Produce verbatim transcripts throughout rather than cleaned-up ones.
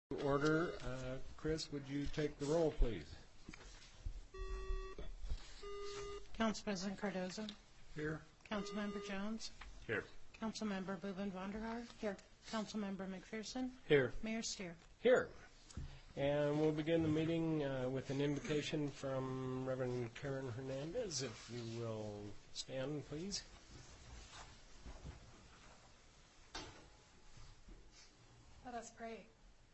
Order. Uh, Chris, would you take the roll, please? Council President Cardozo. Here. Councilmember Jones. Here. Councilmember Boven Vonderhaar. Here. Councilmember McPherson. Here. Mayor Steer. Here. And we'll begin the meeting uh, with an invocation from Reverend Karen Hernandez. If you will stand, please. Let us pray.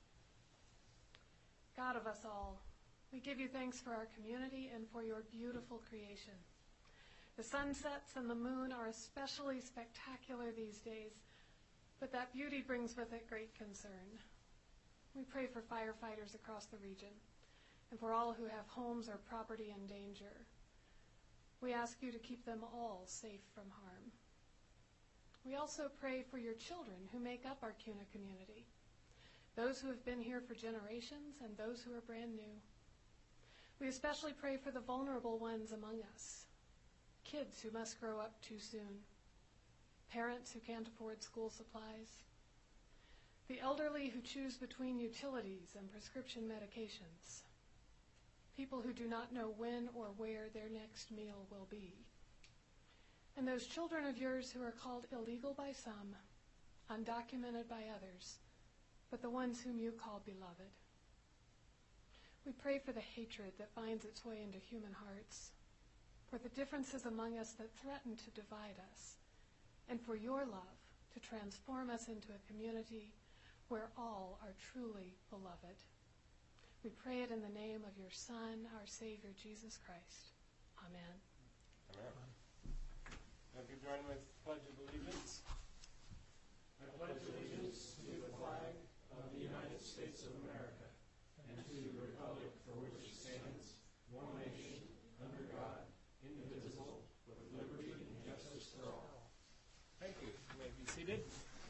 God of us all, we give you thanks for our community and for your beautiful creation. The sunsets and the moon are especially spectacular these days, but that beauty brings with it great concern. We pray for firefighters across the region and for all who have homes or property in danger. We ask you to keep them all safe from harm. We also pray for your children who make up our CUNA community, those who have been here for generations and those who are brand new. We especially pray for the vulnerable ones among us, kids who must grow up too soon, parents who can't afford school supplies, the elderly who choose between utilities and prescription medications, people who do not know when or where their next meal will be, and those children of yours who are called illegal by some, undocumented by others, but the ones whom you call beloved. We pray for the hatred that finds its way into human hearts, for the differences among us that threaten to divide us, and for your love to transform us into a community where all are truly beloved. We pray it in the name of your Son, our Savior, Jesus Christ. Amen. Amen. Have you joined with the Pledge of Allegiance? I pledge allegiance to the flag of the United States of America and to the republic for which it stands, one nation, under God, indivisible, with liberty and justice for all. Thank you. You may be seated.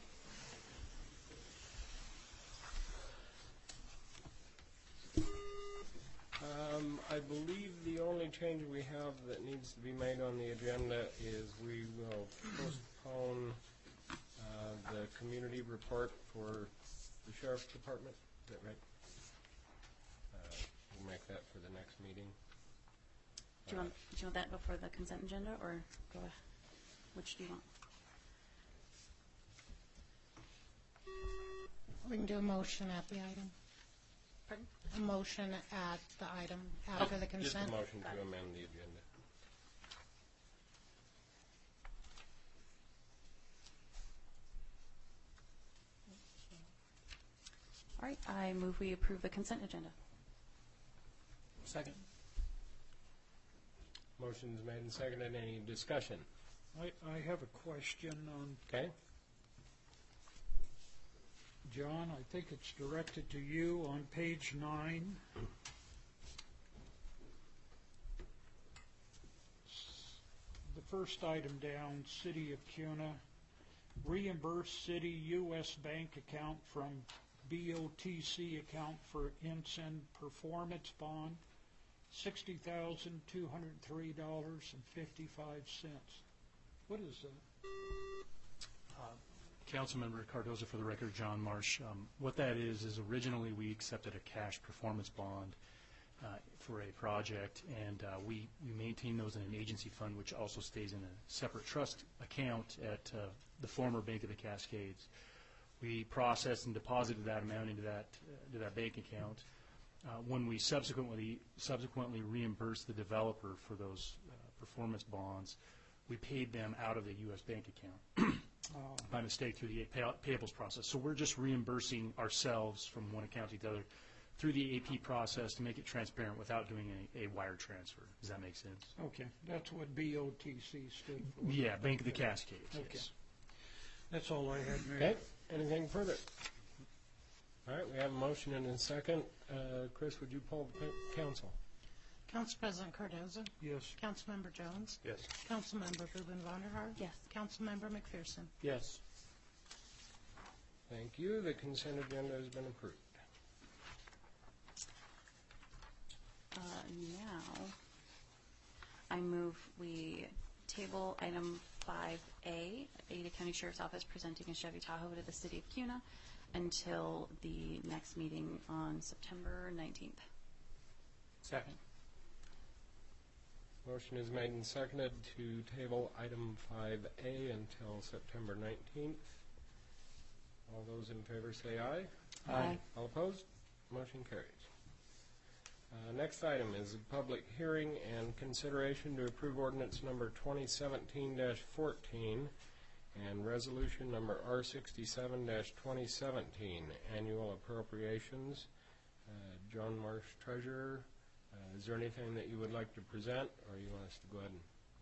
Um, I believe the only change we have that needs to be made on the agenda is we will postpone uh, the community report for the Sheriff's Department. Is that right? Uh, we'll make that for the next meeting. Do you want, do you want that before the consent agenda, or go? Which do you want? We can do a motion at the item. Pardon? A motion at the item after the Just a consent. motion to amend the agenda. All right, I move we approve the consent agenda. Second. Motion is made and seconded. Any discussion? I, I have a question on, Okay. John, I think it's directed to you on page nine. The first item down, City of CUNA, reimburse city U S bank account from B O T C account for Ensign performance bond, sixty thousand two hundred three dollars and fifty-five cents. What is that? Uh, Councilmember Cardozo, for the record, John Marsh. Um, what that is, is originally we accepted a cash performance bond uh, for a project, and uh, we, we maintain those in an agency fund, which also stays in a separate trust account at uh, the former Bank of the Cascades. We processed and deposited that amount into that, uh, to that bank account. Uh, when we subsequently, subsequently reimbursed the developer for those uh, performance bonds, we paid them out of the U S bank account. Uh, by mistake through the pay payables process. So we're just reimbursing ourselves from one account to the other through the A P process to make it transparent without doing a, a wire transfer. Does that make sense? Okay, that's what B O T C stood for. Yeah, Bank of the Cascades. Okay. Yes. That's all I had, Mayor. Okay. Anything further? All right. We have a motion and a second. Uh, Chris, would you poll the council? Council President Cardozo. Yes. Councilmember Jones. Yes. Councilmember Boven Vonderhaar. Yes. Councilmember McPherson. Yes. Thank you. The consent agenda has been approved. Uh, now, I move we table item five A, Ada County Sheriff's Office presenting a Chevy Tahoe to the City of CUNA. until the next meeting on September nineteenth. Second. Motion is made and seconded to table item five A until September nineteenth. All those in favor say aye. Aye. All opposed? Motion carries. Uh, Next item is a public hearing and consideration to approve ordinance number twenty seventeen fourteen and resolution number R sixty-seven twenty seventeen, annual appropriations. Uh, John Marsh, Treasurer, uh, is there anything that you would like to present, or you want us to go ahead and?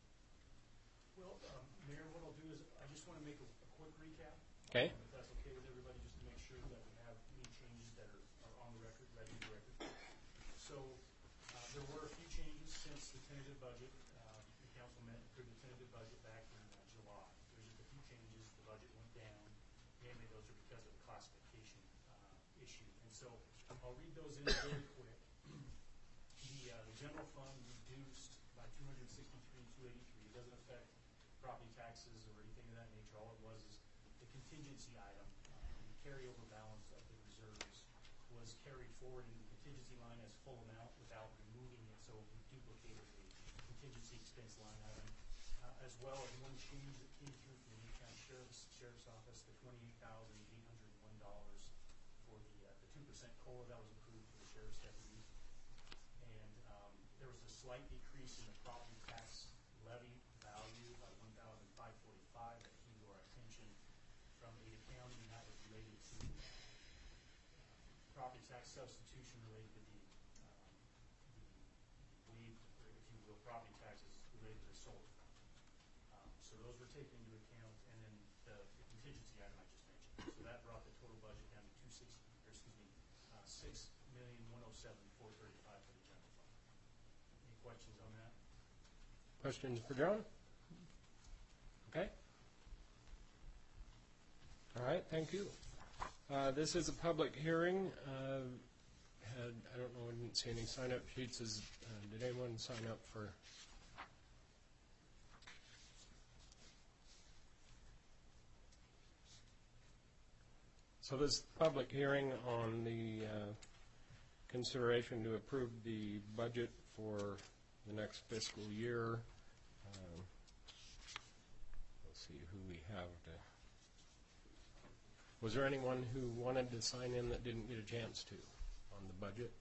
Well, um, Mayor, what I'll do is I just want to make a, a quick recap. Okay. Um, if that's okay with everybody, just to make sure that we have any changes that are, are on the record, ready to record. So uh, there were a few changes since the tentative budget. Uh, the council met and approved the tentative budget back in uh, July. There's just a few changes. The budget went down. Mainly those are because of the classification uh, issue. And so I'll read those in very quick. The, uh, the general fund reduced by two hundred sixty-three thousand two hundred eighty-three. It doesn't affect property taxes or anything of that nature. All it was is the contingency item. Um, the carryover balance of the reserves was carried forward in the contingency line as full amount without removing it, so we duplicated the contingency expense line item, uh, as well as one change that came through from the New County Sheriff's, Sheriff's Office, the twenty-eight thousand eight hundred one dollars for the uh, the two percent COLA that was approved for the sheriff's deputies. And um, there was a slight decrease in the property tax levy value by one thousand five hundred forty-five that came to our attention from Ada County, and that was related to uh, property tax substitution related to the, um, the waived, or if you will, property taxes related to the solar fund. Um, so those were taken into account, and then the, the contingency item I just mentioned. So that brought the total budget down to two sixty, or excuse me, uh, six million one hundred seven four thirty-five for the general fund. Any questions on that? Questions for John? Okay. All right, thank you. Uh, This is a public hearing. Uh, Had, I don't know, I didn't see any sign-up sheets. Is, uh, did anyone sign up for? So this public hearing on the uh, consideration to approve the budget for the next fiscal year. Um, Let's see who we have to. Was there anyone who wanted to sign in that didn't get a chance to on the budget?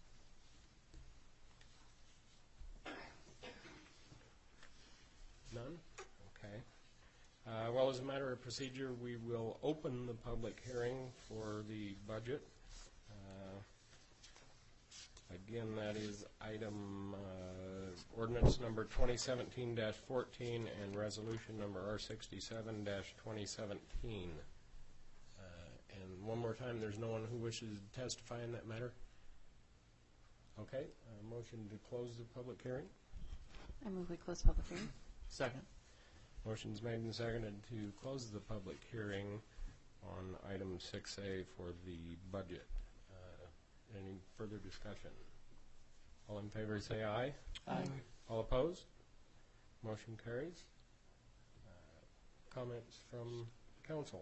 None? Okay. Uh, Well, as a matter of procedure, we will open the public hearing for the budget. Uh, Again, that is item uh, ordinance number twenty seventeen fourteen and resolution number R sixty-seven twenty seventeen. Uh, And one more time, there's no one who wishes to testify in that matter? Okay, uh, motion to close the public hearing. I move we close public hearing. Second. Motion's made and seconded to close the public hearing on item six A for the budget. Uh, Any further discussion? All in favor say aye. Aye. All opposed? Motion carries. Uh, Comments from council?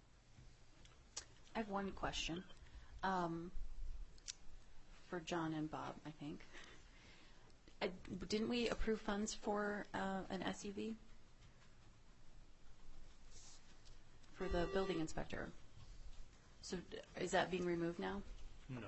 I have one question um, for John and Bob, I think. I, didn't we approve funds for uh, an S U V? For the building inspector. So d- is that being removed now? No.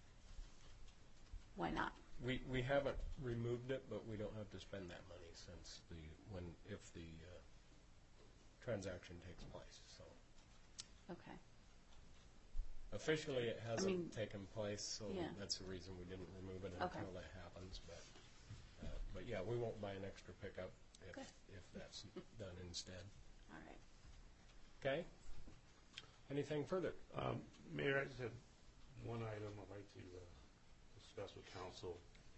Why not? We, we haven't removed it, but we don't have to spend that money since the, when, if the uh, transaction takes place, so. Okay. Officially, it mean- hasn't taken place, so Yeah. that's the reason we didn't remove it Okay. until that happens, but, uh, but yeah, we won't buy an extra pickup if, Good. if that's done instead. All right. Okay? Anything further? Um, Mayor, I just have one item I'd like to uh, discuss with council.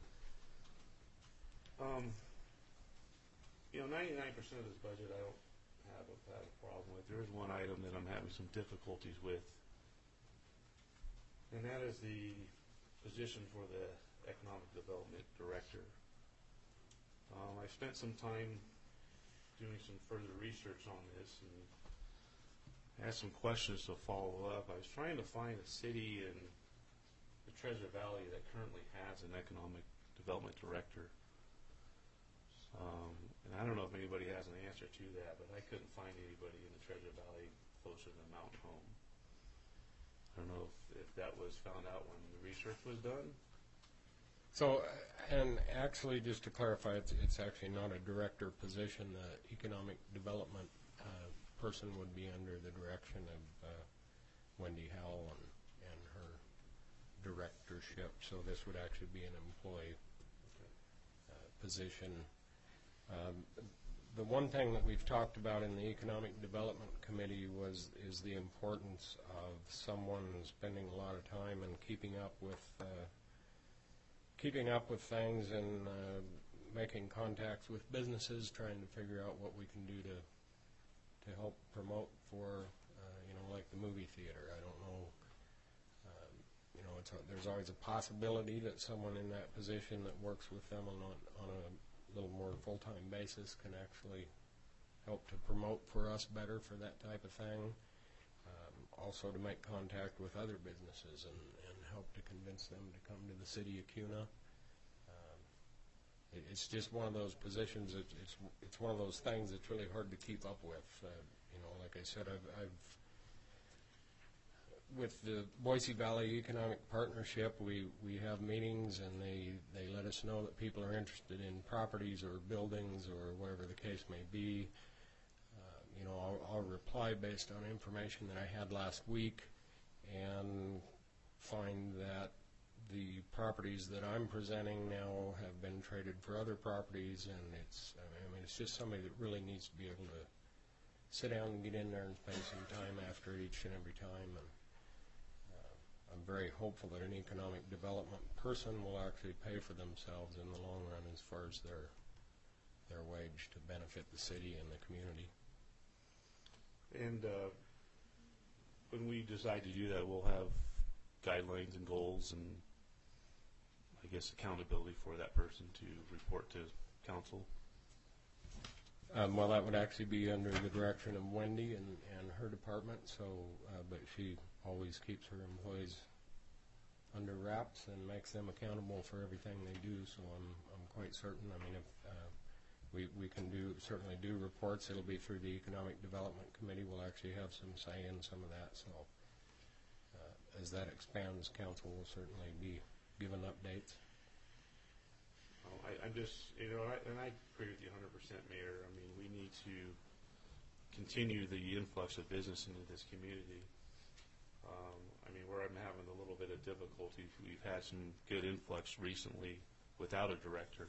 Um, you know, ninety-nine percent of this budget I don't have a, have a problem with. There is one item that I'm having some difficulties with, and that is the position for the Economic Development Director. Um, I spent some time doing some further research on this, and I have some questions to follow up. I was trying to find a city in the Treasure Valley that currently has an economic development director. Um, and I don't know if anybody has an answer to that, but I couldn't find anybody in the Treasure Valley closer than Mountain Home. I don't know if, if that was found out when the research was done. So, and actually, just to clarify, it's, it's actually not a director position. The economic development uh, person would be under the direction of uh, Wendy Howell and, and her directorship. So this would actually be an employee uh, position. Um, the one thing that we've talked about in the Economic Development Committee was is the importance of someone spending a lot of time and keeping up with uh, keeping up with things and uh, making contacts with businesses, trying to figure out what we can do to to help promote for uh, you know, like the movie theater. I don't know. Um, you know, it's a, there's always a possibility that someone in that position that works with them on on a little more full-time basis can actually help to promote for us better for that type of thing. Um, also to make contact with other businesses and, and help to convince them to come to the city of Kuna. Um, it, it's just one of those positions. It, it's it's one of those things that's really hard to keep up with. Uh, you know, like I said, I've, I've with the Boise Valley Economic Partnership, we, we have meetings and they, they let us know that people are interested in properties or buildings or whatever the case may be. Uh, you know, I'll, I'll reply based on information that I had last week and find that the properties that I'm presenting now have been traded for other properties, and it's, I mean, it's just somebody that really needs to be able to sit down and get in there and spend some time after each and every time. And I'm very hopeful that an economic development person will actually pay for themselves in the long run as far as their their wage to benefit the city and the community. And uh, when we decide to do that, we'll have guidelines and goals and, I guess, accountability for that person to report to council. Um, well, that would actually be under the direction of Wendy and, and her department. So, uh, but she always keeps her employees under wraps and makes them accountable for everything they do. So I'm I'm quite certain. I mean, if uh, we we can do certainly do reports, it'll be through the Economic Development Committee. We'll actually have some say in some of that. So uh, as that expands, council will certainly be given updates. Oh, I, I'm just, you know, I, and I agree with you one hundred percent, Mayor. I mean, we need to continue the influx of business into this community. Um, I mean, where I'm having a little bit of difficulty, we've had some good influx recently without a director.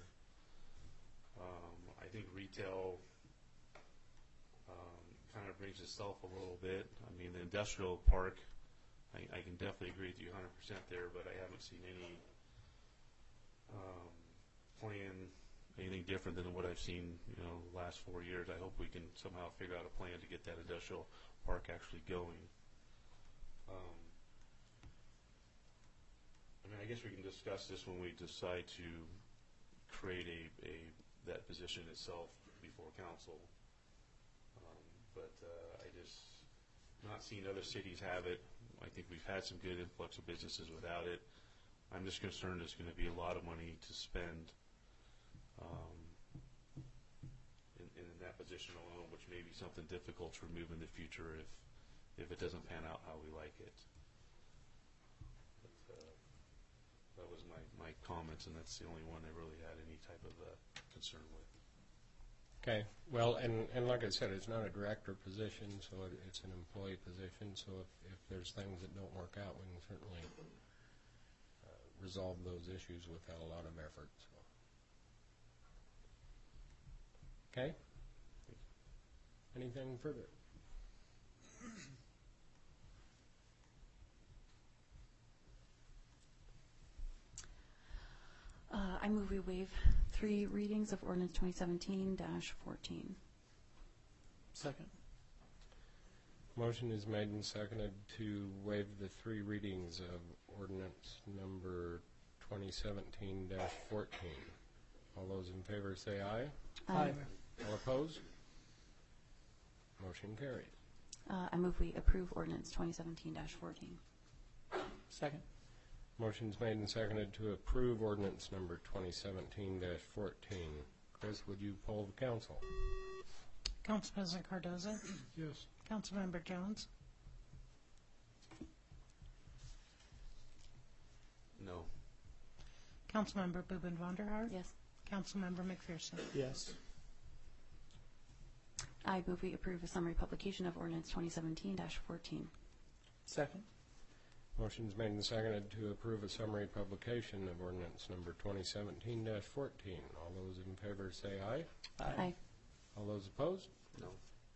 Um, I think retail um, kind of brings itself a little bit. I mean, the industrial park, I, I can definitely agree with you one hundred percent there, but I haven't seen any um, plan, anything different than what I've seen, you know, the last four years. I hope we can somehow figure out a plan to get that industrial park actually going. Um, I mean, I guess we can discuss this when we decide to create a, a that position itself before council. Um, but uh, I just not seen other cities have it. I think we've had some good influx of businesses without it. I'm just concerned there's going to be a lot of money to spend um, in, in that position alone, which may be something difficult to remove in the future if if it doesn't pan out how we like it. But, uh, that was my, my comments, and that's the only one I really had any type of uh, concern with. Okay. Well, and, and like I said, it's not a director position, so it, it's an employee position. So if, if there's things that don't work out, we can certainly uh, resolve those issues without a lot of effort. So. Okay. Anything further? Uh, I move we waive three readings of ordinance twenty seventeen dash fourteen. Second. Motion is made and seconded to waive the three readings of ordinance number twenty seventeen dash fourteen. All those in favor say aye. Aye. All opposed? Motion carried. Uh, I move we approve ordinance twenty seventeen fourteen. Second. Motion's made and seconded to approve ordinance number twenty seventeen fourteen. Chris, would you poll the council? Council President Cardoza? Yes. Councilmember Jones? No. Councilmember Boobin Vonderhaar? Yes. Councilmember McPherson? Yes. I move we approve a summary publication of ordinance twenty seventeen fourteen. Second. Motion's made and seconded to approve a summary publication of ordinance number twenty seventeen fourteen. All those in favor say aye. Aye. All those opposed? No.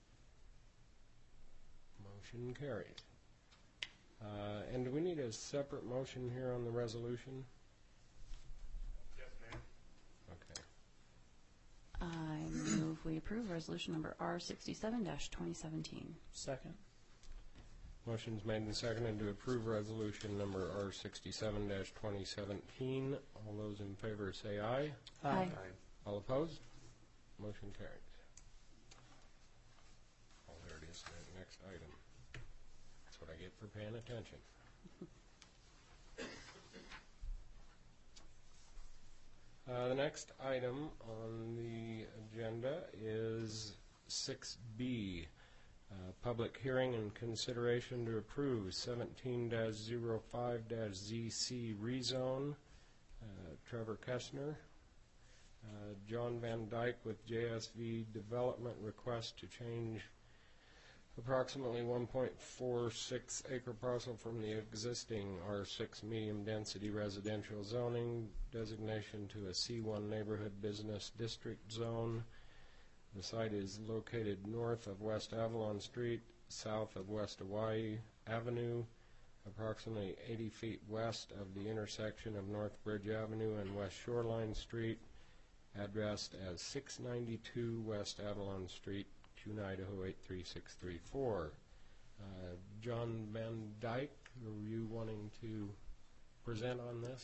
Motion carried. Uh, and do we need a separate motion here on the resolution? Yes, ma'am. Okay. I move we approve resolution number R sixty-seven twenty seventeen. Second. Motion's made and seconded to approve resolution number R sixty-seven twenty seventeen. All those in favor say aye. Aye. All opposed? Motion carries. Oh, there it is, the next item. That's what I get for paying attention. Uh, the next item on the agenda is six B. Uh, public hearing and consideration to approve seventeen oh five Z C rezone. Uh, Trevor Kessner. Uh, John Van Dyke with J S V Development request to change approximately one point four six acre parcel from the existing R six medium density residential zoning designation to a C one neighborhood business district zone. The site is located north of West Avalon Street, south of West Hawaii Avenue, approximately eighty feet west of the intersection of North Bridge Avenue and West Shoreline Street, addressed as six ninety-two West Avalon Street, Kuhn, Idaho eight three six three four. Uh, John Van Dyke, are you wanting to present on this?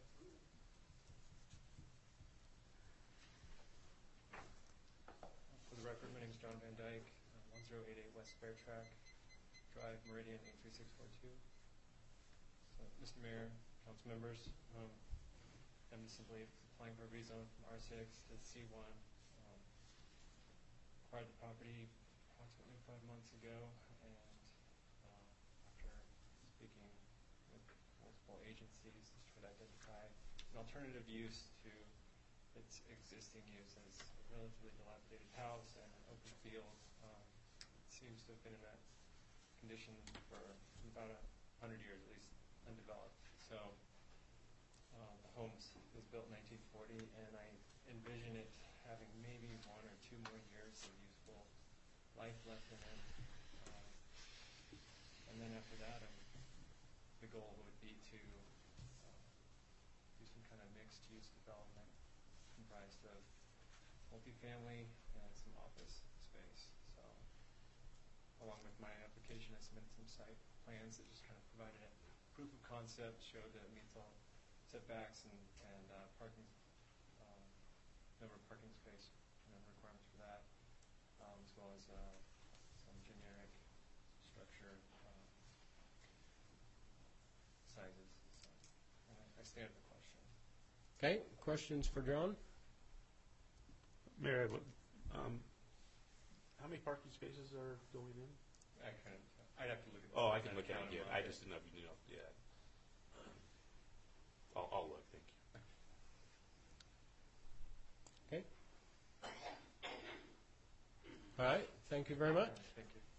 For the record, my name is John Van Dyke, uh, one zero eight eight West Bear Track Drive, Meridian eight three six four two. So, Mister Mayor, council members, um, I'm just simply applying for a rezone from R six to C one. Um, acquired the property approximately five months ago, and uh, after speaking with multiple agencies, just try to identify an alternative use to its existing use as a relatively dilapidated house and an open field. Um, it seems to have been in that condition for about a hundred years at least, undeveloped. So uh, the home was built in nineteen forty, and I envision it having maybe one or two more years of useful life left in it. Um, and then after that, um, the goal would be to uh, do some kind of mixed-use development comprised of multifamily and some office space. So, along with my application, I submitted some site plans that just kind of provided a proof of concept, showed that it meets all setbacks and, and uh, parking, um, number of parking space you know, requirements for that, um, as well as uh, some generic structure um, sizes. So, and I, I stand at the question. Okay, questions for John? Mayor, I would- um, how many parking spaces are going in? I kind of, I'd have to look at. the Oh, I plans. can look at count it, them yeah. up. I just didn't know if you knew, yeah. I'll, I'll look, thank you. Okay. All right, thank you very much. Thank you.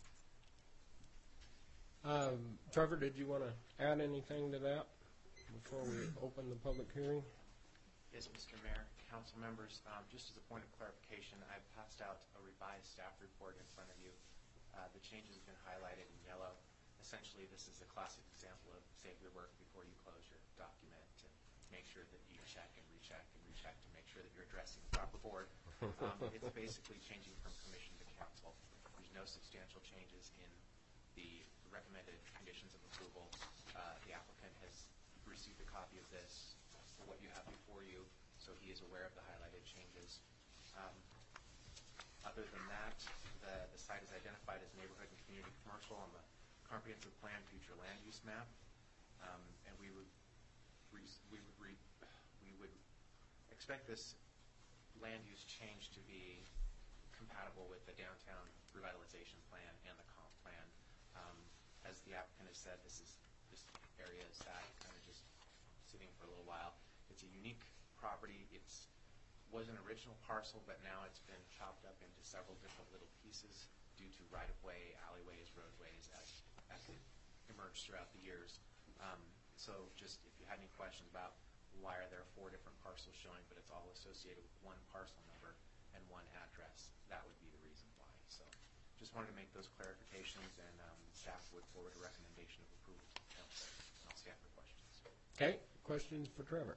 Um, Trevor, did you want to add anything to that before we open the public hearing? Yes, Mister Mayor, council members, um, just as a point of clarification, I've passed out a revised staff report in front of you. Uh, the changes have been highlighted in yellow. Essentially, this is a classic example of save your work before you close your document to make sure that you check and recheck and recheck to make sure that you're addressing the proper board. Um, it's basically changing from commission to council. There's no substantial changes in the recommended conditions of approval. Uh, the applicant has received a copy of this for what you have before you, so he is aware of the highlighted changes. Um, other than that, the, the site is identified as neighborhood and community commercial on the comprehensive plan future land use map. Um, and we would, re, we would, re, we would expect this land use change to be compatible with the downtown revitalization plan and the comp plan. Um, as the applicant has said, this is this area is that kind of just sitting for a little while. It's a unique property. It's was an original parcel, but now it's been chopped up into several different little pieces due to right-of-way, alleyways, roadways as, as it emerged throughout the years. Um, so just if you had any questions about why are there four different parcels showing, but it's all associated with one parcel number and one address, that would be the reason why. So just wanted to make those clarifications, and um, staff would forward a recommendation of approval to the council. And I'll stand for questions. Okay, questions for Trevor?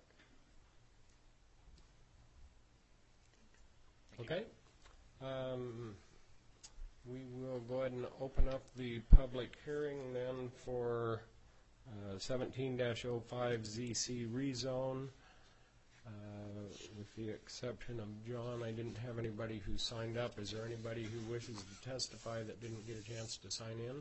Okay. Um, we will go ahead and open up the public hearing then for uh, seventeen dash oh five Z C rezone. Uh, with the exception of John, I didn't have anybody who signed up. Is there anybody who wishes to testify that didn't get a chance to sign in?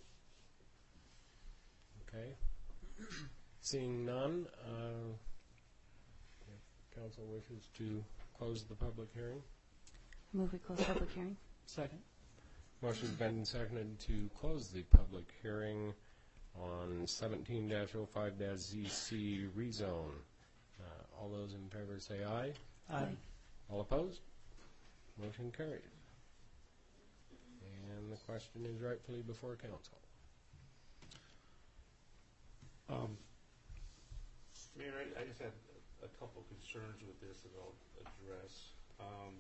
Okay. Seeing none, uh, if council wishes to close the public hearing. Move we close public hearing. Second. Motion's been seconded to close the public hearing on seventeen dash oh five dash Z C rezone. Uh, all those in favor say aye. Aye. All opposed? Motion carried. And the question is rightfully before council. Um, Mayor, I, I just had a, a couple concerns with this that I'll address. Um,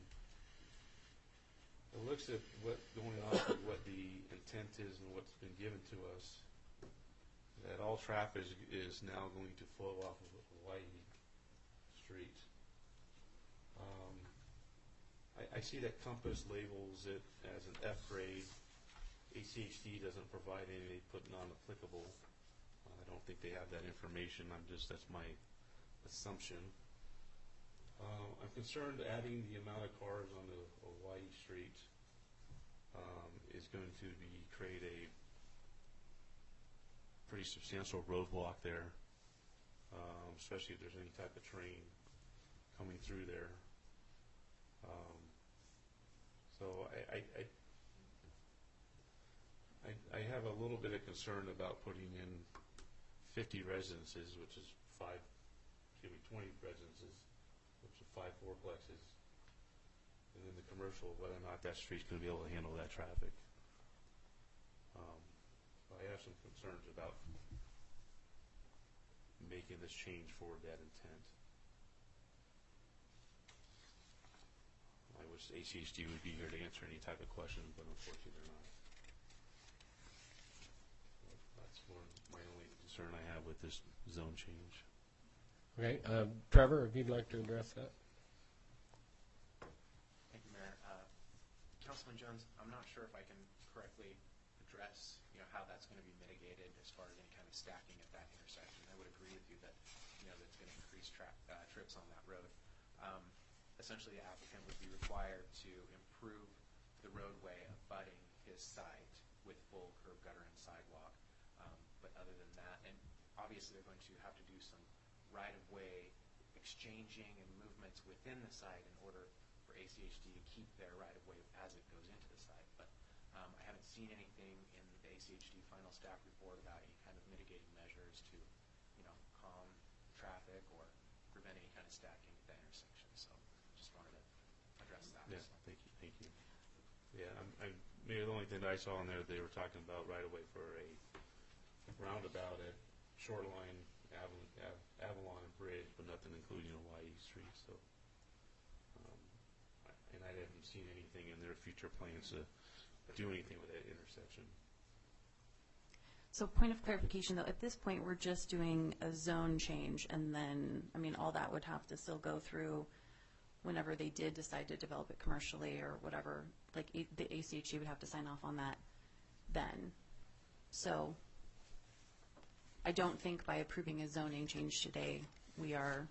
it looks at what going off of what the intent is and what's been given to us, that all traffic is, is now going to flow off of Hawaii Street. Um, I, I see that Compass labels it as an F grade. A C H D doesn't provide any, they put non-applicable. Uh, I don't think they have that information. I'm just, that's my assumption. Uh, I'm concerned adding the amount of cars on the Hawaii Street um, is going to be create a pretty substantial roadblock there, um, especially if there's any type of train coming through there. Um, so I, I, I, I, I have a little bit of concern about putting in fifty residences, which is five, excuse me, twenty residences, which are five fourplexes, and then the commercial, whether or not that street's going to be able to handle that traffic. Um, so I have some concerns about making this change for that intent. I wish A C H D would be here to answer any type of questions, but unfortunately they're not. That's one, my only concern I have with this zone change. Okay, uh, Trevor, if you'd like to address that. Thank you, Mayor. Uh, Councilman Jones, I'm not sure if I can correctly address, you know, how that's going to be mitigated as far as any kind of stacking at that intersection. I would agree with you that, you know, that's going to increase tra- uh, trips on that road. Um, essentially, the applicant would be required to improve the roadway abutting his site with full curb, gutter, and sidewalk. Um, but other than that, and obviously they're going to have to do some right-of-way exchanging and movements within the site in order for A C H D to keep their right-of-way as it goes into the site. But um, I haven't seen anything in the A C H D final staff report about any kind of mitigating measures to, you know, calm traffic or prevent any kind of stacking at that intersection. So just wanted to address that. Yeah, thank you, thank you. Yeah, I'm, I'm, maybe the only thing that I saw in there, they were talking about right-of-way for a roundabout at Shoreline Avalon, Avalon and Bridge, but nothing including Hawaii Street. So, um, and I haven't seen anything in their future plans to do anything with that intersection. So point of clarification, though, at this point, we're just doing a zone change, and then, I mean, all that would have to still go through whenever they did decide to develop it commercially or whatever. Like, a- the A C H D would have to sign off on that then. So I don't think by approving a zoning change today, we are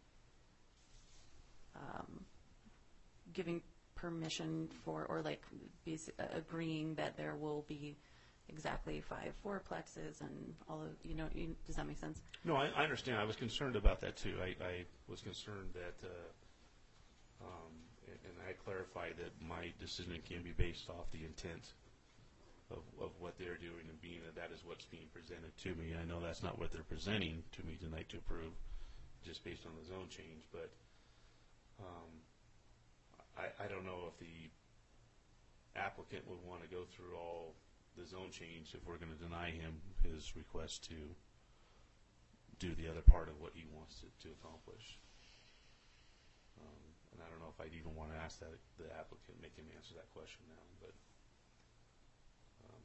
um, giving permission for, or like basi- uh, agreeing that there will be exactly five fourplexes and all of, you know, you, does that make sense? No, I, I understand. I was concerned about that too. I, I was concerned that, uh, um, and, and I clarified that my decision can be based off the intent of, of what they're doing, and being that that is what's being presented to me. I know that's not what they're presenting to me tonight to approve, just based on the zone change, but um, I, I don't know if the applicant would want to go through all the zone change if we're going to deny him his request to do the other part of what he wants to, to accomplish. Um, and I don't know if I'd even want to ask that the applicant, make him answer that question now, but um,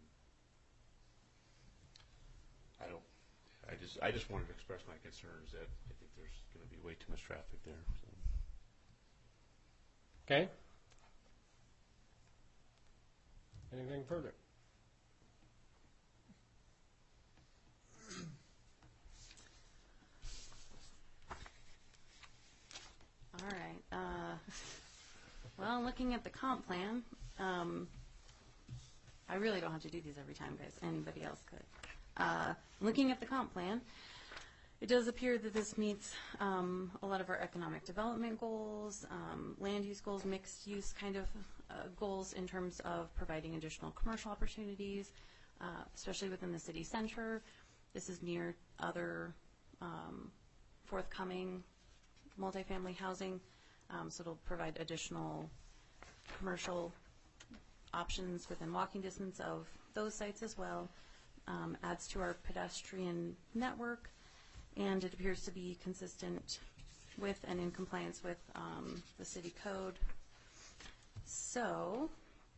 I don't. I just I just wanted to express my concerns that I think there's going to be way too much traffic there. So. Okay. Anything further? All right. Uh, well, looking at the comp plan, um, I really don't have to do these every time, guys. Anybody else could. Uh, looking at the comp plan, it does appear that this meets um, a lot of our economic development goals, um, land use goals, mixed use kind of uh, goals in terms of providing additional commercial opportunities, uh, especially within the city center. This is near other um, forthcoming multifamily housing, um, so it'll provide additional commercial options within walking distance of those sites as well. Um, adds to our pedestrian network, and it appears to be consistent with and in compliance with um, the city code. So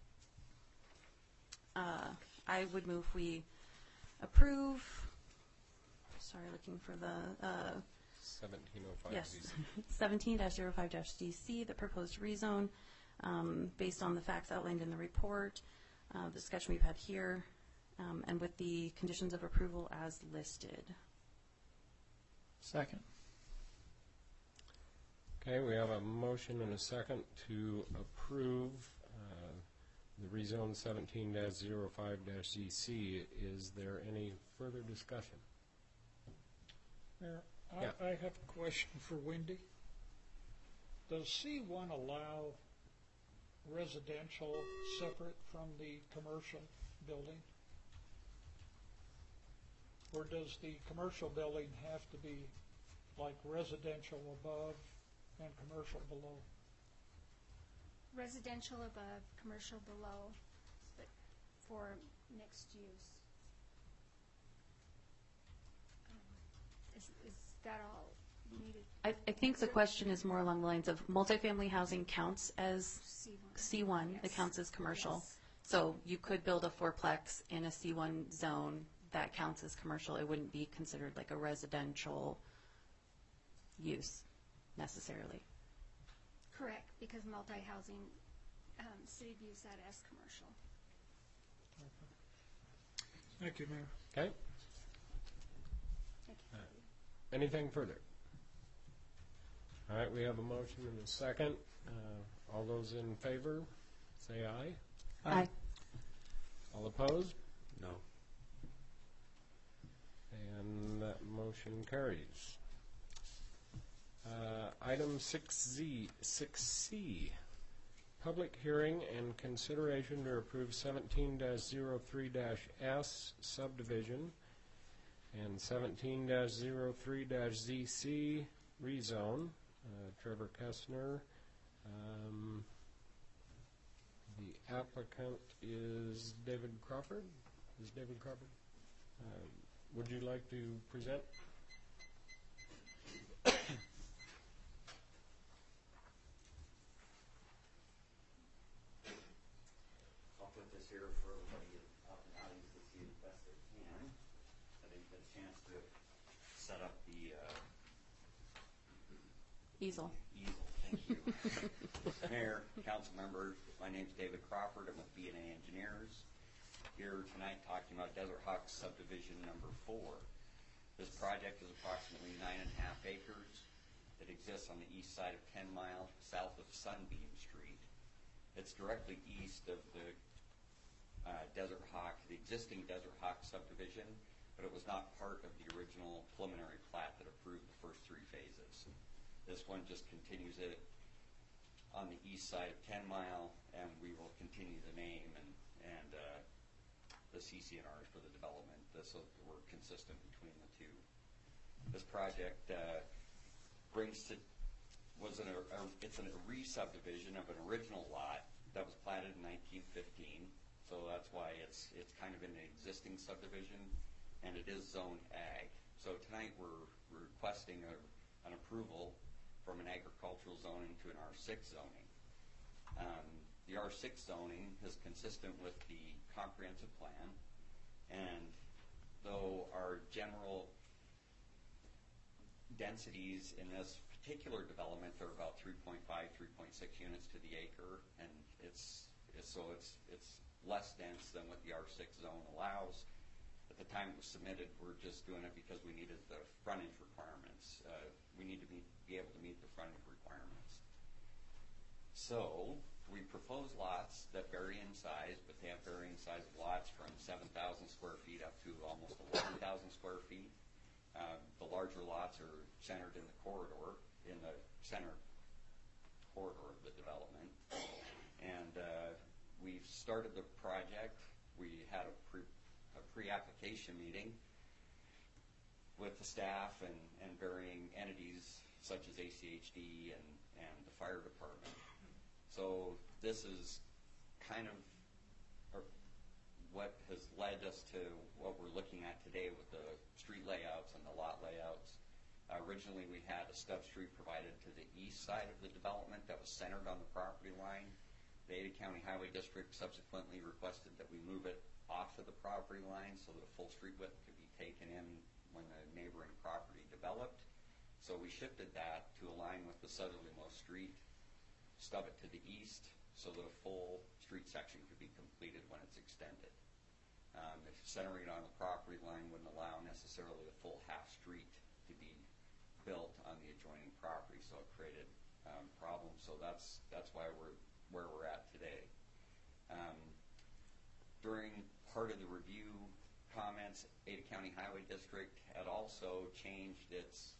uh, I would move we approve, sorry, looking for the uh, seventeen oh five yes, D C. seventeen dash oh five dash D C, the proposed rezone, um, based on the facts outlined in the report, uh, the discussion we've had here, um, and with the conditions of approval as listed. Second. Okay, we have a motion and a second to approve uh, the rezone seventeen dash oh five dash D C. Is there any further discussion? Mayor, I, Yeah. I have a question for Wendy. Does C one allow residential separate from the commercial building? Or does the commercial building have to be like residential above and commercial below? Residential above, commercial below, but for mixed use. Um, Is, is that all needed? I, I think the question is more along the lines of multifamily housing counts as C one. C one, it Yes. counts as commercial. Yes. So you could build a fourplex in a C one zone that counts as commercial. It wouldn't be considered like a residential use necessarily. Correct, because multi-housing, um, city views that as commercial. Thank you, Mayor. Okay, Thank you. anything further? All right, we have a motion and a second. Uh, all those in favor, say aye. Aye. All opposed? No. And that motion carries. Uh, Item six Z, six C, public hearing and consideration to approve seventeen dash oh three dash S subdivision and seventeen dash oh three dash Z C rezone. Uh, Trevor Kessner. Um, The applicant is David Crawford. Is David Crawford? Uh, Would you like to present? I'll put this here for everybody out in the audience to see the best they can. I didn't get a chance to set up the uh, Easel. easel. Thank you. Mayor, council members, my name's David Crawford. I'm with B and A Engineers. Here tonight talking about Desert Hawk subdivision number four. This project is approximately nine and a half acres. It exists on the east side of ten Mile, south of Sunbeam Street. It's directly east of the uh, Desert Hawk, the existing Desert Hawk subdivision, but it was not part of the original preliminary plat that approved the first three phases. This one just continues it on the east side of Ten Mile, and we will continue the name and, and uh, the C C N Rs for the development, so that we're consistent between the two. This project uh, brings to, was an, a, it's a re-subdivision of an original lot that was platted in nineteen fifteen, so that's why it's, it's kind of an existing subdivision, and it is zoned ag. So tonight we're requesting a, an approval from an agricultural zoning to an R six zoning. Um, the R six zoning is consistent with the comprehensive plan, and though our general densities in this particular development are about three point five, three point six units to the acre, and it's, it's so it's it's less dense than what the R six zone allows. At the time it was submitted, we're just doing it because we needed the frontage requirements. Uh, we need to be, be able to meet the frontage requirements. So we propose lots that vary in size, but they have varying size of lots from seven thousand square feet up to almost eleven thousand square feet. Uh, the larger lots are centered in the corridor, in the center corridor of the development. And uh, we've started the project. We had a pre, a pre-application meeting with the staff and, and varying entities such as A C H D and, and the fire department. So this is kind of what has led us to what we're looking at today with the street layouts and the lot layouts. Uh, originally we had a stub street provided to the east side of the development that was centered on the property line. The Ada County Highway District subsequently requested that we move it off of the property line so that a full street width could be taken in when the neighboring property developed. So we shifted that to align with the southerlymost street, stub it to the east so that a full street section could be completed when it's extended. Um, if centering it on the property line wouldn't allow necessarily a full half street to be built on the adjoining property, so it created um, problems. So that's that's why we're where we're at today. Um, during part of the review comments, Ada County Highway District had also changed its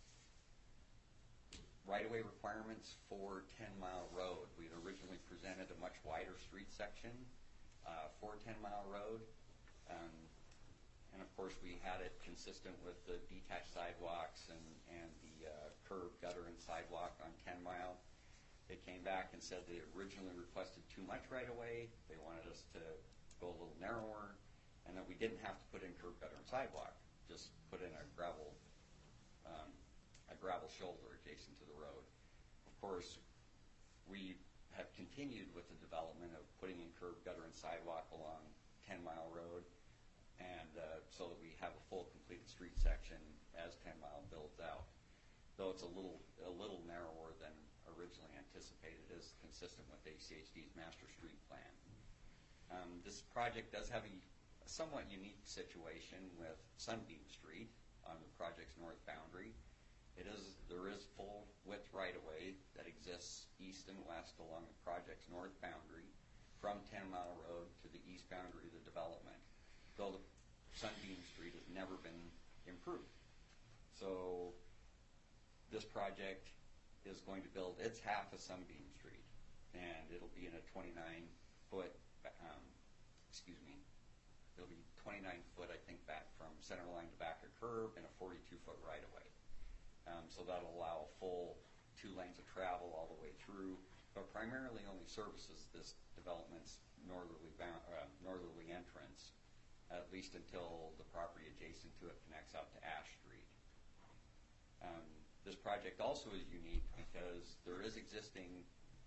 right-of-way requirements for Ten Mile Road. We had originally presented a much wider street section uh, for Ten Mile Road. Um, and of course we had it consistent with the detached sidewalks and, and the uh, curb, gutter, and sidewalk on Ten Mile. They came back and said they originally requested too much right-of-way. They wanted us to go a little narrower, and that we didn't have to put in curb, gutter, and sidewalk, just put in a gravel um, a gravel shoulder adjacent to the road. Of course, we have continued with the development of putting in curb, gutter, and sidewalk along Ten Mile Road, and uh, so that we have a full completed street section as Ten Mile builds out. Though it's a little a little narrower than originally anticipated, it is consistent with A C H D's master street plan. Um, this project does have a, a somewhat unique situation with Sunbeam Street on the project's north boundary. It is, there is full width right-of-way that exists east and west along the project's north boundary from Ten Mile Road to the east boundary of the development, though the Sunbeam Street has never been improved. So this project is going to build its half of Sunbeam Street, and it'll be in a twenty-nine foot, um, excuse me, it'll be twenty-nine foot, I think, back from center line to back of curb and a forty-two foot right-of-way. Um, so that'll allow a full two lanes of travel all the way through, but primarily only services this development's northerly, bound, uh, northerly entrance, at least until the property adjacent to it connects out to Ash Street. Um, this project also is unique because there is existing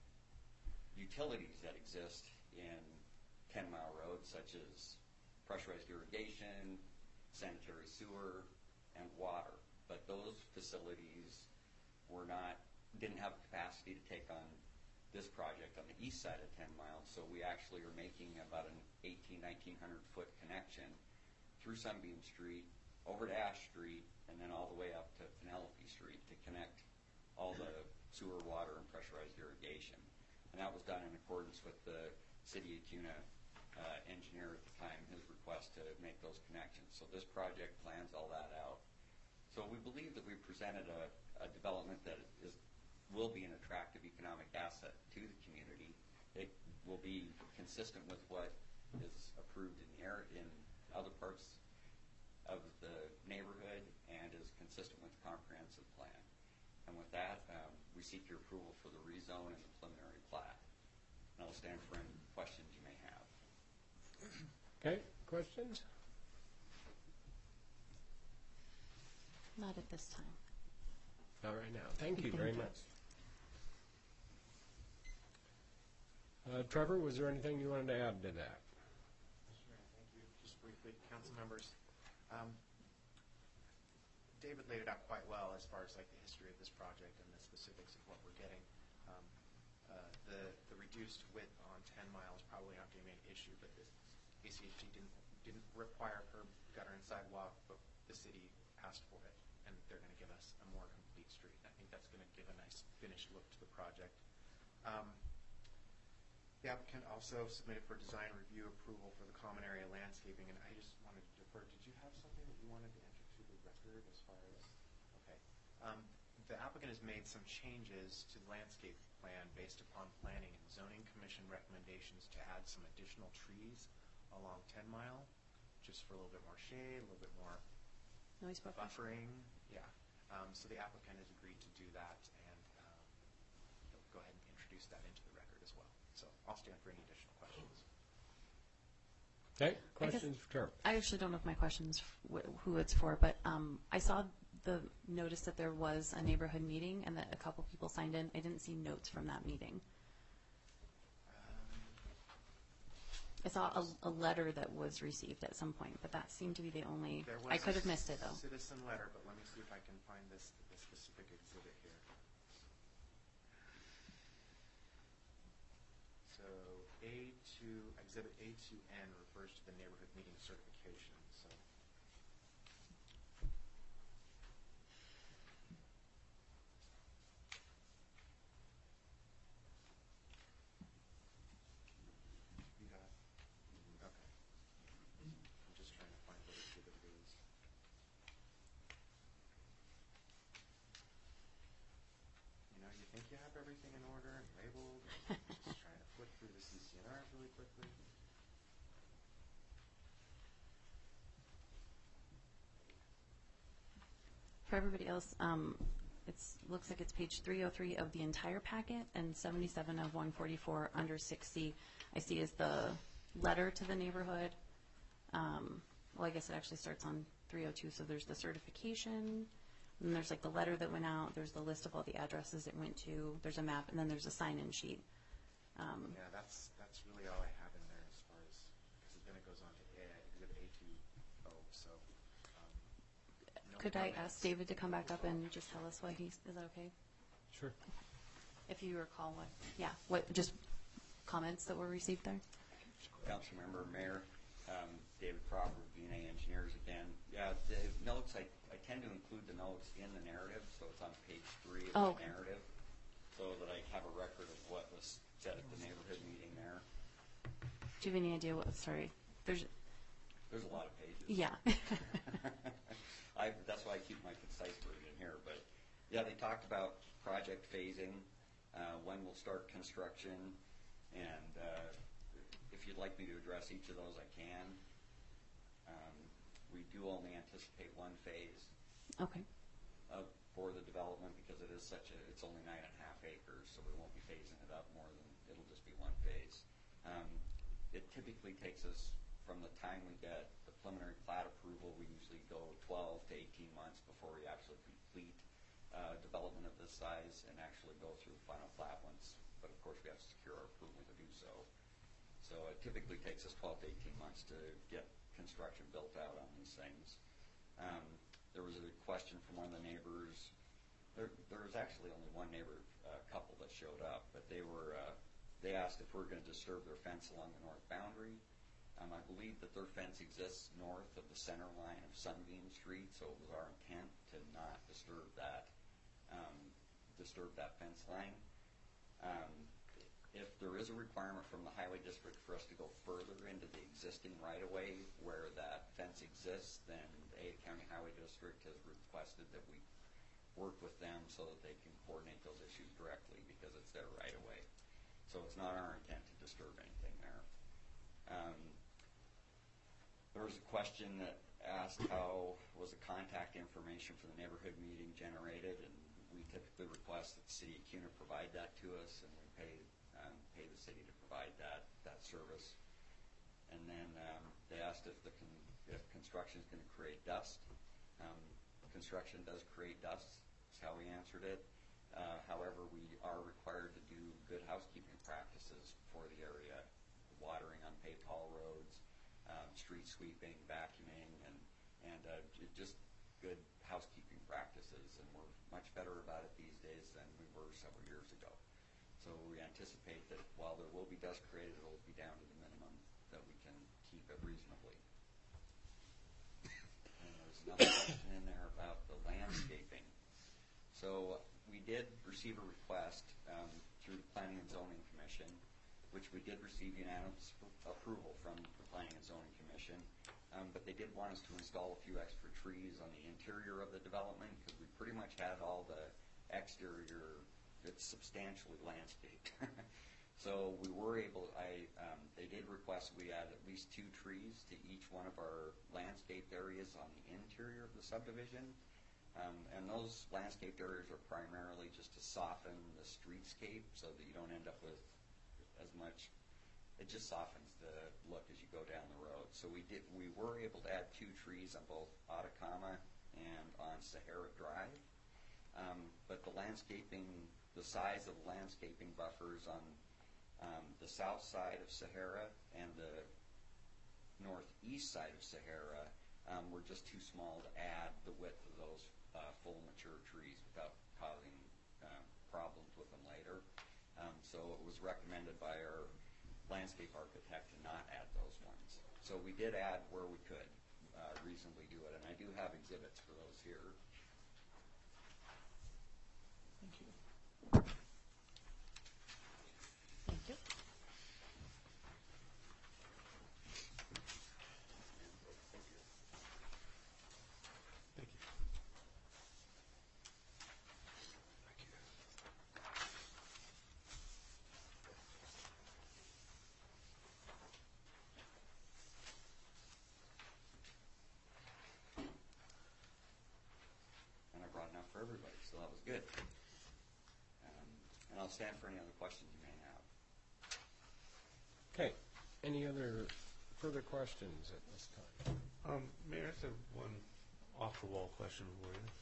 utilities that exist in Ten Mile Road, such as pressurized irrigation, sanitary sewer, and water. But those facilities were not, didn't have the capacity to take on this project on the east side of Ten Mile, so we actually are making about an eighteen, nineteen hundred foot connection through Sunbeam Street, over to Ash Street, and then all the way up to Penelope Street to connect all the sewer, water, and pressurized irrigation. And that was done in accordance with the City of Kuna uh, engineer at the time his request to make those connections. So this project plans all that out. So we believe that we presented a, a development that is will be an attractive economic asset to the community. It will be consistent with what is approved in the area, in other parts of the neighborhood, and is consistent with the comprehensive plan. And with that, um, we seek your approval for the rezone and the preliminary plat. And I'll stand for any questions you may have. Okay, questions? Not at this time. Not right now. Thank you very much. Uh, Trevor, was there anything you wanted to add to that? Sure, thank you. Just briefly, council members. Um, David laid it out quite well as far as like the history of this project and the specifics of what we're getting. Um, uh, the the reduced width on ten mile is probably not going to be an issue, but the A C H G didn't didn't require curb, gutter, and sidewalk, but the city asked for it, and they're going to give us a more complete street. I think that's going to give a nice finished look to the project. Um, The applicant also submitted for design review approval for the common area landscaping, and I just wanted to defer. Did you have something that you wanted to enter to the record as far as? Okay. Um, the applicant has made some changes to the landscape plan based upon planning and zoning commission recommendations to add some additional trees along ten mile, just for a little bit more shade, a little bit more Noise buffer. buffering. Yeah. Um, so the applicant has agreed to do that, and um, he'll go ahead and introduce that into the record as well. So I'll stand for any additional questions. Okay, questions for Trevor? I actually don't know if my question's wh- who it's for, but um, I saw the notice that there was a neighborhood meeting and that a couple people signed in. I didn't see notes from that meeting. Um, I saw a, a letter that was received at some point, but that seemed to be the only. there was I could have a missed it though. Citizen letter, but let me see if I can find this the specific exhibit here. So A two, exhibit A two N refers to the neighborhood meeting certification. So you got it? Okay. I'm just trying to find what exhibit it is. You know, you think you have everything in order and labeled. Just trying to flip through the C C N R really quickly. For everybody else, um, it's looks like it's page three oh three of the entire packet and seventy-seven of one forty-four under six C. I see is the letter to the neighborhood. Um, well, I guess it actually starts on three oh two. So there's the certification, and there's like the letter that went out. There's the list of all the addresses it went to. There's a map, and then there's a sign-in sheet. Um, Yeah, that's that's really all I have in there as far as, because then it goes on to A, exhibit A two O. So um, no could I comments. ask David to come back up and just tell us what he's? Is that okay? Sure. If you recall what? Yeah. What? Just comments that were received there. Councilmember, Mayor, um, David Crawford, B and A Engineers again. Yeah, the notes, I, I tend to include the notes in the narrative, so it's on page three of Oh, the okay. narrative, so that I have a record of what was said at the neighborhood meeting there. Do you have any idea what? Sorry. There's. There's a lot of pages. Yeah. I, that's why I keep my concise version here, but yeah, they talked about project phasing, uh, when we'll start construction, and uh, if you'd like me to address each of those, I can. Um, we do only anticipate one phase Okay. of, for the development because it is such a, it's only nine and a half acres, so we won't be phasing it up more than, it'll just be one phase. Um, it typically takes us, from the time we get the preliminary plat approval, we usually go twelve to eighteen months before we actually complete uh, development of this size and actually go through the final plat once. But of course, we have to secure our approval to do so. So it typically takes us twelve to eighteen months to get construction built out on these things. Um, there was a question from one of the neighbors. There, there was actually only one neighbor uh, couple that showed up, but they were uh, they asked if we we're going to disturb their fence along the north boundary. Um, I believe that their fence exists north of the center line of Sunbeam Street, so it was our intent to not disturb that um, disturb that fence line. Um, if there is a requirement from the highway district for us to go further into the existing right-of-way where that fence exists, then the Ada County Highway District has requested that we work with them so that they can coordinate those issues directly because it's their right-of-way. So it's not our intent to disturb anything there. Um, there was a question that asked how was the contact information for the neighborhood meeting generated, and we typically request that the city of Kuna provide that to us, and we pay um, pay the city to provide that that service. And then um, they asked if the con if construction is going to create dust. Um, construction does create dust. That's how we answered it. Uh, however, we are required to do good housekeeping practices for the area, watering on paved haul roads, um, street sweeping, vacuuming, and and uh, just good housekeeping practices. And we're much better about it these days than we were several years ago. So we anticipate that while there will be dust created, it will be down to the minimum that we can keep it reasonably. And there's another question in there about the landscaping. So we did receive a request um, through the Planning and Zoning Commission, which we did receive unanimous approval from the Planning and Zoning Commission, um, but they did want us to install a few extra trees on the interior of the development because we pretty much had all the exterior. It's substantially landscaped. So we were able, I, um, they did request we add at least two trees to each one of our landscaped areas on the interior of the subdivision. Um, and those landscaped areas are primarily just to soften the streetscape so that you don't end up with as much, it just softens the look as you go down the road. So we did, we were able to add two trees on both Atacama and on Sahara Drive. Um, but the landscaping, the size of the landscaping buffers on um, the south side of Sahara and the northeast side of Sahara um, were just too small to add the width of those uh, full mature trees without causing um, problems with them later. Um, so it was recommended by our landscape architect to not add those ones. So we did add where we could uh, reasonably do it, and I do have exhibits for those here. Thank you. Thank you. Thank you. And I brought enough for everybody, so that was good. Um, and I'll stand for any other questions you may have. Okay. Any other further questions at this time? Um, Mayor, I just have one off-the-wall question for you.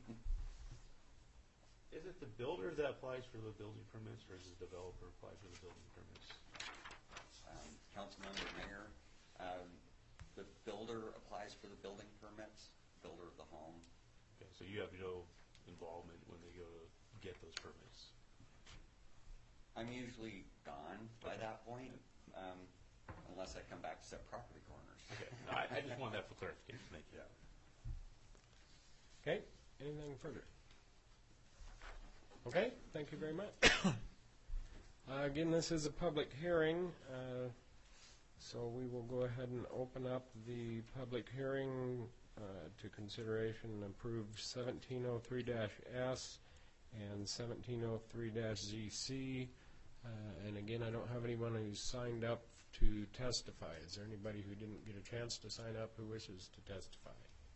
Is it the builder that applies for the building permits, or is the developer apply for the building permits? Um, Councilmember Mayor, um, the builder applies for the building permits, builder of the home. Okay, so you have no involvement when they go to get those permits? I'm usually gone by that point, um, unless I come back to set property corners. Okay, no, I, I just wanted that for clarification. Thank you. Okay. Anything further? Okay. Thank you very much. Uh, again, this is a public hearing, uh, so we will go ahead and open up the public hearing uh, to consideration and approve seventeen oh three S and seventeen oh three Z C. Uh, and again, I don't have anyone who's signed up to testify. Is there anybody who didn't get a chance to sign up who wishes to testify?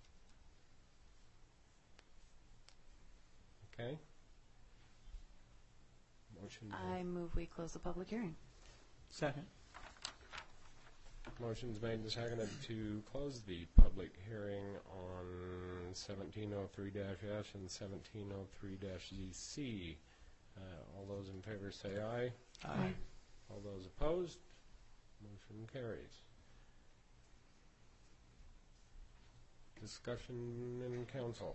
Okay. Motion. I move we close the public hearing. Second. Motion's made and seconded to close the public hearing on seventeen oh three S and seventeen oh three Z C. Uh, all those in favor say aye. Aye. All those opposed? Motion carries. Discussion in council.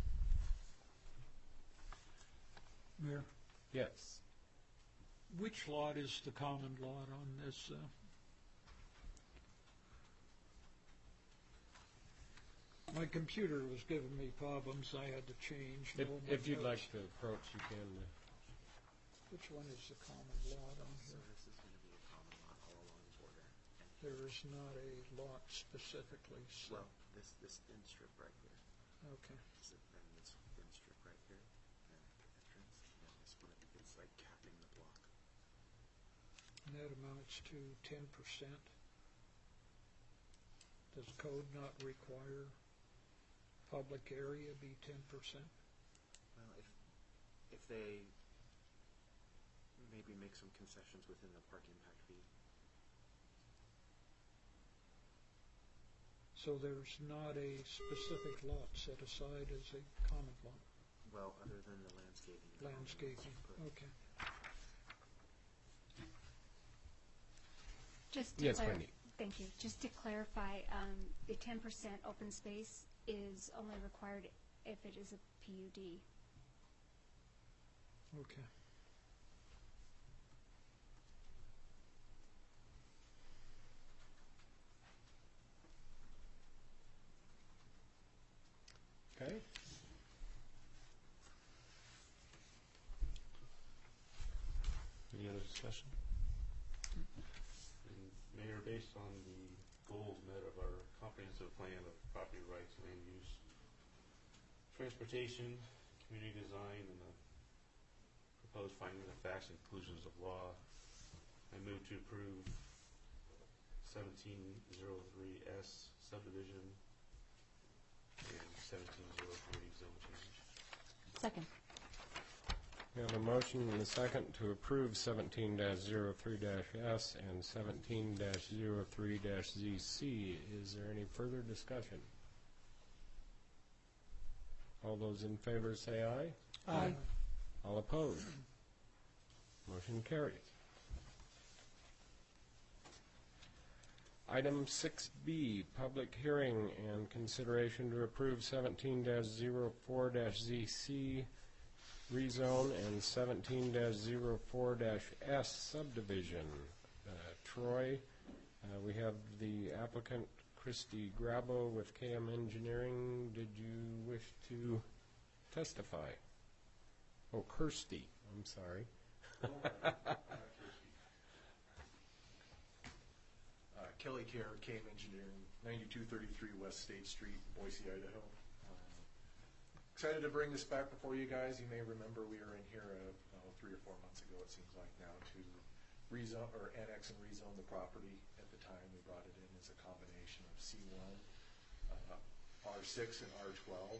Mayor, Yes. which lot is the common lot on this? Uh, my computer was giving me problems. I had to change. If, all my if you'd notes. like to approach, you can. Which one is the common lot on So here? this is going to be a common lot all along the border. And There is not a lot specifically set. well, this this thin strip right here, Okay. is it, and this thin strip right here, and the entrance, and then this one, it's like capping the block. And that amounts to ten percent. Does code not require public area be ten percent? Well, if if they maybe make some concessions within the park impact fee. So there's not a specific lot set aside as a common lot, Well, other than the landscaping. elements landscaping, put- okay. Just to Yes, clar- Wendy. Thank you. Just to clarify, um, the ten percent open space is only required if it is a P U D. Okay. Okay. Any other discussion? And Mayor, based on the goals met of our comprehensive plan of property rights, land use, transportation, community design, and the proposed findings of facts and conclusions of law, I move to approve seventeen oh three S subdivision and seventeen oh three zone change. Second. We have a motion and a second to approve seventeen oh three S and seventeen oh three Z C. Is there any further discussion? All those in favor say aye. Aye. All opposed? Motion carries. Item six B, public hearing and consideration to approve seventeen oh four Z C rezone and seventeen oh four S subdivision. Uh, Troy, uh, we have the applicant Christy Grabo with K M Engineering. Did you wish to testify? Oh, Kirsty, I'm sorry. Uh, Kelly Kerr, K M Engineering, ninety-two thirty-three West State Street, Boise, Idaho. Um, Excited to bring this back before you guys. You may remember we were in here uh, oh, three or four months ago, it seems like now, to rezone, or annex and rezone the property. At the time, we brought it in as a combination of C one, uh, R six, and R twelve.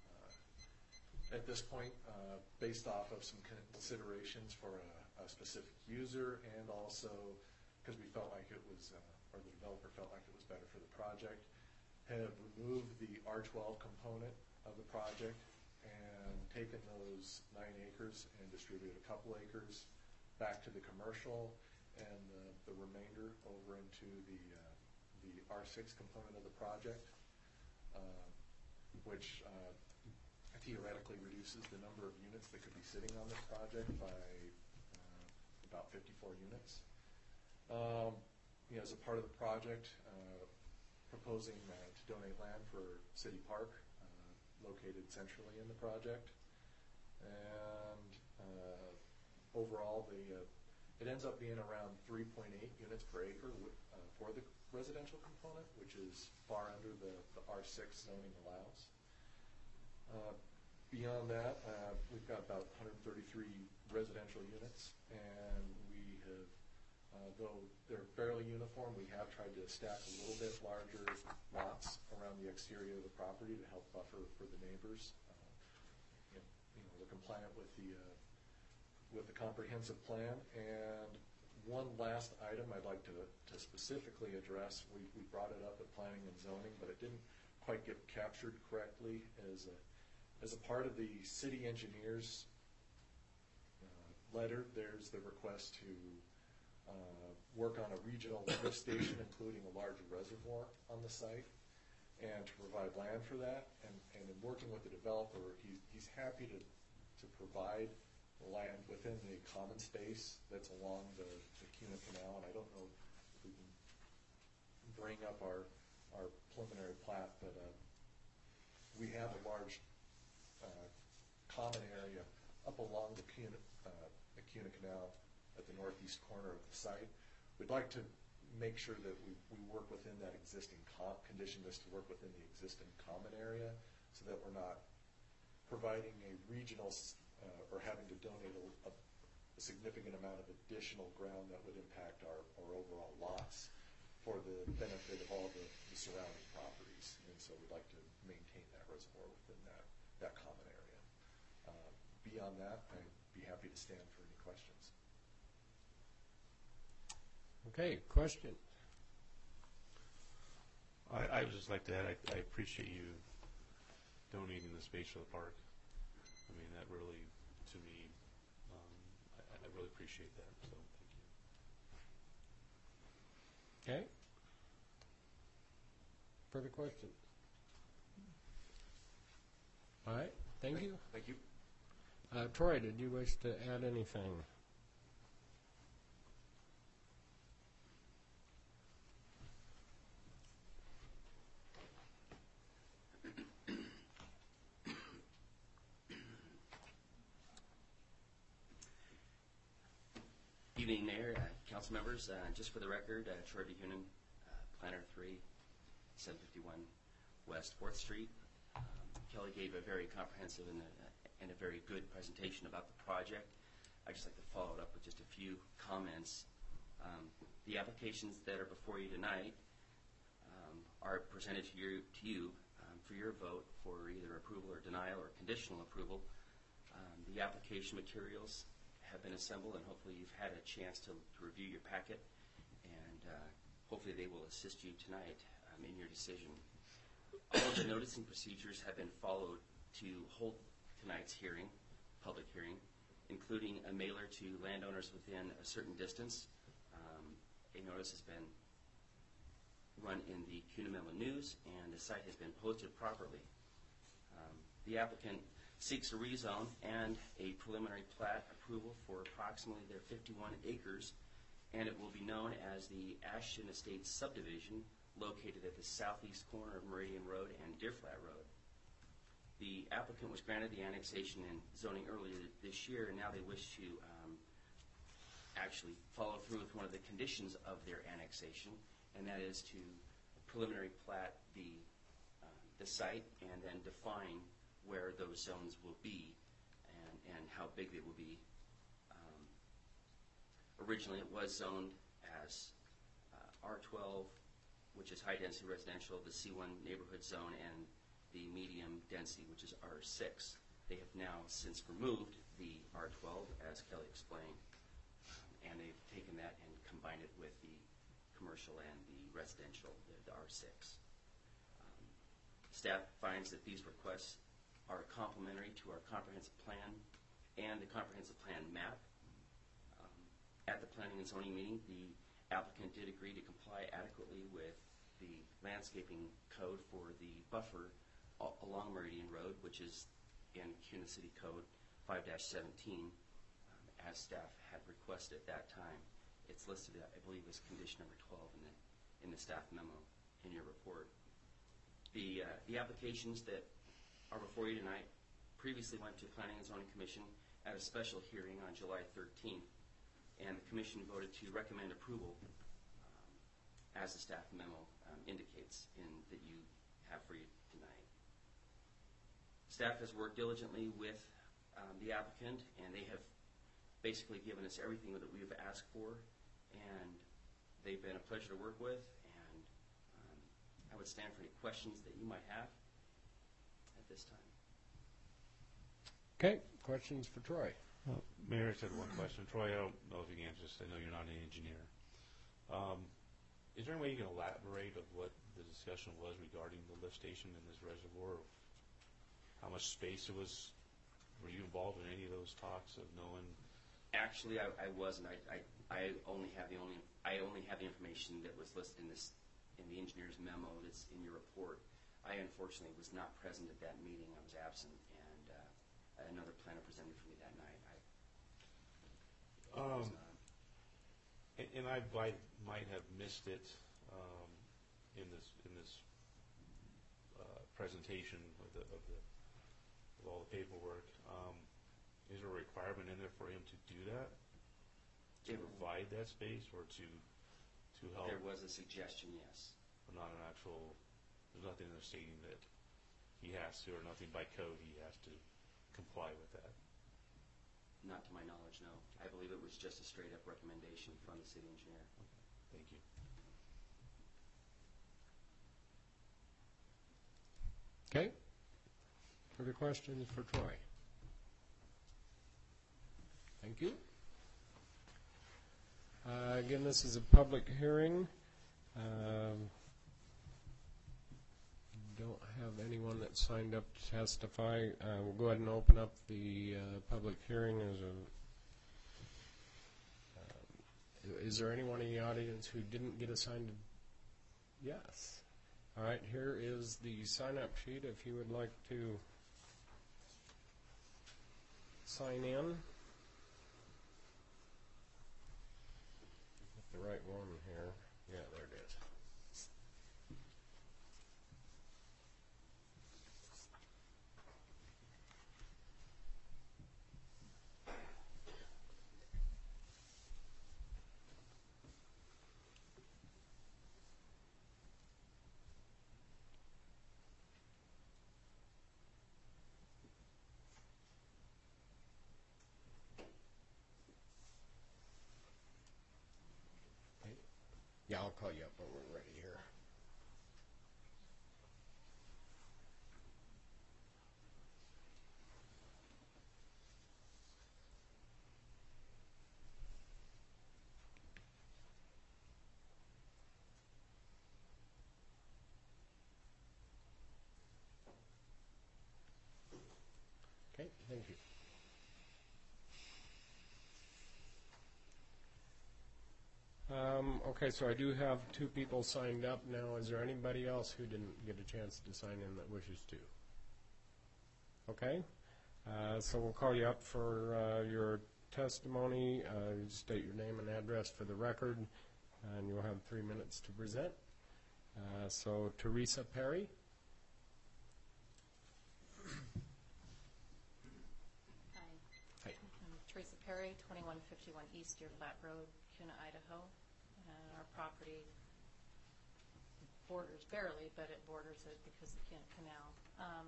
Uh, At this point, uh, based off of some considerations for a, a specific user, and also because we felt like it was, uh, or the developer felt like it was better for the project, have removed the R twelve component of the project and taken those nine acres and distributed a couple acres back to the commercial and the, the remainder over into the, uh, the R six component of the project, uh, which uh, theoretically reduces the number of units that could be sitting on this project by uh, about fifty-four units. Um, you know, as a part of the project, uh, proposing uh, to donate land for City Park, uh, located centrally in the project. And uh, overall, the uh, it ends up being around three point eight units per acre wi- uh, for the residential component, which is far under the, the R six zoning allows. Uh, Beyond that, uh, we've got about one hundred thirty-three residential units, and we have, uh, though they're fairly uniform, we have tried to stack a little bit larger lots around the exterior of the property to help buffer for the neighbors. Uh, you know, you know, we're compliant with the uh, with the comprehensive plan. And one last item I'd like to, to specifically address. We, we brought it up at planning and zoning, but it didn't quite get captured correctly as a As a part of the city engineer's uh, letter, there's the request to uh, work on a regional lift station, including a larger reservoir on the site, and to provide land for that. And, and in working with the developer, he, he's happy to, to provide land within the common space that's along the, the Cuna Canal. And I don't know if we can bring up our, our preliminary plat, but uh, we have a large Uh, common area up along the Cuna, uh, the Cuna Canal at the northeast corner of the site. We'd like to make sure that we, we work within that existing com- condition this to work within the existing common area so that we're not providing a regional s- uh, or having to donate a, a, a significant amount of additional ground that would impact our, our overall lots for the benefit of all the, the surrounding properties. And so we'd like to maintain that reservoir within that, that common area. Uh, beyond that, I'd be happy to stand for any questions. Okay, question. I, I would just like to add, I, I appreciate you donating the space for the park. I mean, that really, to me, um, I, I really appreciate that, so thank you. Okay. Further questions? All right, thank you. Thank you. Uh, Troy, did you wish to add anything? Evening, Mayor, uh, council members. Uh, just for the record, uh, Troy Behunin, uh, Planner three, seven fifty-one West fourth Street. Um, Kelly gave a very comprehensive and a, and a very good presentation about the project. I'd just like to follow it up with just a few comments. Um, the applications that are before you tonight um, are presented to you, to you um, for your vote for either approval or denial or conditional approval. Um, the application materials have been assembled, and hopefully you've had a chance to, to review your packet, and uh, hopefully they will assist you tonight um, in your decision. All of the noticing procedures have been followed to hold tonight's hearing, public hearing, including a mailer to landowners within a certain distance. Um, a notice has been run in the Cunamela News, and the site has been posted properly. Um, the applicant seeks a rezone and a preliminary plat approval for approximately their fifty-one acres, and it will be known as the Ashton Estates subdivision, located at the southeast corner of Meridian Road and Deer Flat Road. The applicant was granted the annexation and zoning earlier this year, and now they wish to um, actually follow through with one of the conditions of their annexation, and that is to preliminary plat the, uh, the site and then define where those zones will be and, and how big they will be. Um, originally it was zoned as uh, R twelve, which is high density residential, the C one neighborhood zone, and the medium density, which is R six. They have now since removed the R twelve, as Kelly explained, um, and they've taken that and combined it with the commercial and the residential, the, the R six. Um, staff finds that these requests are complementary to our comprehensive plan and the comprehensive plan map. Um, at the planning and zoning meeting, the applicant did agree to comply adequately with the landscaping code for the buffer a- along Meridian Road, which is in Cuna City Code five dash seventeen, um, as staff had requested at that time. It's listed, I believe, as condition number twelve in the, in the staff memo in your report. The, uh, the applications that are before you tonight previously went to Planning and Zoning Commission at a special hearing on July thirteenth, and the Commission voted to recommend approval um, as the staff memo um, indicates in that you have for you tonight. Staff has worked diligently with um, the applicant, and they have basically given us everything that we have asked for, and they've been a pleasure to work with, and um, I would stand for any questions that you might have this time. Okay, questions for Troy? Well, Mayor, I just had one question. Troy, I don't know if you can answer this. I know you're not an engineer. Um, is there any way you can elaborate of what the discussion was regarding the lift station in this reservoir? How much space it was? Were you involved in any of those talks of knowing? Actually, I, I wasn't. I, I, I only have the only I only have the information that was listed in this in the engineer's memo that's in your report. I unfortunately was not present at that meeting. I was absent, and uh, another planner presented for me that night. I Um, was not. and, and I might, might have missed it um, in this in this uh, presentation of the, of the of all the paperwork. Um, is there a requirement in there for him to do that? To It- provide that space or to, to help? There was a suggestion, yes. But not an actual, there's nothing in there stating that he has to, or nothing by code he has to comply with that. Not to my knowledge, no. I believe it was just a straight-up recommendation from the city engineer. Thank you. Okay. Further questions for Troy? Thank you. Uh, Again, this is a public hearing. Um, Don't have anyone that signed up to testify. Uh, We'll go ahead and open up the uh, public hearing as a. uh, Is there anyone in the audience who didn't get assigned? Yes. All right, here is the sign-up sheet if you would like to sign in. Get the right one here. Yeah, there it is. Yeah, I'll call you up when we're ready here. Okay, thank you. Um, okay, so I do have two people signed up now. Is there anybody else who didn't get a chance to sign in that wishes to? Okay, uh, so we'll call you up for uh, your testimony. Uh, state your name and address for the record, and you'll have three minutes to present. Uh, so, Teresa Perry. Hi. Hi. I'm Teresa Perry, twenty-one fifty-one East Deer Flat Road, Kuna, Idaho. And our property borders, barely, but it borders it because of the Kuna Canal. Um,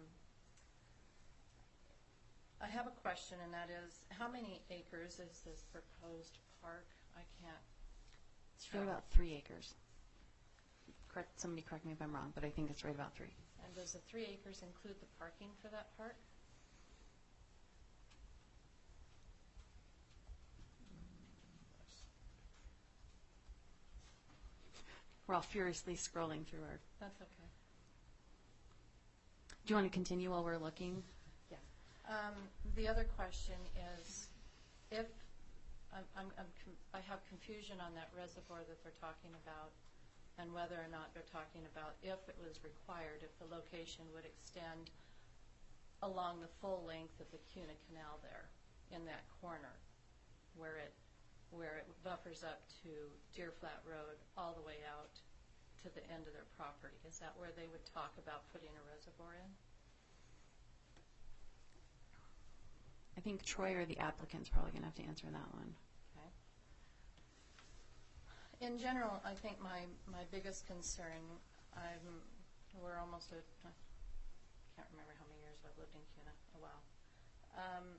I have a question, and that is, how many acres is this proposed park? I can't It's right about three acres. Correct, somebody correct me if I'm wrong, but I think it's right about three. And does the three acres include the parking for that park? We're all furiously scrolling through our. That's okay. Do you want to continue while we're looking? Yeah. Um, the other question is, if I'm, I'm, I'm com- I have confusion on that reservoir that they're talking about, and whether or not they're talking about if it was required, if the location would extend along the full length of the Kuna Canal there, in that corner, where it where it buffers up to Deer Flat Road all the way out to the end of their property. Is that where they would talk about putting a reservoir in? I think Troy or the applicant's probably going to have to answer that one. Okay. In general, I think my, my biggest concern, I'm, we're almost at, I can't remember how many years I've lived in Kuna, a while. Um,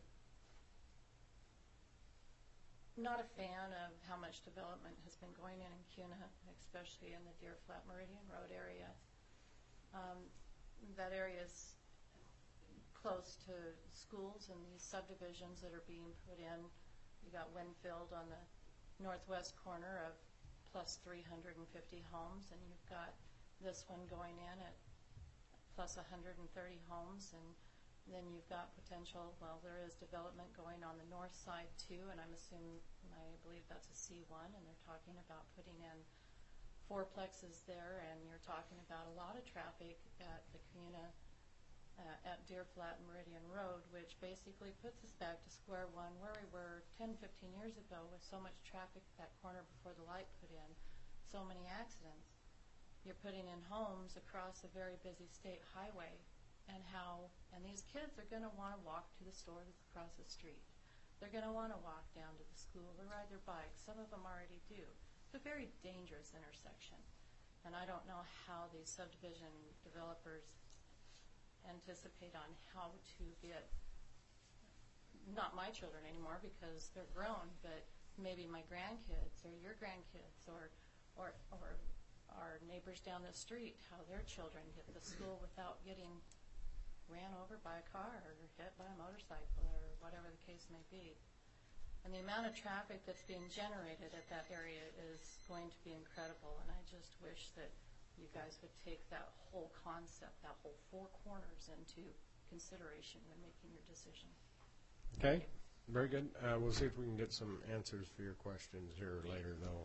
not a fan of how much development has been going in in Kuna, especially in the Deer Flat Meridian Road area. Um, that area is close to schools and these subdivisions that are being put in. You got Winfield on the northwest corner of plus three hundred fifty homes, and you've got this one going in at plus one hundred thirty homes, and then you've got potential, well, there is development going on the north side too, and I'm assuming, I believe that's a C one, and they're talking about putting in fourplexes there, and you're talking about a lot of traffic at the Kuna, uh, at Deer Flat and Meridian Road, which basically puts us back to square one where we were ten, fifteen years ago with so much traffic at that corner before the light put in, so many accidents. You're putting in homes across a very busy state highway, and how, and these kids are going to want to walk to the store that's across the street. They're going to want to walk down to the school or ride their bikes. Some of them already do. It's a very dangerous intersection. And I don't know how these subdivision developers anticipate on how to get, not my children anymore because they're grown, but maybe my grandkids or your grandkids or, or, or our neighbors down the street, how their children get to school without getting ran over by a car or hit by a motorcycle or whatever the case may be. And the amount of traffic that's being generated at that area is going to be incredible, and I just wish that you guys would take that whole concept, that whole four corners into consideration when making your decision. Okay, very good. Uh, we'll see if we can get some answers for your questions here later, though.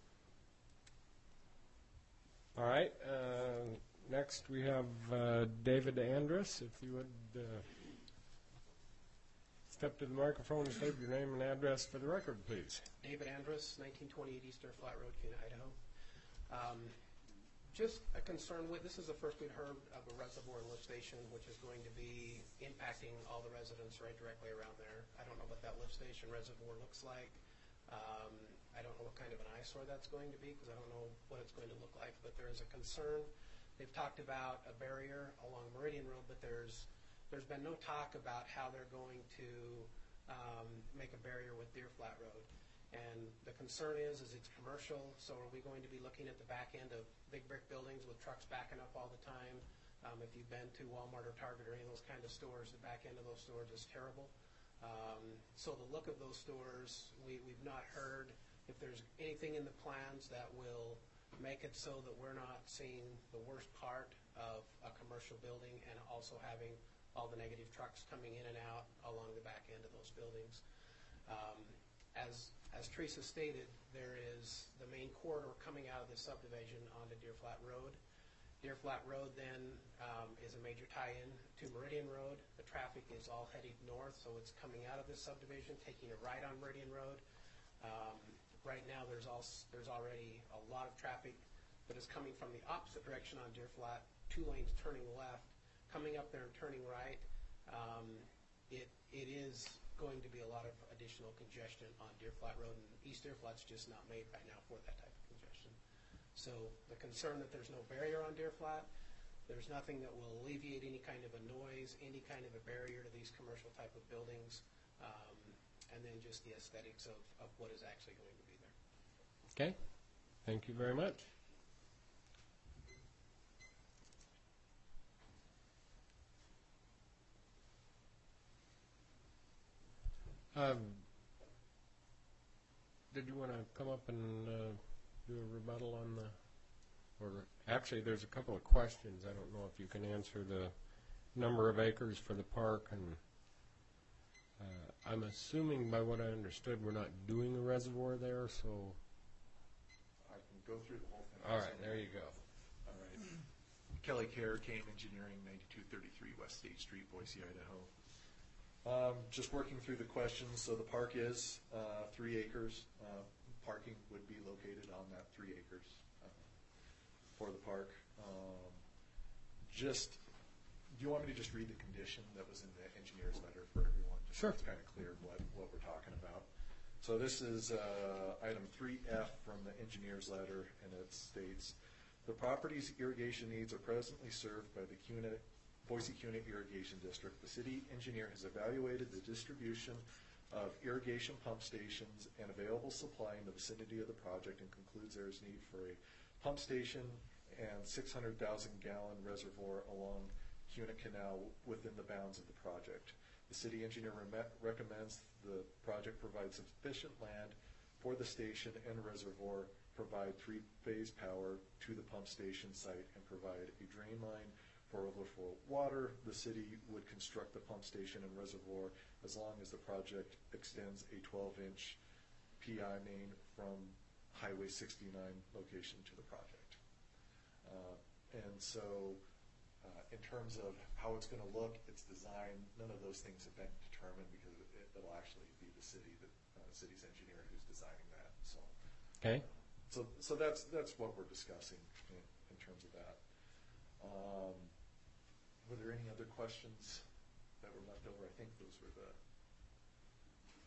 All right, uh, next we have uh, David Andrus, if you would uh, step to the microphone and state your name and address for the record, please. David Andrus, nineteen twenty-eight East Air Flat Road, Kuna, Idaho. Um, just a concern with, this is the first we'd heard of a reservoir lift station, which is going to be impacting all the residents right directly around there. I don't know what that lift station reservoir looks like. Um, I don't know what kind of an eyesore that's going to be because I don't know what it's going to look like, but there is a concern. They've talked about a barrier along Meridian Road, but there's there's been no talk about how they're going to um, make a barrier with Deer Flat Road. And the concern is, is it's commercial, so are we going to be looking at the back end of big brick buildings with trucks backing up all the time? Um, if you've been to Walmart or Target or any of those kind of stores, the back end of those stores is terrible. Um, so the look of those stores, we, we've not heard if there's anything in the plans that will make it so that we're not seeing the worst part of a commercial building and also having all the negative trucks coming in and out along the back end of those buildings. Um, as as Teresa stated, there is the main corridor coming out of the subdivision onto Deer Flat Road. Deer Flat Road then um, is a major tie-in to Meridian Road. The traffic is all heading north, so it's coming out of this subdivision, taking a right on Meridian Road. Um, right now, there's also there's already a lot of traffic that is coming from the opposite direction on Deer Flat, two lanes turning left, coming up there and turning right. Um, it it is going to be a lot of additional congestion on Deer Flat Road, and East Deer Flat's just not made right now for that type of congestion. So the concern that there's no barrier on Deer Flat, there's nothing that will alleviate any kind of a noise, any kind of a barrier to these commercial type of buildings, um, and then just the aesthetics of, of what is actually going to be there. Okay, thank you very much. Um, did you want to come up and uh, do a rebuttal on the, or actually there's a couple of questions. I don't know if you can answer the number of acres for the park, and uh, I'm assuming by what I understood we're not doing a reservoir there, so. I can go through the whole thing. All right, there you go. All right. Kelly Kerr, Kane Engineering, ninety-two thirty-three West State Street, Boise, Idaho. Um, just working through the questions. So the park is uh, three acres. Uh, parking would be located on that three acres uh, for the park. Um, just, do you want me to just read the condition that was in the engineer's letter for everyone? Just Sure. So it's kind of clear what, what we're talking about. So this is uh, item three F from the engineer's letter, and it states, the property's irrigation needs are presently served by the CUNA Boise-CUNA Irrigation District. The city engineer has evaluated the distribution of irrigation pump stations and available supply in the vicinity of the project and concludes there is need for a pump station and six hundred thousand gallon reservoir along CUNA Canal within the bounds of the project. The city engineer re- recommends the project provide sufficient land for the station and reservoir, provide three-phase power to the pump station site, and provide a drain line for overflow water. The city would construct the pump station and reservoir as long as the project extends a twelve inch P I main from Highway sixty-nine location to the project. Uh, and so uh, in terms of how it's going to look, its design, none of those things have been determined because it, it'll actually be the city, the uh, city's engineer who's designing that. So, Okay. so, so that's that's what we're discussing in, in terms of that. Um, Were there any other questions that were left over? I think those were the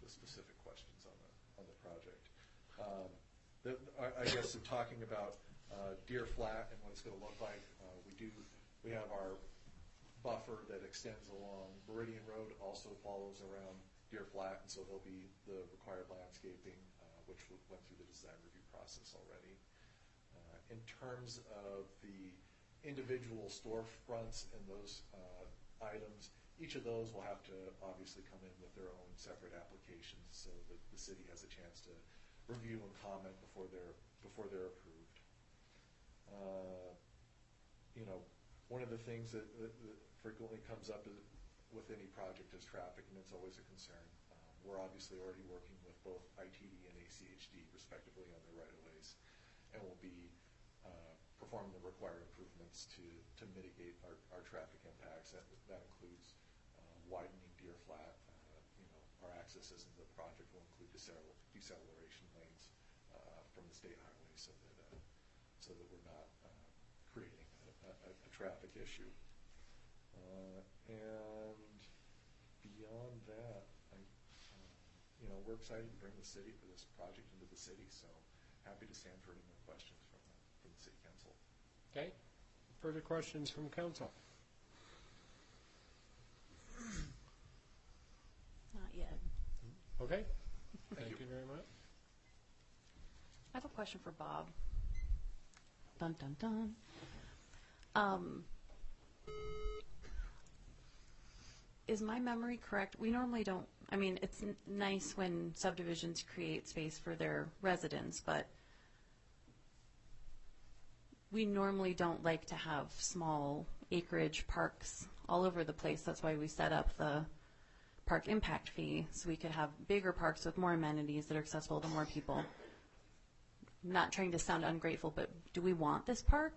the specific questions on the, on the project. Um, the, I, I guess in talking about uh, Deer Flat and what it's going to look like, uh, we do, we have our buffer that extends along Meridian Road, also follows around Deer Flat, and so there'll be the required landscaping, uh, which went through the design review process already. Uh, in terms of the individual storefronts and those uh, items, each of those will have to obviously come in with their own separate applications, so that the city has a chance to review and comment before they're before they're approved. Uh, you know, one of the things that, that, that frequently comes up is, with any project is traffic, and it's always a concern. Um, we're obviously already working with both I T D and A C H D, respectively, on their right-of-ways, and we'll be uh, performing the required improvements to, to mitigate our, our traffic impacts. That, that includes uh, widening Deer Flat. Uh, you know, our accesses in the project will include decel- deceleration lanes uh, from the state highway, so that uh, so that we're not uh, creating a, a, a traffic issue. Uh, and beyond that, I, uh, you know, we're excited to bring the city for this project into the city. So happy to stand for any more questions from the, from the city council. Okay. Further questions from council? Not yet. Okay. Thank Thank you very much. I have a question for Bob. Dun, dun, dun. Um, is my memory correct? We normally don't, I mean, it's n- nice when subdivisions create space for their residents, but we normally don't like to have small acreage parks all over the place. That's why we set up the park impact fee, so we could have bigger parks with more amenities that are accessible to more people. I'm not trying to sound ungrateful, but do we want this park?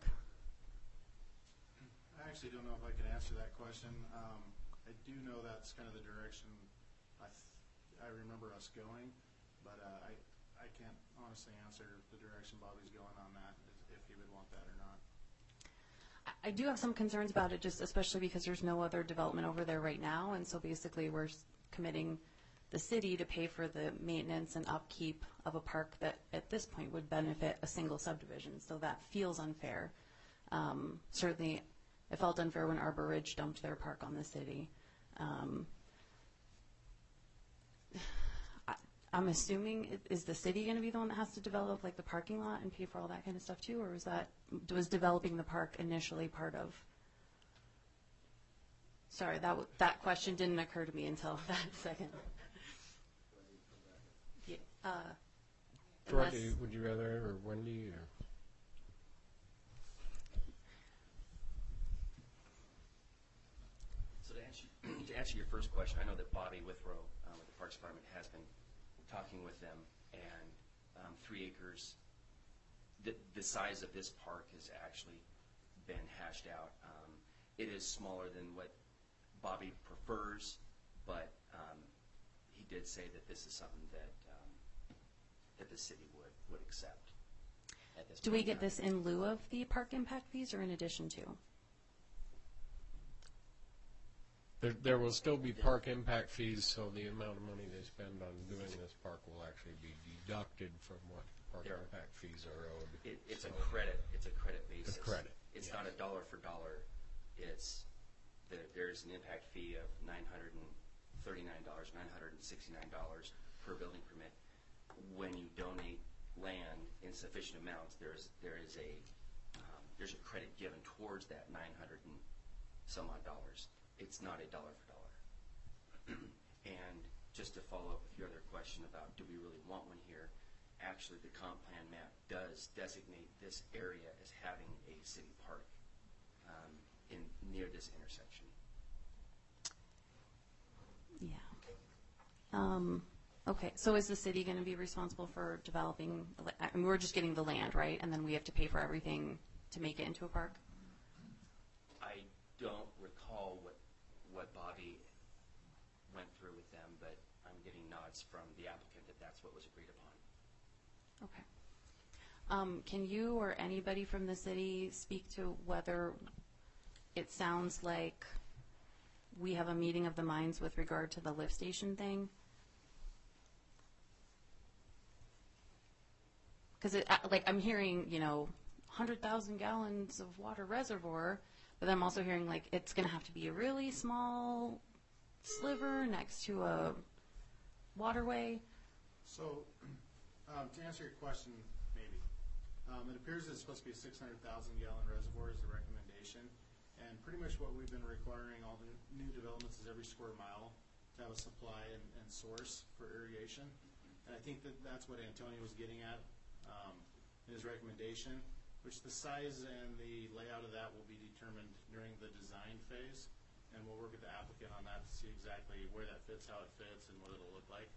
I actually don't know if I can answer that question. Um, I do know that's kind of the direction I, th- I remember us going, but uh, I, I can't honestly answer the direction Bobby's going on that, if he would want that or not. I do have some concerns about it, just especially because there's no other development over there right now, and so basically we're committing the city to pay for the maintenance and upkeep of a park that at this point would benefit a single subdivision, so that feels unfair. Um, certainly, it felt unfair when Arbor Ridge dumped their park on the city. Um, I, I'm assuming, it, is the city going to be the one that has to develop like the parking lot and pay for all that kind of stuff too, or was that, was developing the park initially part of? Sorry, that w- that question didn't occur to me until that second. Yeah, uh, Dorothy, unless- would you rather, or Wendy, or? So to answer, to answer your first question, I know that Bobby Withrow um, with the Parks Department has been talking with them, and um, three acres, the, the size of this park has actually been hashed out. Um, it is smaller than what Bobby prefers, but um, he did say that this is something that um, that the city would, would accept at this Do point we get in time. this in lieu of the park impact fees or in addition to? There, there will still be park impact fees, so the amount of money they spend on doing this park will actually be deducted from what park There. impact fees are owed. It, it's So- a credit. It's a credit basis. A credit, It's yeah. not a dollar for dollar. It's there, there's an impact fee of nine hundred and thirty-nine dollars, nine hundred and sixty-nine dollars per building permit. When you donate land in sufficient amounts, there's there is a um, there's a credit given towards that nine hundred and some odd dollars. It's not a dollar for dollar. And just to follow up with your other question about do we really want one here, actually the comp plan map does designate this area as having a city park um, in near this intersection. Yeah. Um, okay, so is the city going to be responsible for developing, I mean, we're just getting the land, right? And then we have to pay for everything to make it into a park? I don't recall what what Bobby went through with them, but I'm getting nods from the applicant that that's what was agreed upon. Okay. Um, can you or anybody from the city speak to whether it sounds like we have a meeting of the minds with regard to the lift station thing? because like I'm hearing, you know, one hundred thousand gallons of water reservoir, but I'm also hearing like it's going to have to be a really small sliver next to a waterway. So, um, to answer your question, maybe. Um, it appears it's supposed to be a six hundred thousand gallon reservoir is the recommendation. And pretty much what we've been requiring all the new developments is every square mile to have a supply and, and source for irrigation. And I think that that's what Antonio was getting at um, in his recommendation, which the size and the layout of that will be determined during the design phase. And we'll work with the applicant on that to see exactly where that fits, how it fits, and what it'll look like.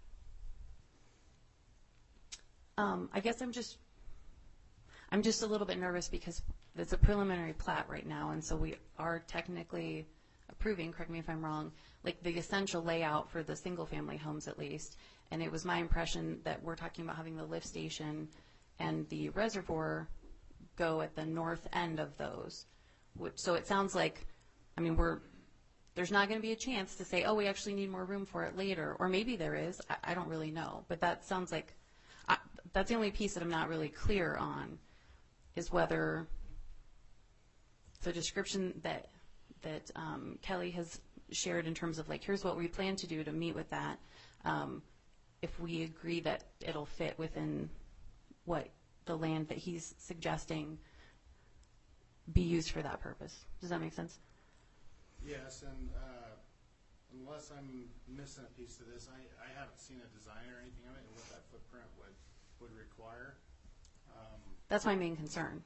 Um, I guess I'm just, I'm just a little bit nervous because it's a preliminary plat right now, and so we are technically approving, correct me if I'm wrong, like the essential layout for the single-family homes at least. And it was my impression that we're talking about having the lift station and the reservoir go at the north end of those. Which, so it sounds like, I mean, we're, there's not going to be a chance to say, oh, we actually need more room for it later. Or maybe there is. I, I don't really know. But that sounds like, I, that's the only piece that I'm not really clear on, is whether the description that that um, Kelly has shared in terms of like, here's what we plan to do to meet with that, um, if we agree that it'll fit within what the land that he's suggesting be used for that purpose. Does that make sense? Yes, and uh, unless I'm missing a piece of this, I, I haven't seen a design or anything of it and what that footprint would, would require. Um, That's my main concern.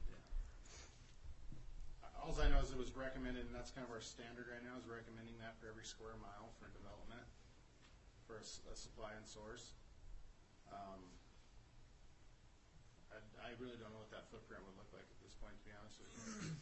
All I know is it was recommended, and that's kind of our standard right now, is recommending that for every square mile for development for a, s- a supply and source. Um, I, I really don't know what that footprint would look like at this point, to be honest with you.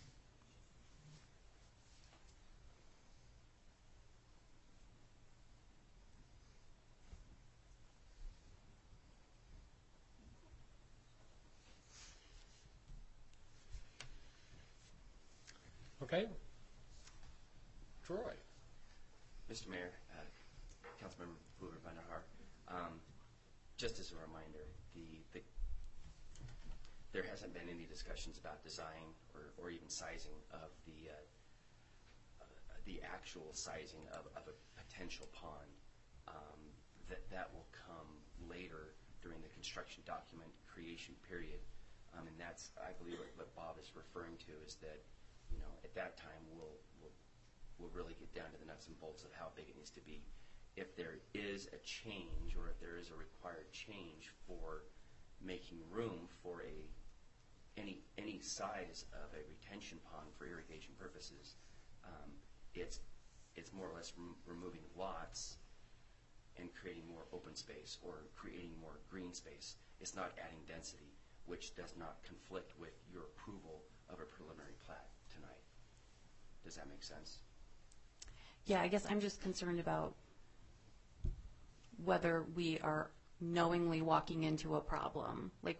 Okay. Troy. Mister Mayor, uh, Councilmember Hoover Bandahar, um, just as a reminder, the, the there hasn't been any discussions about design or, or even sizing of the uh, uh, the actual sizing of, of a potential pond. Um, that that will come later during the construction document creation period, um, and that's I believe what, what Bob is referring to is that. You know, at that time, we'll, we'll we'll really get down to the nuts and bolts of how big it needs to be. If there is a change, or if there is a required change for making room for a any any size of a retention pond for irrigation purposes, um, it's it's more or less rem- removing lots and creating more open space or creating more green space. It's not adding density, which does not conflict with your approval of a preliminary plat tonight. Does that make sense? Yeah, I guess I'm just concerned about whether we are knowingly walking into a problem. Like,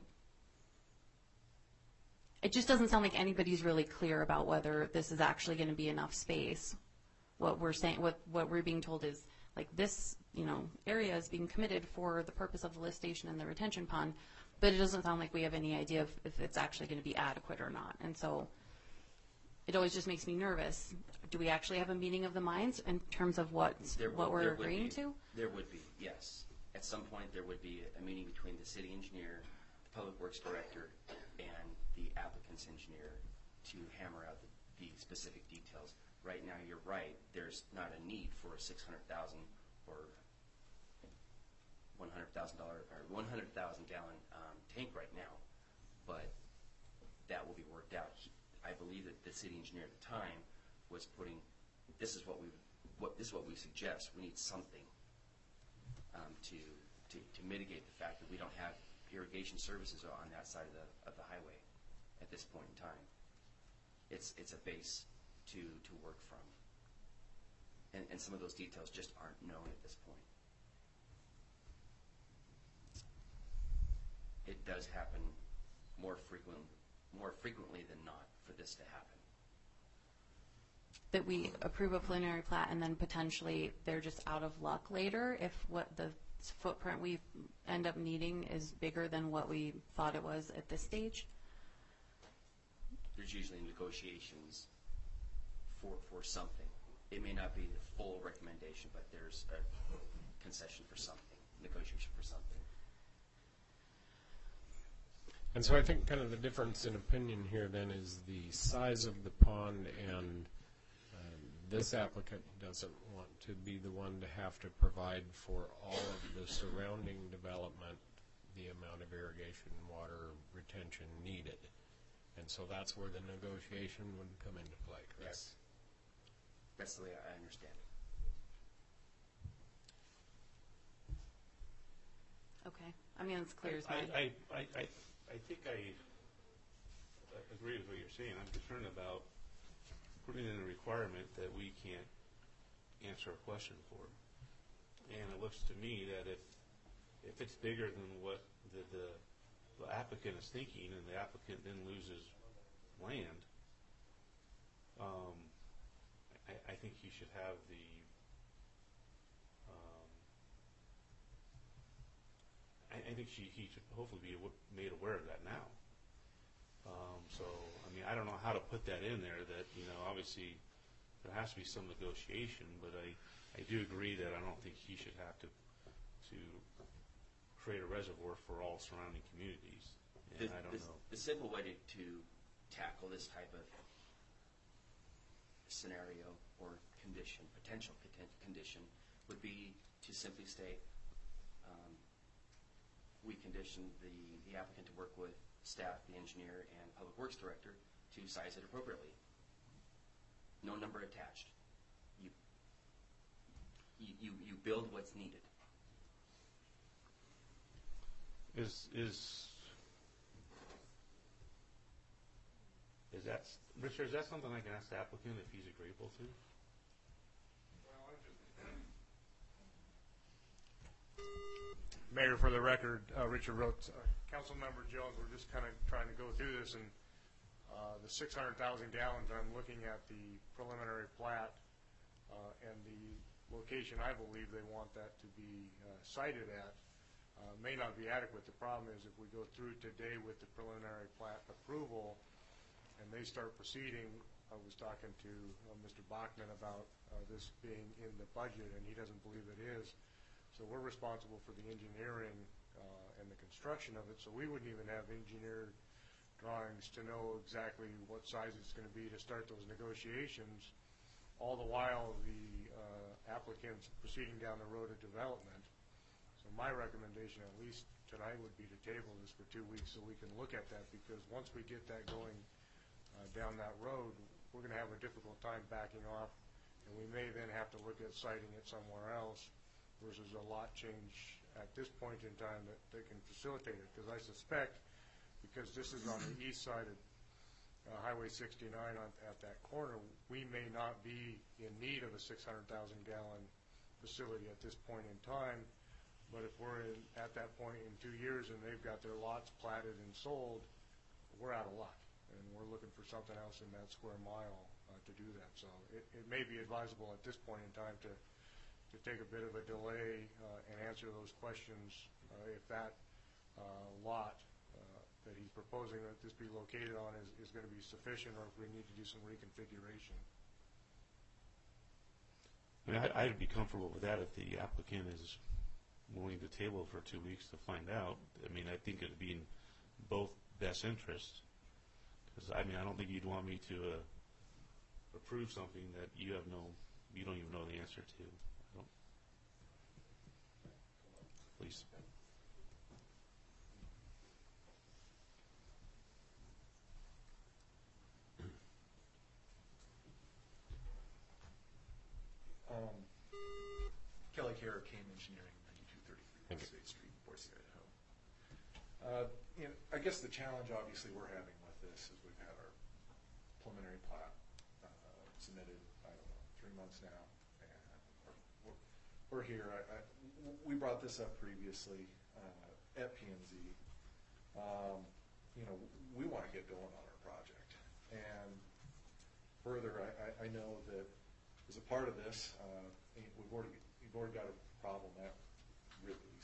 it just doesn't sound like anybody's really clear about whether this is actually going to be enough space. What we're saying, what what we're being told is like this, you know, area is being committed for the purpose of the lift station and the retention pond, but it doesn't sound like we have any idea if, if it's actually going to be adequate or not. And so it always just makes me nervous. Do we actually have a meeting of the minds in terms of what There what would- we're there would agreeing be- to? There would be, yes. At some point, there would be a meeting between the city engineer, the public works director, and the applicant's engineer to hammer out the, the specific details. Right now, you're right. There's not a need for a six hundred thousand or one hundred thousand dollar or one hundred thousand gallon um, tank right now, but that will be worked out. He, I believe that the city engineer at the time was putting, this is what we, what this is what we suggest. We need something um, to, to to mitigate the fact that we don't have irrigation services on that side of the of the highway at this point in time. It's it's a base to to work from, and and some of those details just aren't known at this point. It does happen more frequent more frequently than not for this to happen. That we approve a preliminary plat and then potentially they're just out of luck later if what the footprint we end up needing is bigger than what we thought it was at this stage? There's usually negotiations for, for something. It may not be the full recommendation, but there's a concession for something, negotiation for something. And so I think kind of the difference in opinion here then is the size of the pond, and um, this applicant doesn't want to be the one to have to provide for all of the surrounding development the amount of irrigation and water retention needed. And so that's where the negotiation would come into play, correct? Yes. That's the way I understand it. Okay. I mean, it's clear as I, mud. I, I, I, I think I agree with what you're saying. I'm concerned about putting in a requirement that we can't answer a question for. And it looks to me that if if it's bigger than what the, the, the applicant is thinking, and the applicant then loses land, um, I, I think he should have the um, I, I think she, he should hopefully be aw- made aware of that now. Um, so, I mean, I don't know how to put that in there, that, you know, obviously there has to be some negotiation, but I, I do agree that I don't think he should have to to create a reservoir for all surrounding communities. And The, I don't the, know. the simple way to, to tackle this type of scenario or condition, potential poten- condition, would be to simply state, um, we condition the, the applicant to work with staff, the engineer, and public works director to size it appropriately. No number attached. You, you, you, you build what's needed. Is is is that, Richard, is that something I can ask the applicant if he's agreeable to? Mayor, for the record, uh, Richard Rhodes, uh, Councilmember Jones, we're just kind of trying to go through this, and uh, the six hundred thousand gallons, I'm looking at the preliminary plat uh, and the location I believe they want that to be uh, sited at uh, may not be adequate. The problem is if we go through today with the preliminary plat approval and they start proceeding, I was talking to uh, Mister Bachman about uh, this being in the budget, and he doesn't believe it is. So we're responsible for the engineering uh, and the construction of it, so we wouldn't even have engineered drawings to know exactly what size it's going to be to start those negotiations, all the while the uh, applicant's proceeding down the road of development. So my recommendation, at least tonight, would be to table this for two weeks so we can look at that, because once we get that going uh, down that road, we're going to have a difficult time backing off, and we may then have to look at siting it somewhere else versus a lot change at this point in time that they can facilitate it. Because I suspect, because this is on the east side of uh, Highway sixty-nine on, at that corner, we may not be in need of a six hundred thousand gallon facility at this point in time. But if we're in, at that point in two years and they've got their lots platted and sold, we're out of luck. And we're looking for something else in that square mile uh, to do that. So it, it may be advisable at this point in time to to take a bit of a delay uh, and answer those questions uh, if that uh, lot uh, that he's proposing that this be located on is, is going to be sufficient, or if we need to do some reconfiguration. I mean, I, I'd be comfortable with that if the applicant is willing to table for two weeks to find out. I mean, I think it'd be in both best interests. Because, I mean, I don't think you'd want me to uh, approve something that you have no, you don't even know the answer to. I don't. Please. Um, Kelly Kerr, Kane Engineering, ninety-two thirty-three West State Street, Boise, Idaho. Uh, you know, I guess the challenge obviously we're having with this is we've had our preliminary plat uh, submitted, I don't know, three months now, and we're, we're here. I, I, we brought this up previously uh, at P and Z. Um, you know, we want to get going on our project, and further, I, I, I know that as a part of this, uh, we've already we've already got a problem that really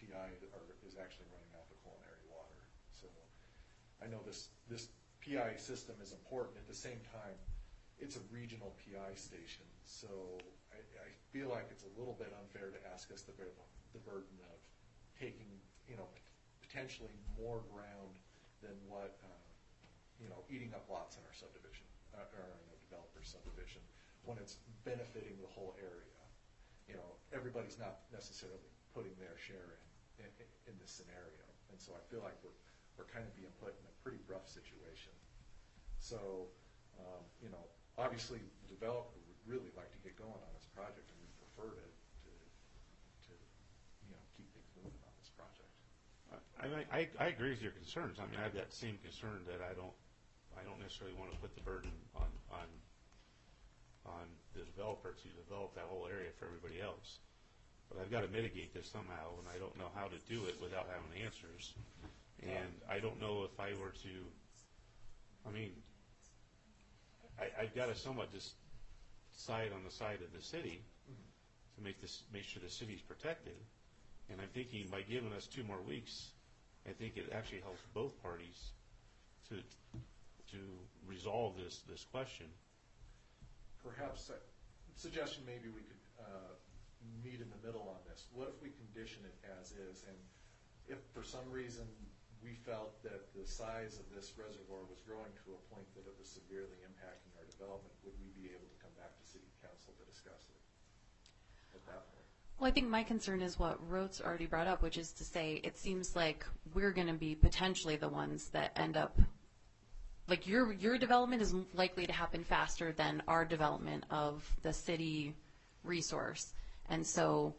P I are, is actually running off of culinary water. So I know this, this P I system is important. At the same time, it's a regional P I station. So I, I feel like it's a little bit unfair to ask us the, bur- the burden of taking, you know, potentially more ground than what, uh, you know, eating up lots in our subdivision, uh, or in a developer's subdivision, when it's benefiting the whole area. You know, everybody's not necessarily putting their share in, in, in this scenario. And so I feel like we're, we're kind of being put in a pretty rough situation. So, um, you know, obviously the developer would really like to get going on this project, and we prefer to, to, to you know, keep things moving on this project. I, I, I agree with your concerns. I mean, I have that same concern that I don't, I don't necessarily want to put the burden on, on, on the developer to develop that whole area for everybody else. But I've got to mitigate this somehow, and I don't know how to do it without having answers. And I don't know if I were to, I mean, I, I've got to somewhat just side on the side of the city to make this, make sure the city's protected. And I'm thinking by giving us two more weeks, I think it actually helps both parties to to resolve this this question. Perhaps a suggestion, maybe we could uh, meet in the middle on this. What if we condition it as is, and if for some reason we felt that the size of this reservoir was growing to a point that it was severely impacting our development, would we be able to come back to City Council to discuss it at that point? Well, I think my concern is what Rhodes already brought up, which is to say it seems like we're going to be potentially the ones that end up, like your your development is likely to happen faster than our development of the city resource. And so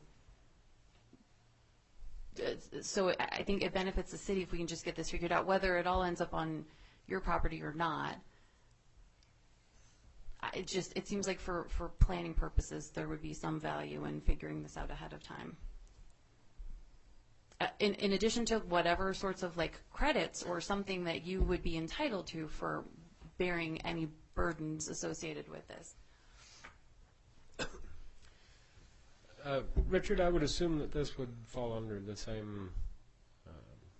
so I think it benefits the city if we can just get this figured out, whether it all ends up on your property or not. It just, it seems like for, for planning purposes, there would be some value in figuring this out ahead of time. Uh, in, in addition to whatever sorts of like credits or something that you would be entitled to for bearing any burdens associated with this. Uh, Richard, I would assume that this would fall under the same uh,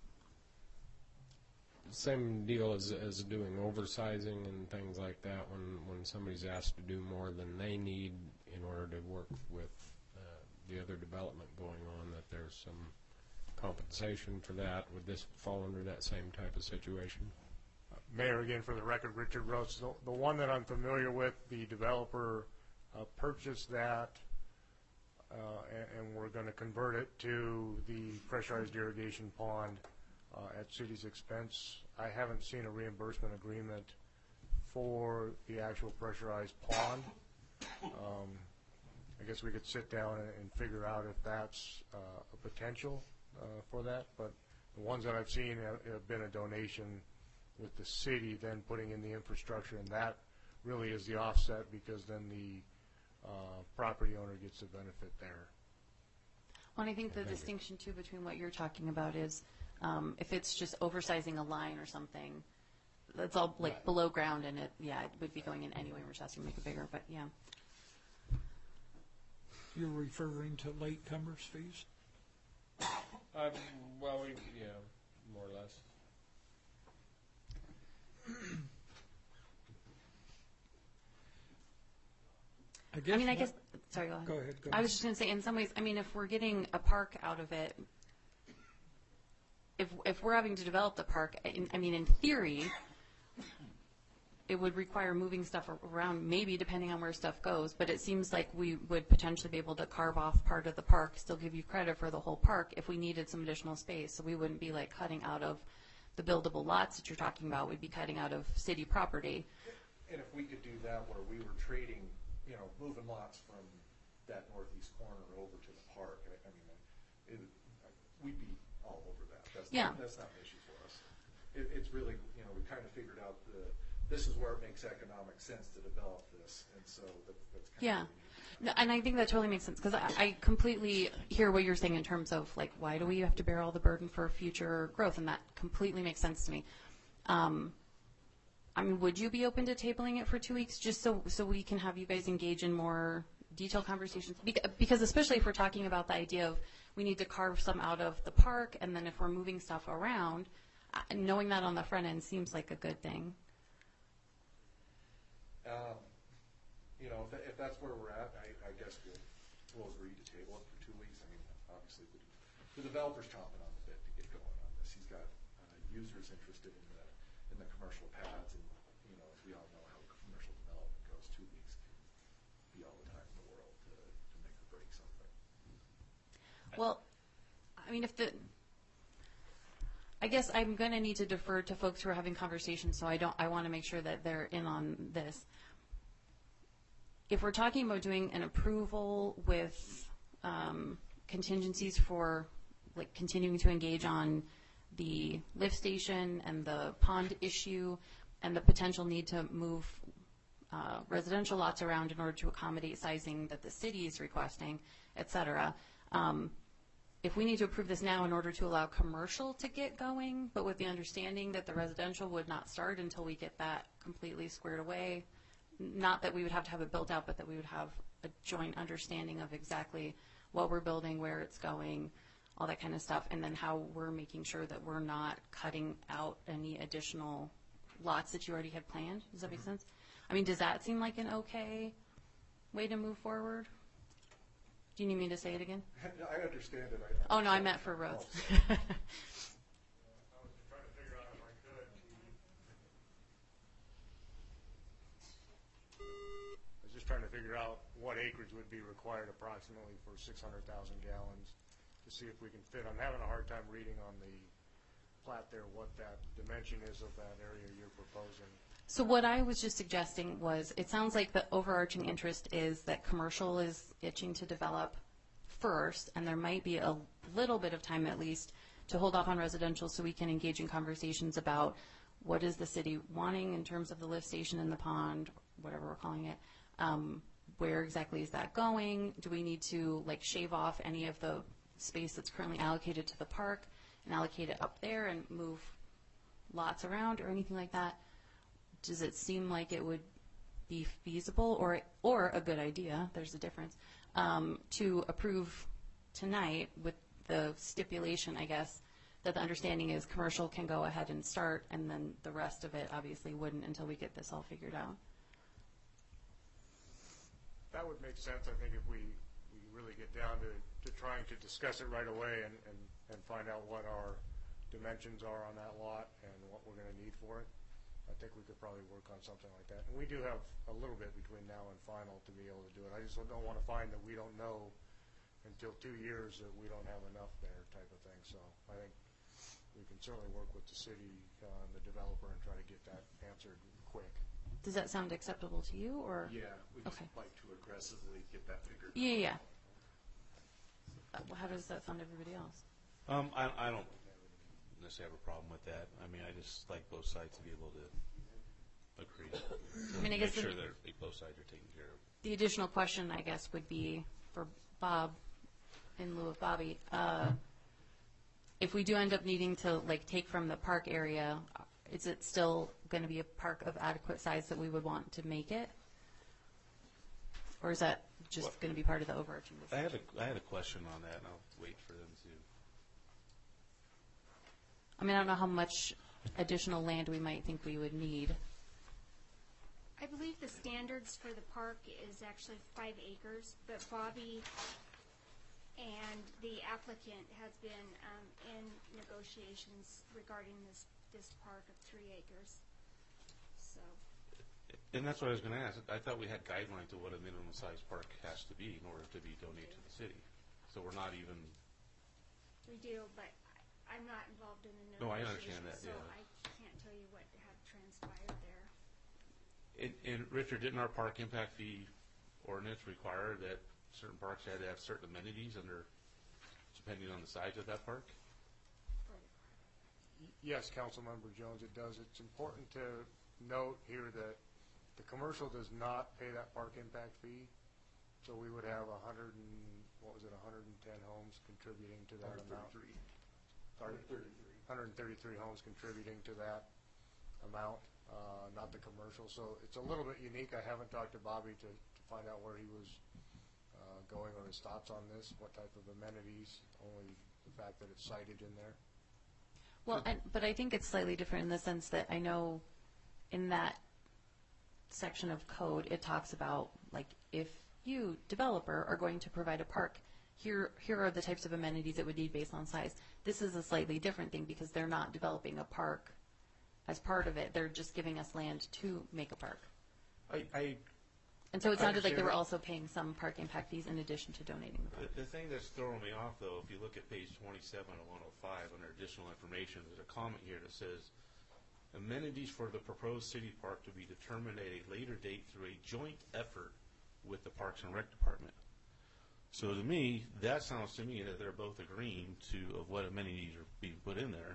same deal as, as doing oversizing and things like that when, when somebody's asked to do more than they need in order to work with uh, the other development going on, that there's some compensation for that. Would this fall under that same type of situation? Uh, Mayor, again, for the record, Richard Rhodes. The, the one that I'm familiar with, the developer uh, purchased that Uh, and, and we're going to convert it to the pressurized irrigation pond uh, at city's expense. I haven't seen a reimbursement agreement for the actual pressurized pond. Um, I guess we could sit down and, and figure out if that's uh, a potential uh, for that. But the ones that I've seen have, have been a donation with the city then putting in the infrastructure, and that really is the offset, because then the Uh, property owner gets the benefit there. Well, and I think the distinction, too, between what you're talking about is um, if it's just oversizing a line or something, that's all like right. below ground, and it, yeah, it would be going in anyway. We're just asking to make it bigger, but yeah. You're referring to latecomers fees? Uh, well, we, yeah, more or less. I, guess I mean, I guess, sorry, go ahead. Go ahead. Go I was just going to say, in some ways, I mean, if we're getting a park out of it, if if we're having to develop the park, in, I mean, in theory, it would require moving stuff around, maybe depending on where stuff goes, but it seems like we would potentially be able to carve off part of the park, still give you credit for the whole park if we needed some additional space. So we wouldn't be like cutting out of the buildable lots that you're talking about. We'd be cutting out of city property. And if we could do that where we were trading, you know, moving lots from that northeast corner over to the park, I, I mean, it, we'd be all over that. That's yeah. not, that's not an issue for us. It, it's really, you know, we kind of figured out the, this is where it makes economic sense to develop this, and so that, that's kind yeah. of No, and I think that totally makes sense, because I, I completely hear what you're saying in terms of, like, why do we have to bear all the burden for future growth, and that completely makes sense to me. Um, I mean, would you be open to tabling it for two weeks just so so we can have you guys engage in more detailed conversations? Because especially if we're talking about the idea of we need to carve some out of the park, and then if we're moving stuff around, uh, knowing that on the front end seems like a good thing. Um, you know, if, that, if that's where we're at, I, I guess we'll, we'll agree to table it for two weeks. I mean, obviously, the, the developer's chomping on the bit to get going on this. He's got uh, users interested in the in the commercial pads, and you know, as we all know how commercial development goes, two weeks can be all the time in the world to, to make or break something. Well, I mean, if the, I guess I'm going to need to defer to folks who are having conversations, so I don't, I want to make sure that they're in on this. If we're talking about doing an approval with um, contingencies for, like, continuing to engage on the lift station and the pond issue and the potential need to move uh, residential lots around in order to accommodate sizing that the city is requesting, et cetera, um, if we need to approve this now in order to allow commercial to get going, but with the understanding that the residential would not start until we get that completely squared away, not that we would have to have it built out, but that we would have a joint understanding of exactly what we're building, where it's going, all that kind of stuff, and then how we're making sure that we're not cutting out any additional lots that you already had planned. Does that make sense? I mean, does that seem like an okay way to move forward? Do you need me to say it again? I understand it. I oh, no, I meant for roads. I was just trying to figure out what acreage would be required approximately for six hundred thousand gallons to see if we can fit. I'm having a hard time reading on the plat there what that dimension is of that area you're proposing. So what I was just suggesting was, it sounds like the overarching interest is that commercial is itching to develop first, and there might be a little bit of time at least to hold off on residential so we can engage in conversations about what is the city wanting in terms of the lift station in the pond, whatever we're calling it. Um, where exactly is that going? Do we need to like shave off any of the space that's currently allocated to the park and allocate it up there and move lots around or anything like that? Does it seem like it would be feasible or or a good idea, there's a difference, um, to approve tonight with the stipulation, I guess, that the understanding is commercial can go ahead and start, and then the rest of it obviously wouldn't until we get this all figured out? That would make sense, I think, if we, we really get down to, to trying to discuss it right away and, and, and find out what our dimensions are on that lot and what we're going to need for it. I think we could probably work on something like that. And we do have a little bit between now and final to be able to do it. I just don't want to find that we don't know until two years that we don't have enough there type of thing. So I think we can certainly work with the city uh, and the developer and try to get that answered quick. Does that sound acceptable to you, or? Yeah, we just okay. like to aggressively get that figured out. Yeah, yeah. Uh, well, how does that sound to everybody else? Um, I, I don't necessarily have a problem with that. I mean, I just like both sides to be able to agree. I mean, I guess make sure the, that both sides are taken care of. The additional question, I guess, would be for Bob, in lieu of Bobby. Uh, if we do end up needing to like take from the park area, is it still going to be a park of adequate size that we would want to make it, or is that just well, going to be part of the overarching decision? I had a I had a question on that, and I'll wait for them to. I mean, I don't know how much additional land we might think we would need. I believe the standards for the park is actually five acres, but Bobby and the applicant has been um, in negotiations regarding this, this park of three acres. So. And that's what I was going to ask. I thought we had guidelines to what a minimum size park has to be in order to be donated to the city. So we're not even. We do, but I'm not involved in the negotiations. No, I understand that, so yeah. I can't tell you what had transpired there. And, and Richard, didn't our park impact fee ordinance require that certain parks had to have certain amenities under, depending on the size of that park? Yes, Councilmember Jones, it does. It's important to note here that the commercial does not pay that park impact fee. So we would have a hundred and, what was it, one hundred ten homes contributing to that amount. one thirty-three. one hundred thirty-three homes contributing to that amount, uh, not the commercial. So it's a little bit unique. I haven't talked to Bobby to, to find out where he was uh, going on his thoughts on this, what type of amenities, only the fact that it's cited in there. Well, and, but I think it's slightly different in the sense that I know in that section of code, it talks about, like, if you, developer, are going to provide a park, here here are the types of amenities it would need based on size. This is a slightly different thing because they're not developing a park as part of it. They're just giving us land to make a park. I, I And so it I sounded like they understand were that. also paying some park impact fees in addition to donating the park. The, the thing that's throwing me off, though, if you look at page twenty-seven of one oh five under additional information, there's a comment here that says, amenities for the proposed city park to be determined at a later date through a joint effort with the Parks and Rec Department. So to me, that sounds to me that they're both agreeing to of what amenities are being put in there.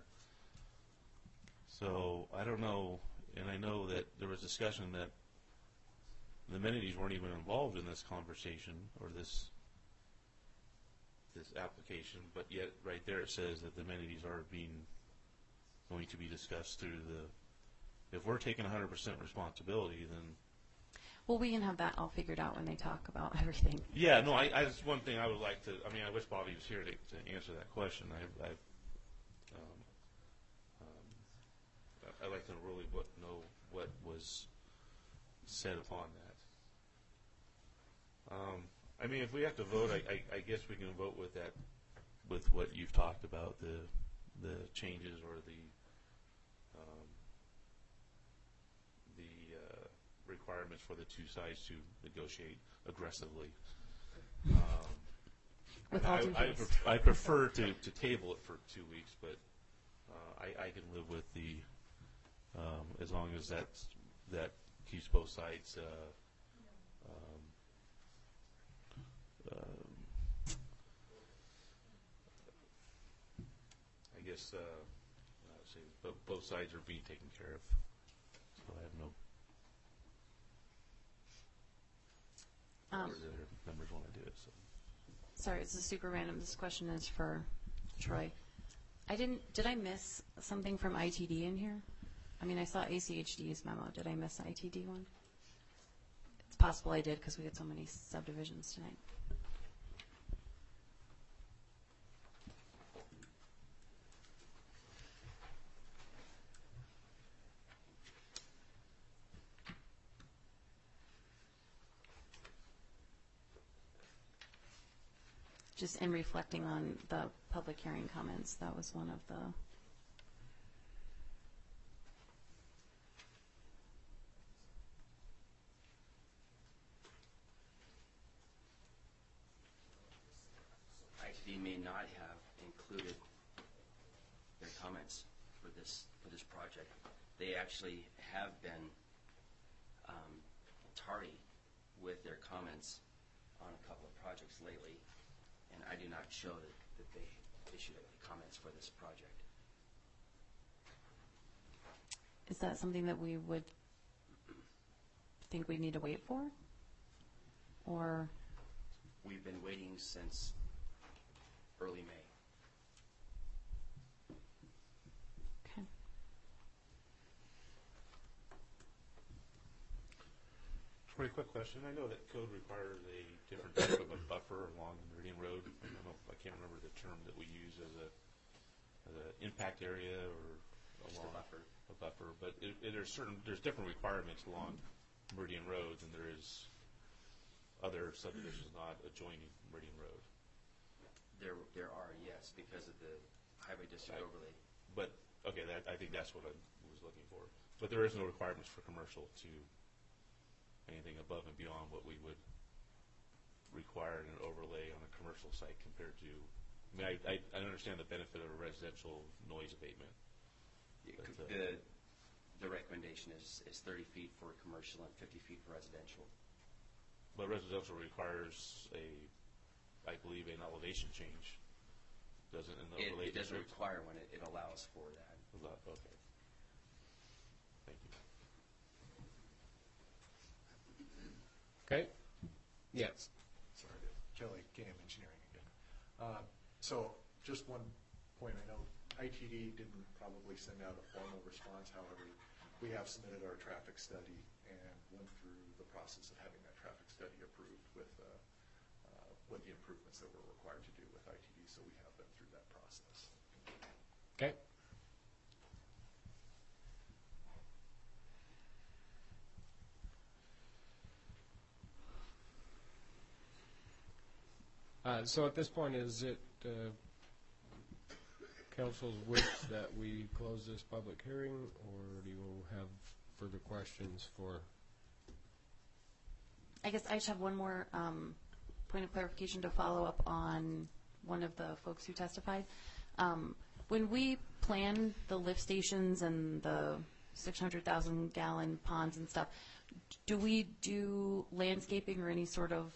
So I don't know, and I know that there was discussion that the amenities weren't even involved in this conversation or this this application, but yet right there it says that the amenities are being going to be discussed through the. If we're taking one hundred percent responsibility, then. Well, we can have that all figured out when they talk about everything. Yeah, no, I, I that's one thing I would like to. I mean, I wish Bobby was here to, to answer that question. I, I, um, um, I- I'd like to really what, know what was said upon that. Um, I mean, if we have to vote, I, I, I guess we can vote with that, with what you've talked about, the the changes or the um, the uh, requirements for the two sides to negotiate aggressively. Um, With all I, due I, haste. pref- I prefer to, to table it for two weeks, but uh, I, I can live with the um, as long as that's, that keeps both sides. Uh, um, um, I guess uh, I'd say bo- both sides are being taken care of. So I have no. Um, or the other members want to do it. So. Sorry, this is super random. This question is for Troy. I didn't. Did I miss something from I T D in here? I mean, I saw A C H D's memo. Did I miss I T D one? It's possible I did because we had so many subdivisions tonight. Just in reflecting on the public hearing comments, that was one of the. I T D may not have included their comments for this for this project. They actually have been um, tardy with their comments on a couple of projects lately, and I do not show that, that they issued any comments for this project. Is that something that we would think we need to wait for? Or We've been waiting since early May. okay. Pretty quick question. I know that code requires a different type of a buffer along Meridian Road. I don't know, I can't remember the term that we use as a, as a impact area or Just a along buffer. a buffer. But it, it, there's certain, there's different requirements along Meridian Road than there is other subdivisions not adjoining Meridian Road. There, there are, yes, because of the highway district Right. overlay. But, okay, that, I think that's what I was looking for. But there is no requirements for commercial to anything above and beyond what we would require in an overlay on a commercial site compared to, I mean, I, I, I understand the benefit of a residential noise abatement. It But, could- uh, The, the recommendation is, is thirty feet for commercial and fifty feet for residential. But residential requires a, I believe, an elevation change, doesn't in the It, overlay it doesn't district? require one, it, it allows for that. Okay. Thank you. Okay? Yes. Sorry, Kelly, K M Engineering again. Uh, So just one point, I know I T D didn't probably send out a formal response, however, we have submitted our traffic study and went through the process of having that traffic study approved with uh, uh, with the improvements that we're required to do with I T D, so we have been through that process. Okay. Uh, so at this point, is it uh, council's wish that we close this public hearing, or do you have further questions for? I guess I just have one more um, point of clarification to follow up on one of the folks who testified. Um, when we plan the lift stations and the six hundred thousand gallon ponds and stuff, do we do landscaping or any sort of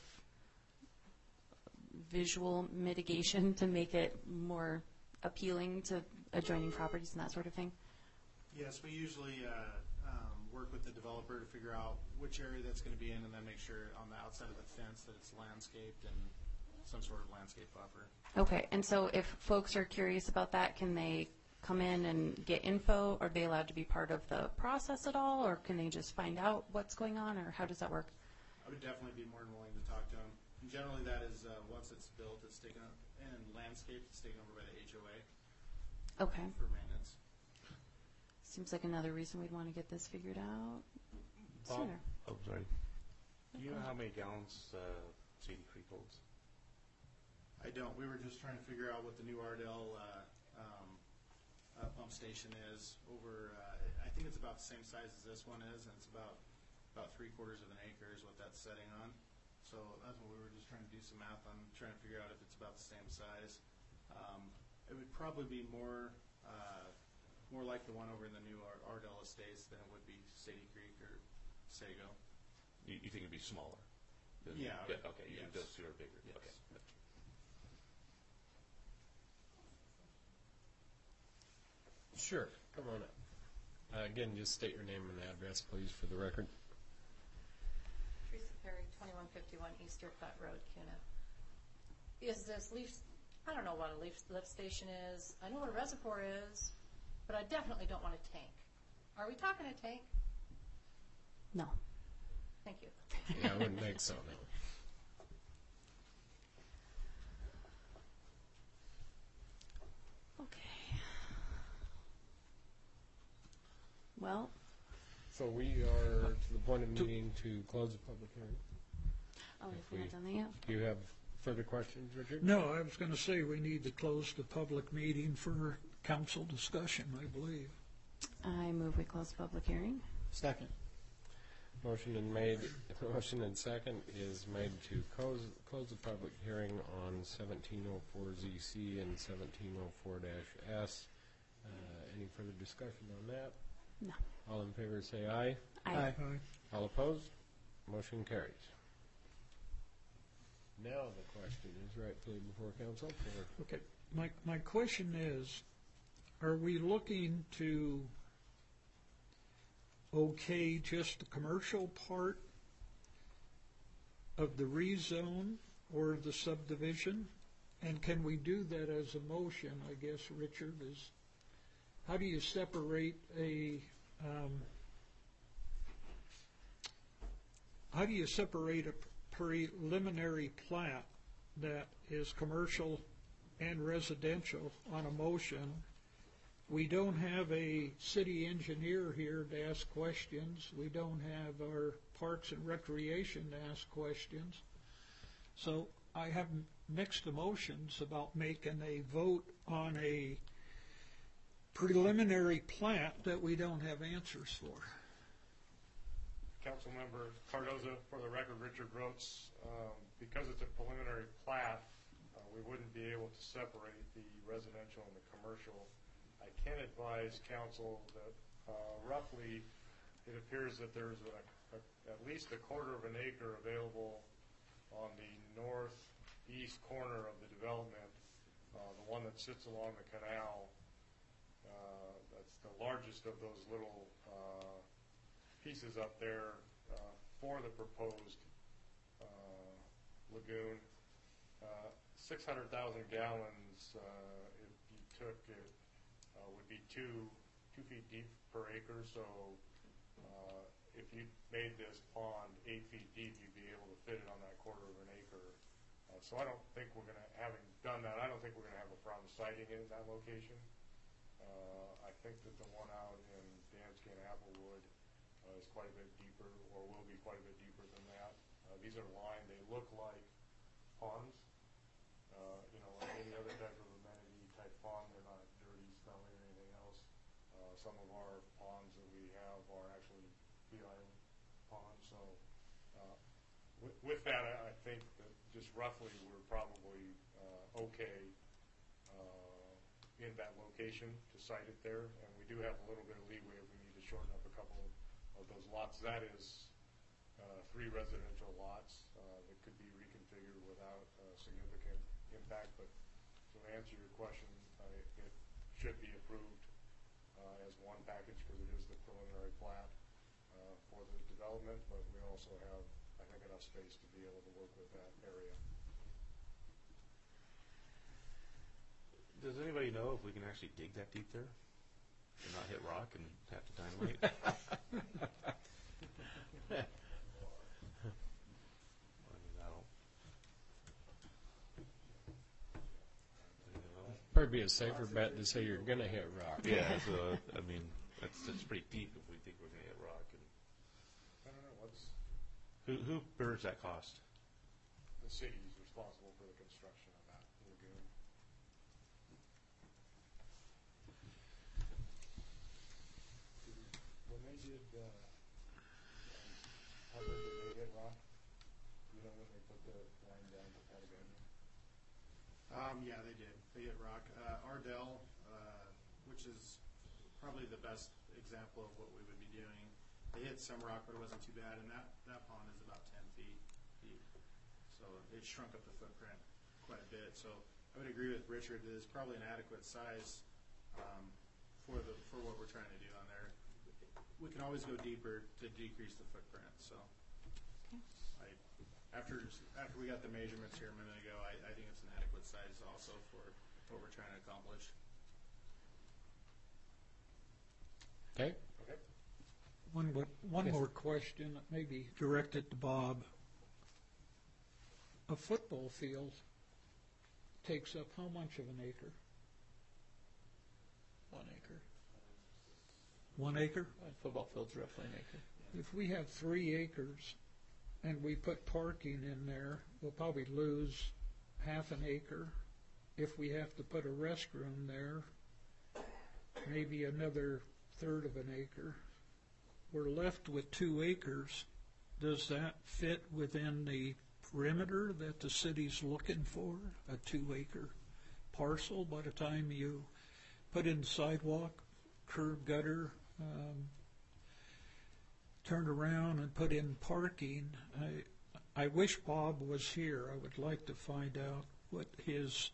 visual mitigation to make it more appealing to adjoining properties and that sort of thing? Yes, we usually uh, um, work with the developer to figure out which area that's going to be in, and then make sure on the outside of the fence that it's landscaped and some sort of landscape buffer. Okay, and so if folks are curious about that, can they come in and get info? Are they allowed to be part of the process at all, or can they just find out what's going on, or how does that work? I would definitely be more than willing to talk to them. And generally, that is uh, once it's built, it's taken up, and landscaped, it's taken over by the H O A. Okay. For maintenance. Seems like another reason we'd want to get this figured out Bob, sooner. oh, sorry. Do you know how many gallons uh, Cedar Creek holds? I don't. We were just trying to figure out what the new Ardell uh, um, uh, pump station is. Over, uh, I think it's about the same size as this one is, and it's about about three quarters of an acre is what that's setting on. So that's what we were just trying to do some math on, trying to figure out if it's about the same size. Um, it would probably be more uh, more like the one over in the new Ar- Ardell Estates than it would be Sadie Creek or Sago. You, you think it'd be smaller? Than, Yeah. yeah. Okay. You Yes. think those two are bigger? Yes. Okay. Sure, come on up. Uh, again, just state your name and address, please, for the record. Teresa Perry, twenty-one fifty-one East Deer Flat Road, Kuna. Is this leaf, I don't know what a leaf lift station is. I know what a reservoir is, but I definitely don't want a tank. Are we talking a tank? No. Thank you. Yeah, I wouldn't think so, no. Okay. Well, So we are to the point of needing to close the public hearing. oh, If if we we- haven't done that yet? Do you have further questions, Richard? No, I was going to say we need to close the public meeting for council discussion, I believe. I move we close the public hearing. Second. Motion and made, motion and second is made to close, close the public hearing on seventeen oh four Z C and seventeen oh four dash S. Uh, any further discussion on that? No. All in favor say aye. Aye. Aye. All opposed? Motion carries. Now the question is rightfully before council for Okay, my, my question is, are we looking to okay just the commercial part of the rezone or the subdivision? And can we do that as a motion, I guess, Richard, is how do you separate a, um, how do you separate a preliminary plat that is commercial and residential on a motion? We don't have a city engineer here to ask questions. We don't have our Parks and Recreation to ask questions. So I have mixed emotions about making a vote on a preliminary plat that we don't have answers for. Councilmember Cardoza, for the record, Richard Rotes, um, because it's a preliminary plat, uh, we wouldn't be able to separate the residential and the commercial. I can advise council that uh, roughly it appears that there's a, a, at least a quarter of an acre available on the northeast corner of the development, uh, the one that sits along the canal. Uh, that's the largest of those little uh, pieces up there uh, for the proposed uh, lagoon. Uh, six hundred thousand gallons, uh, if you took it, uh, would be two two feet deep per acre. So uh, if you made this pond eight feet deep, you'd be able to fit it on that quarter of an acre. Uh, so I don't think we're going to, having done that, I don't think we're going to have a problem siting it in that location. Uh, I think that the one out in Dansky and Applewood uh, is quite a bit deeper, or will be quite a bit deeper than that. Uh, these are lined, they look like ponds. Uh, you know, like any other type of amenity type pond, they're not dirty, smelly, or anything else. Uh, some of our ponds that we have are actually Bee Island ponds. So uh, with, with that, I, I think that just roughly we're probably uh, okay uh, in that location to site it there. And we do have a little bit of leeway if we need to shorten up a couple of those lots. That is uh, three residential lots uh, that could be reconfigured without uh, significant impact. But to answer your question, uh, it should be approved uh, as one package because it is the preliminary plat uh, for the development, but we also have, I think, enough space to be able to work with that area. Does anybody know if we can actually dig that deep there and not hit rock and have to dynamite? Probably be a safer bet to say you're going to hit rock. Yeah, so, I mean, that's, that's pretty deep if we think we're going to hit rock. And I don't know, what's, who, who bears that cost? the city's responsible for the construction of that lagoon. When they did, uh, how did they hit rock? You know, when they put the line down to Patagonia? Um, yeah, they did. They hit rock. Uh, Ardell, uh, which is probably the best example of what we would be doing, they hit some rock, but it wasn't too bad, and that, that pond is about ten feet deep. So it shrunk up the footprint quite a bit. So I would agree with Richard that it's probably an adequate size um, for the for what we're trying to do on there. We can always go deeper to decrease the footprint. So I, after after we got the measurements here a minute ago, I, I think it's an adequate size also for what we're trying to accomplish. Okay. Okay. One, wo- one Yes. more question, maybe directed to Bob. A football field takes up how much of an acre? One acre. One acre? A football field's roughly an acre. If we have three acres and we put parking in there, we'll probably lose half an acre. If we have to put a restroom there, maybe another third of an acre. We're left with two acres. Does that fit within the perimeter that the city's looking for, a two-acre parcel by the time you put in sidewalk, curb gutter, um, turn around and put in parking? I, I wish Bob was here. I would like to find out what his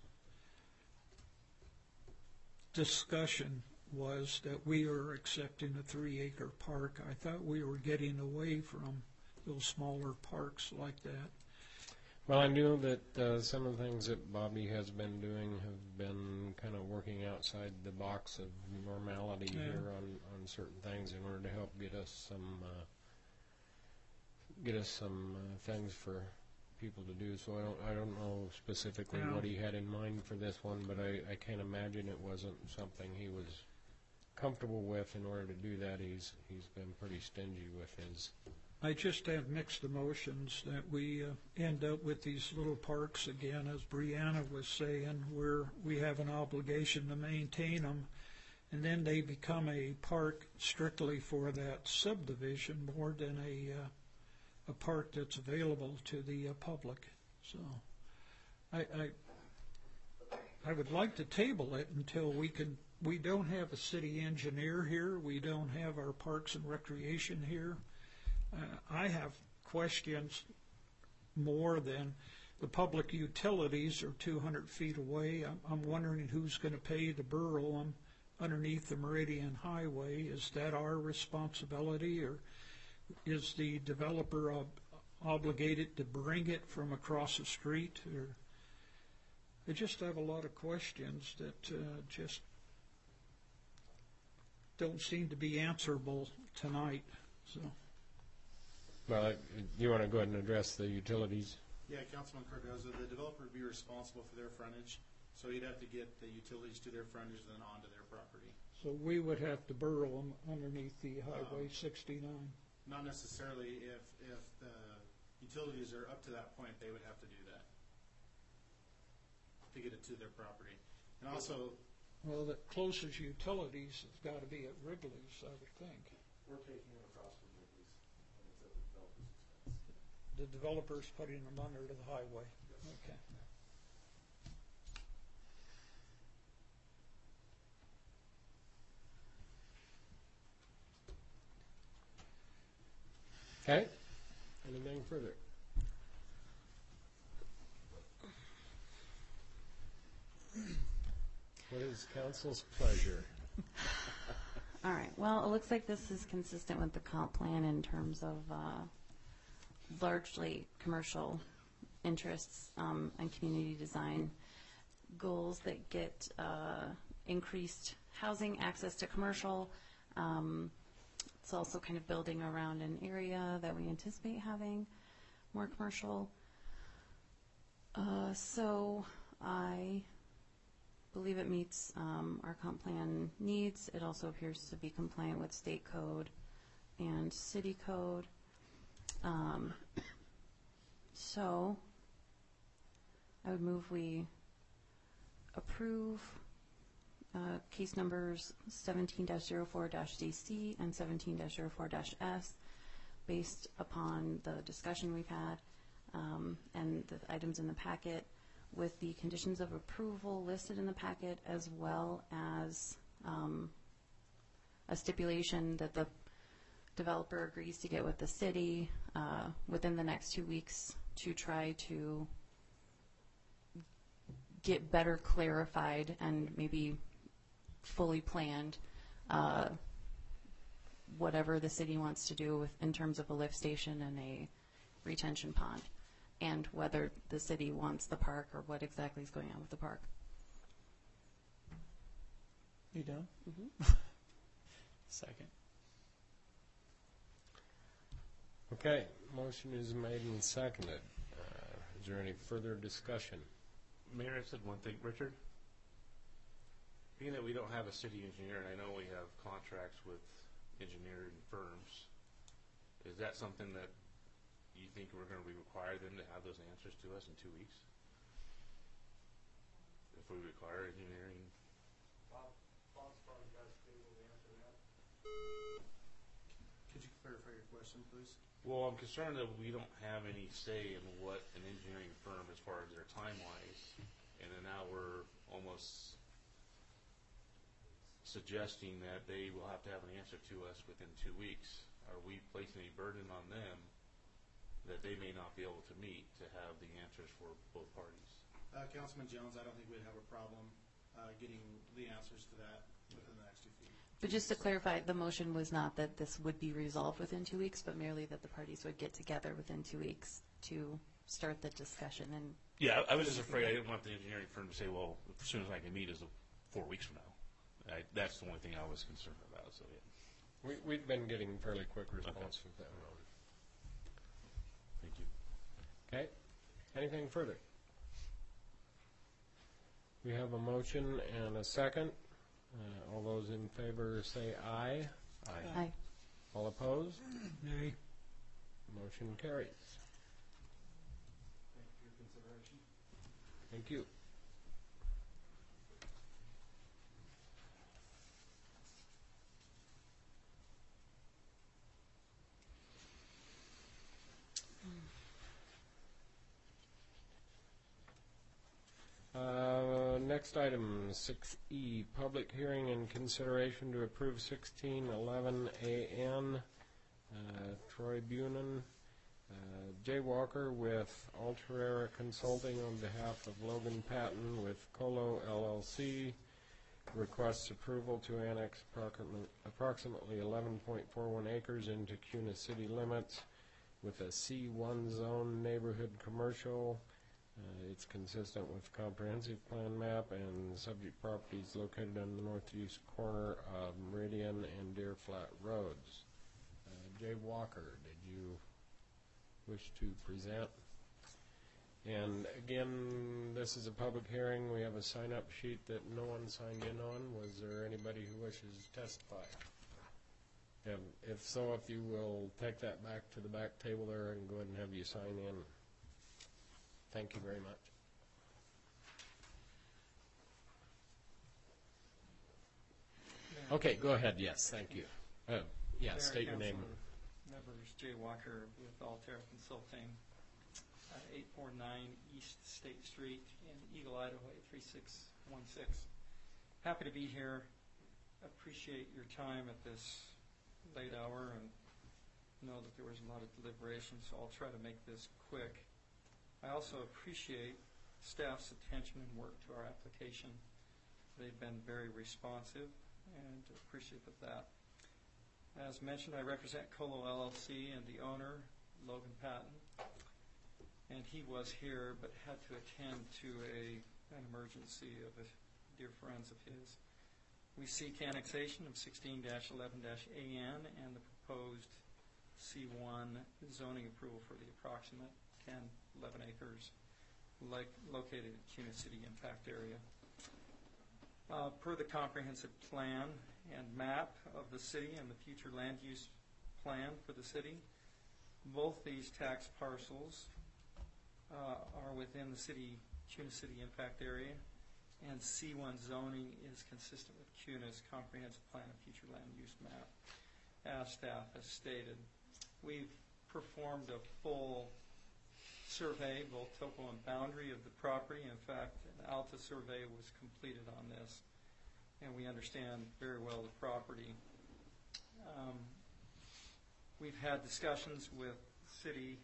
discussion was that we are accepting a three-acre park. I thought we were getting away from those smaller parks like that. Well, I know that uh, some of the things that Bobby has been doing have been kind of working outside the box of normality Yeah. here on, on certain things in order to help get us some uh, get us some uh, things for people to do. So I don't I don't know specifically Yeah. what he had in mind for this one, but I, I can't imagine it wasn't something he was comfortable with. In order to do that, he's he's been pretty stingy with his. I just have mixed emotions that we uh, end up with these little parks again, as Brianna was saying, where we have an obligation to maintain them, and then they become a park strictly for that subdivision more than a uh, a park that's available to the uh, public. So I, I I would like to table it until we can. We don't have a city engineer here. We don't have our Parks and Recreation here. Uh, I have questions more than the public utilities are two hundred feet away. I'm, I'm wondering who's going to pay the borough on underneath the Meridian Highway. Is that our responsibility, or is the developer ob obligated to bring it from across the street? Or I just have a lot of questions that uh, just don't seem to be answerable tonight. So. Well, you want to go ahead and address the utilities? Yeah, Councilman Cardoza, the developer would be responsible for their frontage, so he'd have to get the utilities to their frontage and then onto their property. So we would have to burrow them underneath the Highway sixty-nine. Not necessarily. If, if the utilities are up to that point, they would have to do that to get it to their property. And also, Well, the closest utilities has got to be at Wrigley's, I would think. we're taking it across from Wrigley's, and it's at the developer's expense. The developer's putting them under the highway. Okay. Okay, anything further? What is council's pleasure? All right, well, it looks like this is consistent with the comp plan in terms of uh, largely commercial interests um, and community design goals that get uh, increased housing, access to commercial. Um, it's also kind of building around an area that we anticipate having more commercial. Uh, so I believe it meets um, our comp plan needs. It also appears to be compliant with state code and city code. Um, so I would move we approve uh, case numbers seventeen dash zero four dash D C and seventeen dash zero four dash S based upon the discussion we've had um, and the items in the packet, with the conditions of approval listed in the packet, as well as um, a stipulation that the developer agrees to get with the city uh, within the next two weeks to try to get better clarified and maybe fully planned uh, whatever the city wants to do with, in terms of a lift station and a retention pond, and whether the city wants the park or what exactly is going on with the park. You done? Mm-hmm. Second. Okay, motion is made and seconded. Uh, is there any further discussion? Mayor, I said one thing, Richard. Being that we don't have a city engineer, and I know we have contracts with engineering firms, is that something that you think we're going to be require them to have those answers to us in two weeks? If we require engineering? Bob, Bob's probably got to be able to answer that. Could you clarify your question, please? Well, I'm concerned that we don't have any say in what an engineering firm, as far as their time-wise, and then now we're almost suggesting that they will have to have an answer to us within two weeks. Are we placing a burden on them that they may not be able to meet to have the answers for both parties? Uh, Councilman Jones, I don't think we'd have a problem uh, getting the answers to that within the next two feet. But just to clarify, the motion was not that this would be resolved within two weeks, but merely that the parties would get together within two weeks to start the discussion. And yeah, I, I was just afraid I didn't want the engineering firm to say, well, as soon as I can meet is four weeks from now. I, that's the only thing I was concerned about. So yeah. We, we've been getting fairly quick response with that one. Thank you. Okay, anything further? We have a motion and a second. Uh, all those in favor say aye. Aye. Aye. All opposed? Nay. Motion carries. Thank you for your consideration. Thank you. Uh, next item, six E, public hearing and consideration to approve sixteen eleven A N, uh, Troy Bunin, uh, Jay Walker with Alterera Consulting on behalf of Logan Patton with Colo L L C, requests approval to annex approximately, approximately eleven point four one acres into Kuna city limits with a C one zone neighborhood commercial. Uh, it's consistent with comprehensive plan map and subject properties located on the northeast corner of Meridian and Deer Flat Roads. Uh, Jay Walker, did you wish to present? And again, this is a public hearing. We have a sign-up sheet that no one signed in on. Was there anybody who wishes to testify? Um, If so, if you will take that back to the back table there and go ahead and have you sign in. Thank you very much. Okay, go ahead. Yes, thank you. Uh, Yeah, Mayor, state your name. Council Members, Jay Walker with Altair Consulting, uh, eight forty-nine East State Street in Eagle, Idaho, eight three six one six. Happy to be here. Appreciate your time at this late hour and know that there was a lot of deliberation, so I'll try to make this quick. I also appreciate staff's attention and work to our application. They've been very responsive and appreciative of that. As mentioned, I represent Colo L L C and the owner, Logan Patton, and he was here but had to attend to a, an emergency of a dear friends of his. We seek annexation of sixteen eleven A N and the proposed C one zoning approval for the approximate ten, eleven acres like, located in Kuna City Impact Area. Uh, per the comprehensive plan and map of the city and the future land use plan for the city, both these tax parcels uh, are within the city, Kuna City Impact Area, and C one zoning is consistent with CUNA's comprehensive plan and future land use map, as staff has stated. We've performed a full survey, both topo and boundary of the property. In fact, an ALTA survey was completed on this, and we understand very well the property. Um, we've had discussions with city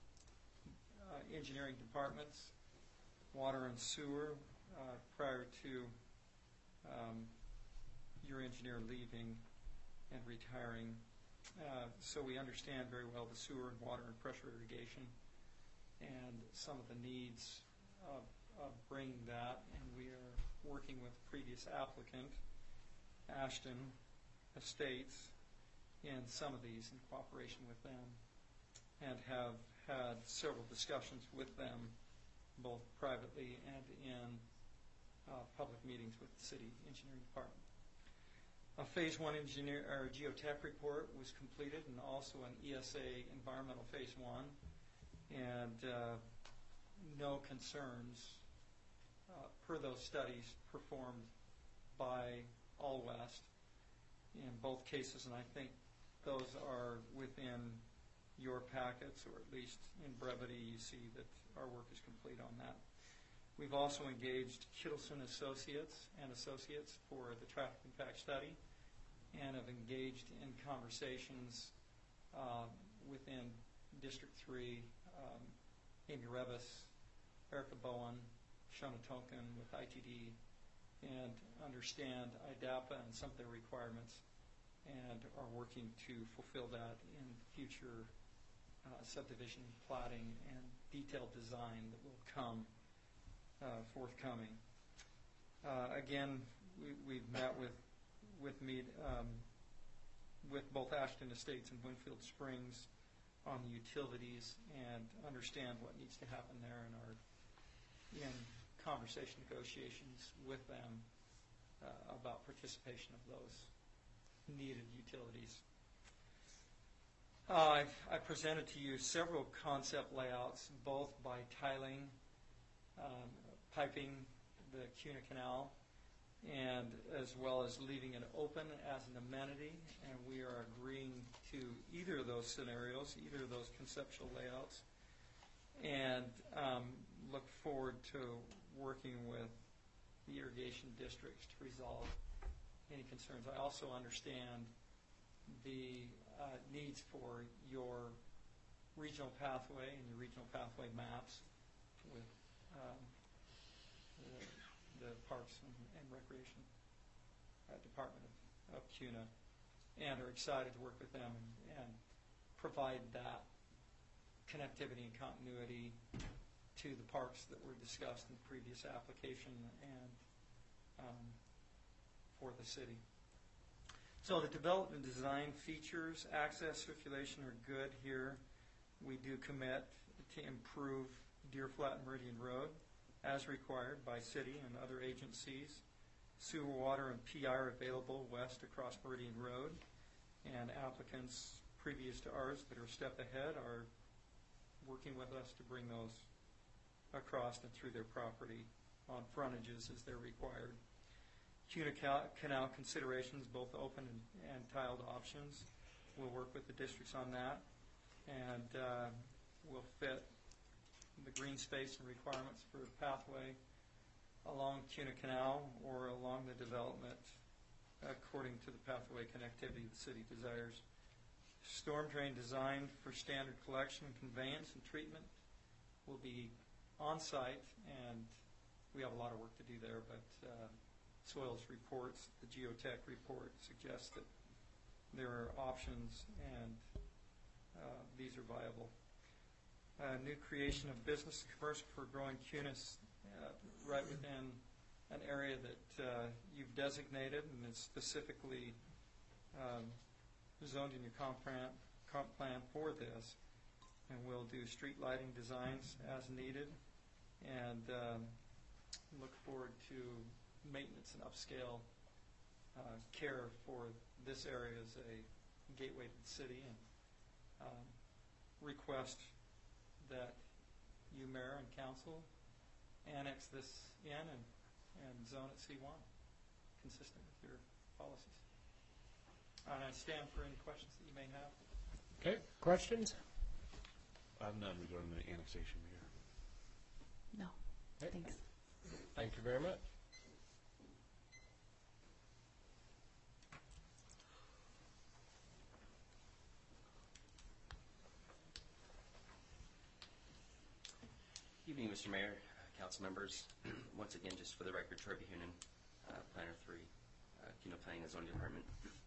uh, engineering departments, water and sewer, uh, prior to um, your engineer leaving and retiring. Uh, so we understand very well the sewer and water and pressure irrigation and some of the needs of, of bringing that, and we are working with the previous applicant, Ashton Estates, in some of these in cooperation with them, and have had several discussions with them, both privately and in uh, public meetings with the city engineering department. A phase one engineer or geotech report was completed, and also an E S A environmental phase one, and uh, no concerns uh, per those studies performed by All West in both cases, and I think those are within your packets, or at least in brevity you see that our work is complete on that. We've also engaged Kittleson Associates and Associates for the traffic impact study, and have engaged in conversations uh, within District three, um, Amy Revis, Erica Bowen, Shona Tonkin with I T D, and understand I D A P A and some of their requirements, and are working to fulfill that in future uh, subdivision platting and detailed design that will come uh, forthcoming. Uh, again, we, we've met with with me um, with both Ashton Estates and Winfield Springs on the utilities, and understand what needs to happen there, and are in conversation negotiations with them uh, about participation of those needed utilities. Uh, I've, I presented to you several concept layouts, both by tiling, um, piping the Kuna Canal, and as well as leaving it open as an amenity, and we are agreeing to either of those scenarios, either of those conceptual layouts, and um, look forward to working with the irrigation districts to resolve any concerns. I also understand the uh, needs for your regional pathway and your regional pathway maps with um, the, the Parks and, and Recreation uh, Department of, of CUNA, and are excited to work with them and, and provide that connectivity and continuity to the parks that were discussed in the previous application and um, for the city. So the development design features, access, circulation are good here. We do commit to improve Deer Flat Meridian Road as required by city and other agencies. Sewer, water, and P I are available west across Meridian Road, and applicants previous to ours that are a step ahead are working with us to bring those across and through their property on frontages as they're required. Cuna Canal considerations, both open and, and tiled options. We'll work with the districts on that, and uh, we'll fit the green space and requirements for the pathway along Cuna Canal or along the development according to the pathway connectivity the city desires. Storm drain designed for standard collection, conveyance, and treatment will be on site, and we have a lot of work to do there, but uh, soils reports, the geotech report suggests that there are options, and uh, these are viable. Uh, new creation of business and commercial for growing cunis uh, right within an area that uh, you've designated, and it's specifically um, zoned in your comp plan, comp plan for this. And we'll do street lighting designs as needed, and um, look forward to maintenance and upscale uh, care for this area as a gateway to the city, and um, request that you, Mayor and Council, annex this in and, and zone it C one, consistent with your policies. And I stand for any questions that you may have. Okay, questions? I have none regarding the annexation, Mayor. No, Okay. thanks. Thank you very much. Evening, Mister Mayor, uh, council members. Once again, just for the record, Troy Behunin, uh, Planner three, uh, Keno Planning and Zoning Department.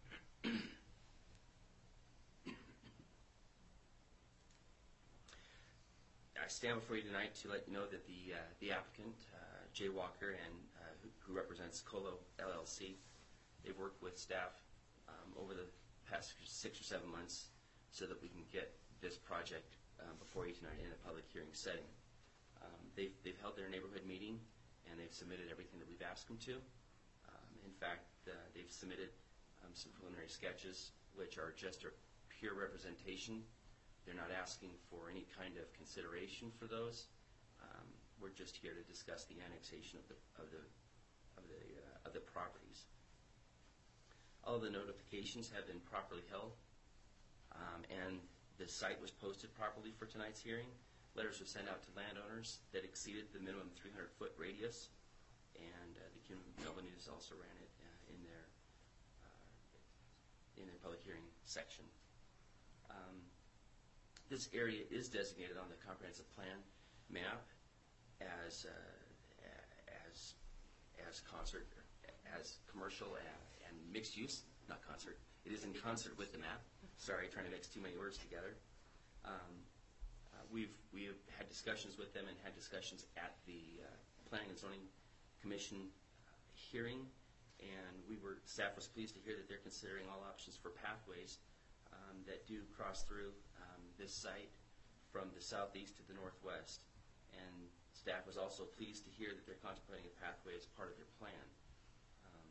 I stand before you tonight to let you know that the uh, the applicant, uh, Jay Walker, and uh, who, who represents Colo L L C, they've worked with staff um, over the past six or seven months so that we can get this project um, before you tonight in a public hearing setting. Um, they've, they've held their neighborhood meeting, and they've submitted everything that we've asked them to. Um, in fact, uh, they've submitted um, some preliminary sketches, which are just a pure representation. They're not asking for any kind of consideration for those. Um, we're just here to discuss the annexation of the of the of the uh, of the properties. All of the notifications have been properly held, um, and the site was posted properly for tonight's hearing. Letters were sent out to landowners that exceeded the minimum three hundred foot radius, and uh, the Nova News also ran it uh, in their uh, in their public hearing section. Um, this area is designated on the comprehensive plan map as uh, as as concert as commercial and, and mixed use, not concert. It is in concert with the map. Sorry, trying to mix too many words together. Um, Uh, we've we have had discussions with them and had discussions at the uh, Planning and Zoning Commission uh, hearing, and we were staff was pleased to hear that they're considering all options for pathways um, that do cross through um, this site from the southeast to the northwest. And staff was also pleased to hear that they're contemplating a pathway as part of their plan. Um,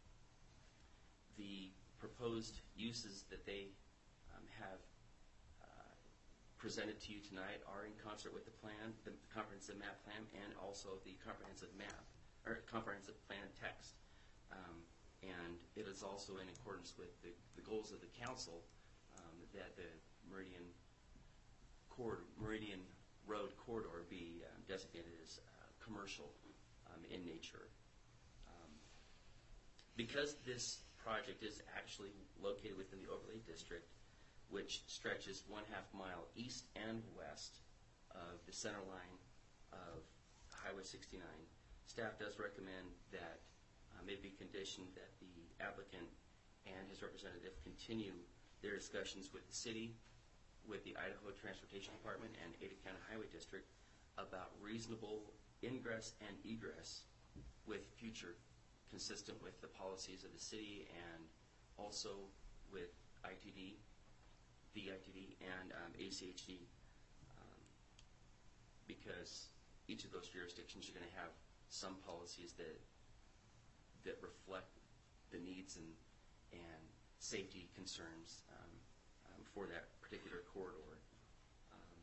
the proposed uses that they um, have presented to you tonight are in concert with the plan, the comprehensive map plan, and also the comprehensive map, or comprehensive plan text. Um, and it is also in accordance with the, the goals of the council um, that the Meridian corridor, Meridian Road corridor be um, designated as uh, commercial um, in nature. Um, because this project is actually located within the overlay district, which stretches one half mile east and west of the center line of Highway sixty-nine. Staff does recommend that um, it be conditioned that the applicant and his representative continue their discussions with the city, with the Idaho Transportation Department and Ada County Highway District about reasonable ingress and egress with future, consistent with the policies of the city and also with I T D, the I T D, and um, A C H D. Um, because each of those jurisdictions are going to have some policies that that reflect the needs and and safety concerns um, um, for that particular corridor. Um,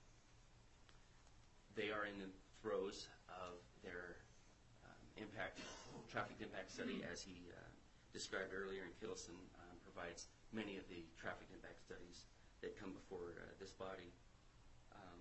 they are in the throes of their um, impact traffic impact study, as he uh, described earlier, and Kittleson um, provides many of the traffic impact studies that come before uh, this body. Um,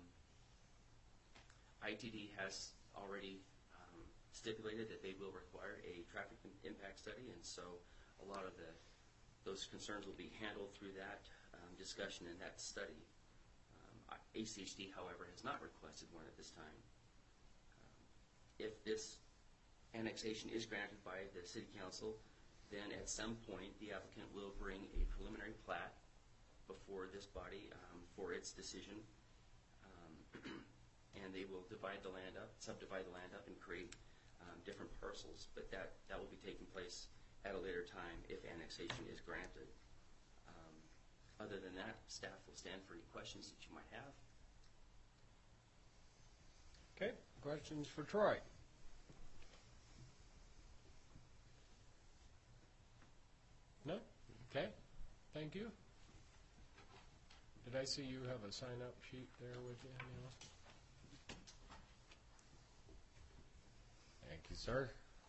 I T D has already um, stipulated that they will require a traffic impact study, and so a lot of the those concerns will be handled through that um, discussion and that study. Um, A C H D, however, has not requested one at this time. Um, if this annexation is granted by the City Council, then at some point the applicant will bring a preliminary plat before this body um, for its decision, um, and they will divide the land up, subdivide the land up, and create um, different parcels. But that that will be taking place at a later time if annexation is granted. Um, other than that, staff will stand for any questions that you might have. Okay, questions for Troy? No? Okay, thank you. Did I see you have a sign-up sheet there with you, Neil? Thank you, sir.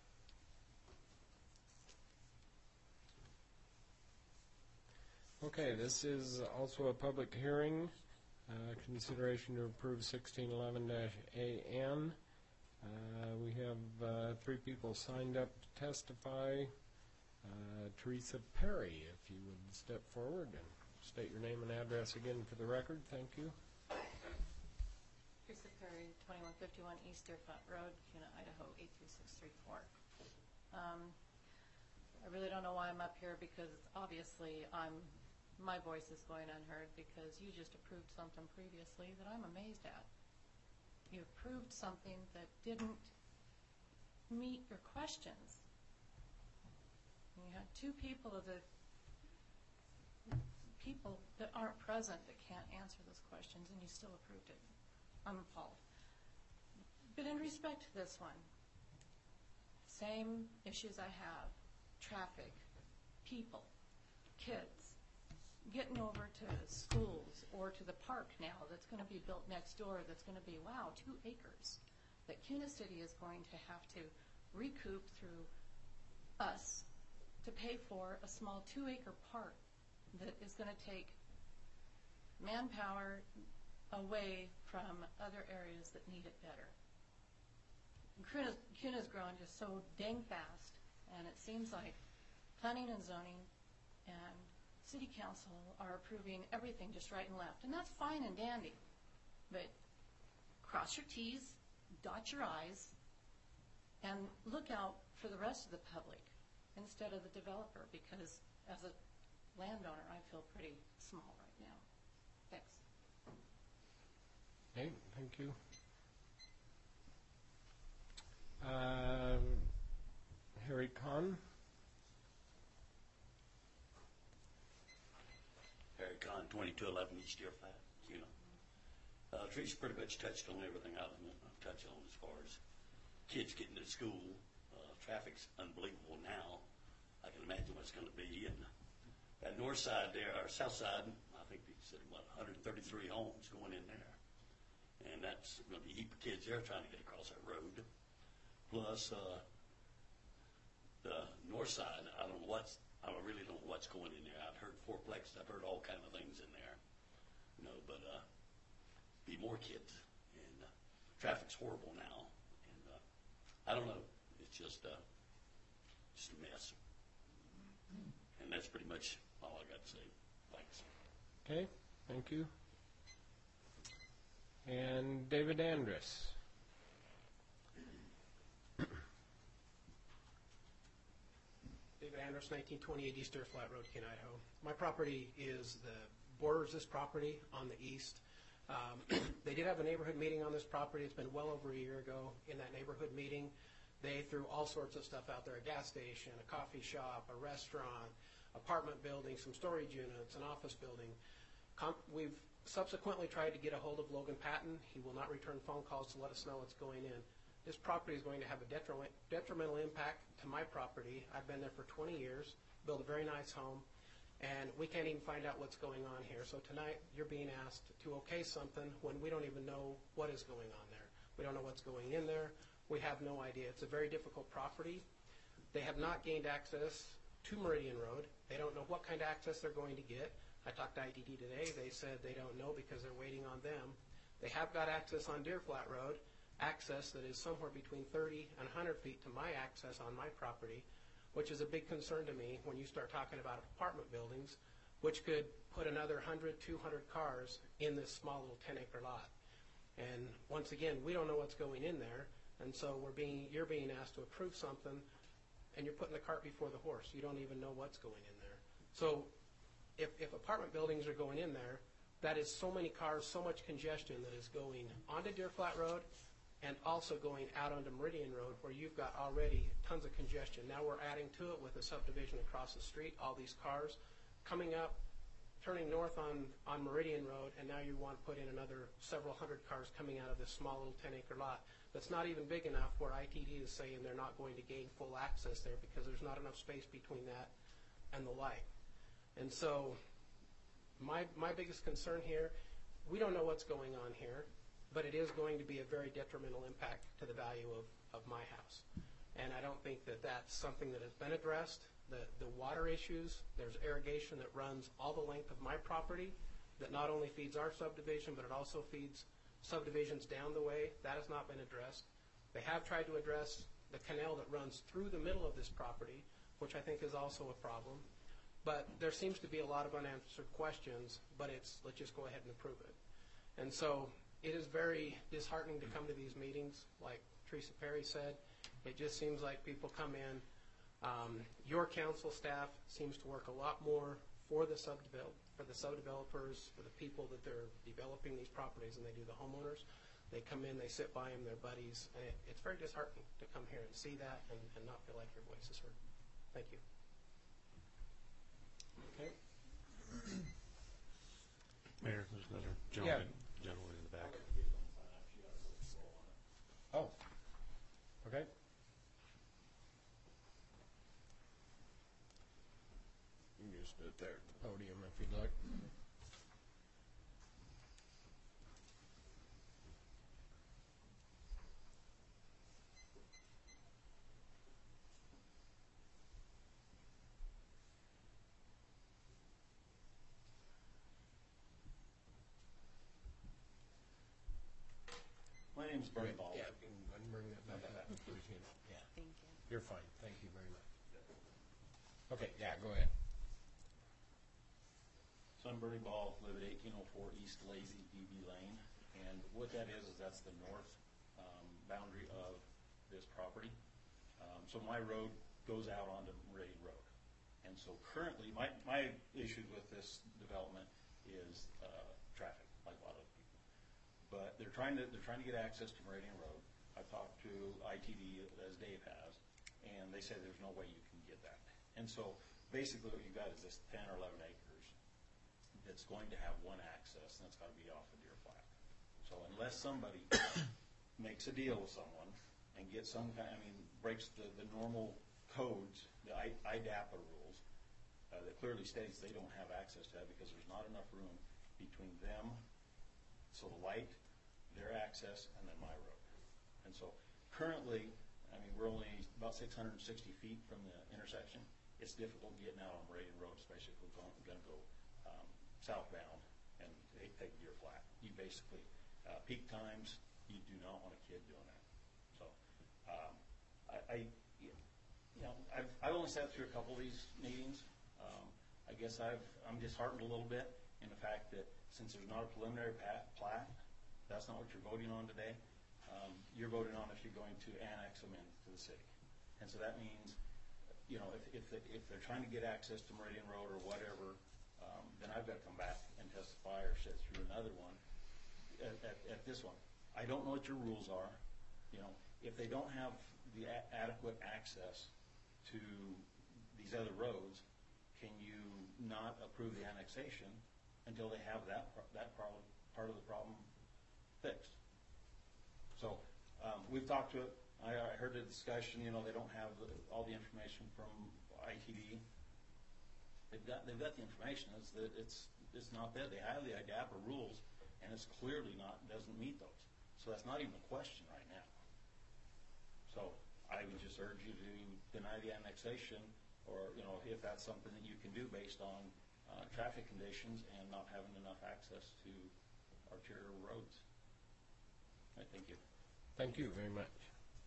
Okay, this is also a public hearing. Uh, consideration to approve sixteen eleven A N. Uh, we have uh, three people signed up to testify. Uh, Teresa Perry, if you would step forward and state your name and address again for the record. Thank you. Teresa Perry, twenty-one fifty-one East Deer Flat Road, Kuna, Idaho, eight three six three four. Um, I really don't know why I'm up here, because obviously I'm my voice is going unheard, because you just approved something previously that I'm amazed at. You approved something that didn't meet your questions. You had two people of the people that aren't present that can't answer those questions, and you still approved it. I'm appalled. But in respect to this one, same issues I have: traffic, people, kids, getting over to schools or to the park now that's going to be built next door, that's going to be, wow, two acres that Kuna City is going to have to recoup through us to pay for a small two-acre park that is going to take manpower away from other areas that need it better. Kuna's, Kuna's growing just so dang fast, and it seems like planning and zoning and City Council are approving everything just right and left, and that's fine and dandy, but cross your T's, dot your I's, and look out for the rest of the public instead of the developer, because as a landowner, I feel pretty small right now. Thanks. Okay, thank you. Um, Harry Kahn. Harry Kahn, twenty-two eleven East Deer Flat, you know. Uh, Teresa pretty much touched on everything I was going to touch on as far as kids getting to school. Uh, traffic's unbelievable now. I can imagine what it's going to be. And that north side there, or south side, I think they said, what, one hundred thirty-three homes going in there. And that's going to be a heap of kids there trying to get across that road. Plus, uh, the north side, I don't know what's, I really don't know what's going in there. I've heard fourplex, I've heard all kind of things in there, you know, but uh, be more kids. And uh, traffic's horrible now. And uh, I don't know, it's just, uh, just a mess. And that's pretty much all I got to say. Thanks. Okay, thank you. And David Andrus. David Andrus, nineteen twenty-eight East Deer Flat Road, Kuna, Idaho. My property is the borders this property on the east. Um, they did have a neighborhood meeting on this property. It's been well over a year ago. In that neighborhood meeting, they threw all sorts of stuff out there: a gas station, a coffee shop, a restaurant, apartment building, some storage units, an office building. Com- We've subsequently tried to get a hold of Logan Patton. He will not return phone calls to let us know what's going in. This property is going to have a detriment, detrimental impact to my property. I've been there for twenty years, built a very nice home, and we can't even find out what's going on here. So tonight, you're being asked to okay something when we don't even know what is going on there. We don't know what's going in there. We have no idea. It's a very difficult property. They have not gained access to Meridian Road. They don't know what kind of access they're going to get. I talked to I T D today. They said they don't know because they're waiting on them. They have got access on Deer Flat Road, access that is somewhere between thirty and one hundred feet to my access on my property, which is a big concern to me when you start talking about apartment buildings, which could put another one hundred, two hundred cars in this small little ten acre lot. And once again, we don't know what's going in there, and so we're being, you're being asked to approve something, and you're putting the cart before the horse. You don't even know what's going in there. So if, if apartment buildings are going in there, that is so many cars, so much congestion that is going onto Deer Flat Road and also going out onto Meridian Road where you've got already tons of congestion. Now we're adding to it with a subdivision across the street, all these cars coming up, turning north on, on Meridian Road, and now you want to put in another several hundred cars coming out of this small little ten acre lot that's not even big enough where I T D is saying they're not going to gain full access there because there's not enough space between that and the light. And so my, my biggest concern here, we don't know what's going on here, but it is going to be a very detrimental impact to the value of, of my house. And I don't think that that's something that has been addressed. The, the water issues, there's irrigation that runs all the length of my property that not only feeds our subdivision, but it also feeds subdivisions down the way. That has not been addressed. They have tried to address the canal that runs through the middle of this property, which I think is also a problem. But there seems to be a lot of unanswered questions, but it's, let's just go ahead and approve it. And so it is very disheartening to come to these meetings, like Teresa Perry said. It just seems like people come in. Um, your council staff seems to work a lot more for the subdevelop, for the subdevelopers, for the people that they're developing these properties, than they do the homeowners. They come in, they sit by them, they're buddies, and it, it's very disheartening to come here and see that and, and not feel like your voice is heard. Thank you. Okay. Mayor, there's another Yeah. gentleman, gentleman in the back. Oh, okay. You can just do it there at the podium if you'd like. My name's Bernie Ball. Yeah, and and bring that back up. Yeah. Thank you. You're fine. Thank you very much. Okay, yeah, go ahead. So I'm Bernie Ball, live at eighteen oh four East Lazy D B Lane, and what that is, is that's the north um, boundary of this property. Um, so my road goes out onto Meridian Road. And so currently, my, my issues with this development is uh, traffic, like a lot of people. But they're trying to, they're trying to get access to Meridian Road. I've talked to I T D, as Dave has, and they say there's no way you can get that. And so basically what you've got is this ten or eleven acres that's going to have one access, and it's got to be off of Deer Flat. So unless somebody makes a deal with someone and gets some kind, I mean, breaks the, the normal codes, the I, I D A P A rules, uh, that clearly states they don't have access to that because there's not enough room between them, so the light, their access, and then my road. And so currently, I mean, we're only about six hundred sixty feet from the intersection. It's difficult getting out on Meridian Road, especially if we're going, going to go um, southbound and take, take Deer Flat. You basically, uh, peak times, you do not want a kid doing that. So um, I, I, you know, I've, I've only sat through a couple of these meetings. Um, I guess I've, I'm disheartened a little bit in the fact that since there's not a preliminary pat, plat, that's not what you're voting on today. Um, you're voting on if you're going to annex them into the city. And so that means, you know, if, if, they, if they're trying to get access to Meridian Road or whatever, um, then I've got to come back and testify or sit through another one at, at, at this one. I don't know what your rules are. You know, if they don't have the a- adequate access to these other roads, can you not approve the annexation until they have that, pro- that problem, part of the problem fixed. So, um, we've talked to it. I, I heard the discussion, you know, they don't have the, all the information from I T D. They've got, they've got the information. It's, that it's, it's not there. They have the I D A P A rules, and it's clearly not, doesn't meet those. So that's not even a question right now. So I would just urge you to deny the annexation, or, you know, if that's something that you can do based on uh, traffic conditions and not having enough access to arterial roads. I thank you. Thank you very much.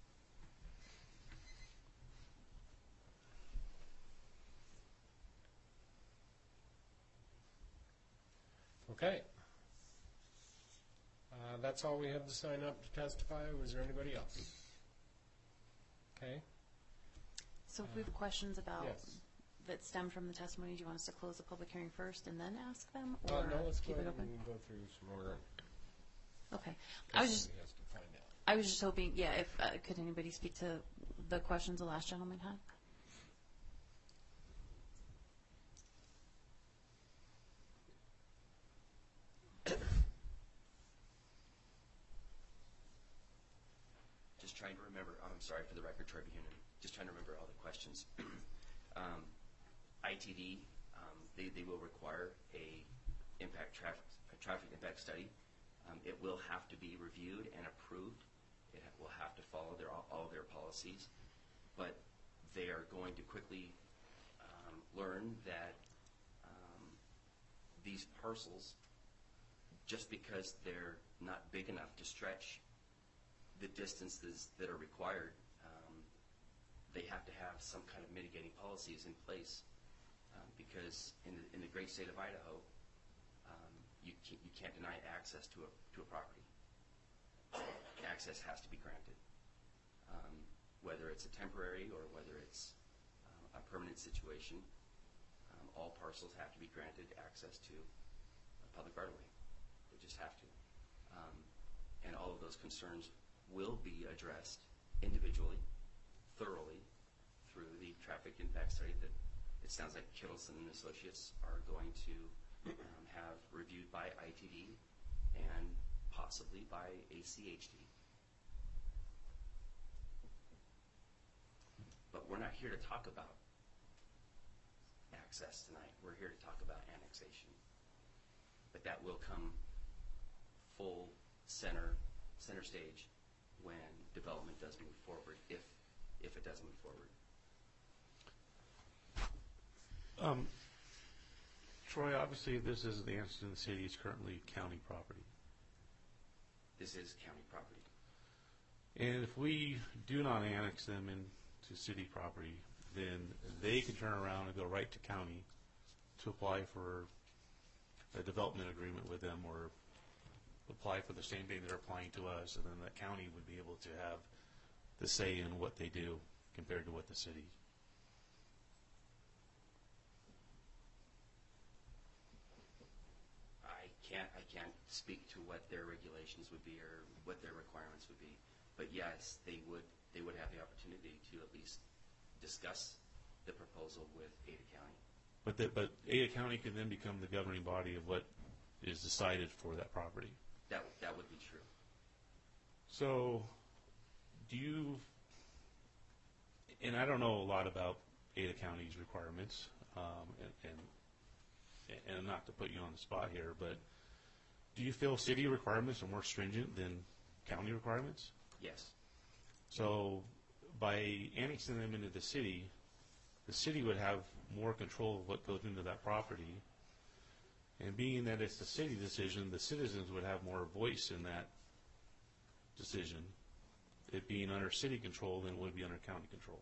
Okay. Uh, that's all we have to sign up to testify. Was there anybody else? Okay. So if we have questions about, yes. that stem from the testimony, do you want us to close the public hearing first and then ask them? Uh, Or no, let's go keep it ahead open? and go through some order. Okay. I was just, Somebody has to find out. I was just hoping, yeah, if, uh, could anybody speak to the questions the last gentleman had? Just trying to remember, I'm sorry for the record, Troy Buchanan, just trying to remember all the questions. um, I T D, um, they, they will require a impact traffic, a traffic impact study. Um, it will have to be reviewed and approved. It ha- will have to follow their, all of their policies, but they are going to quickly um, learn that um, these parcels, just because they're not big enough to stretch the distances that are required, um, they have to have some kind of mitigating policies in place, um, because in the, in the great state of Idaho, um, you, can't, you can't deny access to a, to a property. Access has to be granted, um, whether it's a temporary or whether it's um, a permanent situation. Um, all parcels have to be granted access to a public right-of-way. They just have to. Um, and all of those concerns will be addressed individually, thoroughly, through the traffic impact study that it sounds like Kittleson and Associates are going to um, have reviewed by I T D and possibly by A C H D. But we're not here to talk about access tonight. We're here to talk about annexation. But that will come full center, center stage when development does move forward, if if it does move forward. Um, Troy, obviously this is the Anderson City is currently county property. This is county property. And if we do not annex them into city property, then they can turn around and go right to county to apply for a development agreement with them, or apply for the same thing they're applying to us, and then the county would be able to have the say in what they do compared to what the city. I can't I can't speak to what their regulations would be or what their requirements would be, but yes, they would they would have the opportunity to at least discuss the proposal with Ada County. But the, but Ada County can then become the governing body of what is decided for that property. That that would be true. So, do you? And I don't know a lot about Ada County's requirements, um, and, and and not to put you on the spot here, but do you feel city requirements are more stringent than county requirements? Yes. So, by annexing them into the city, the city would have more control of what goes into that property. And being that it's the city decision, the citizens would have more voice in that decision. It being under city control than it would be under county control.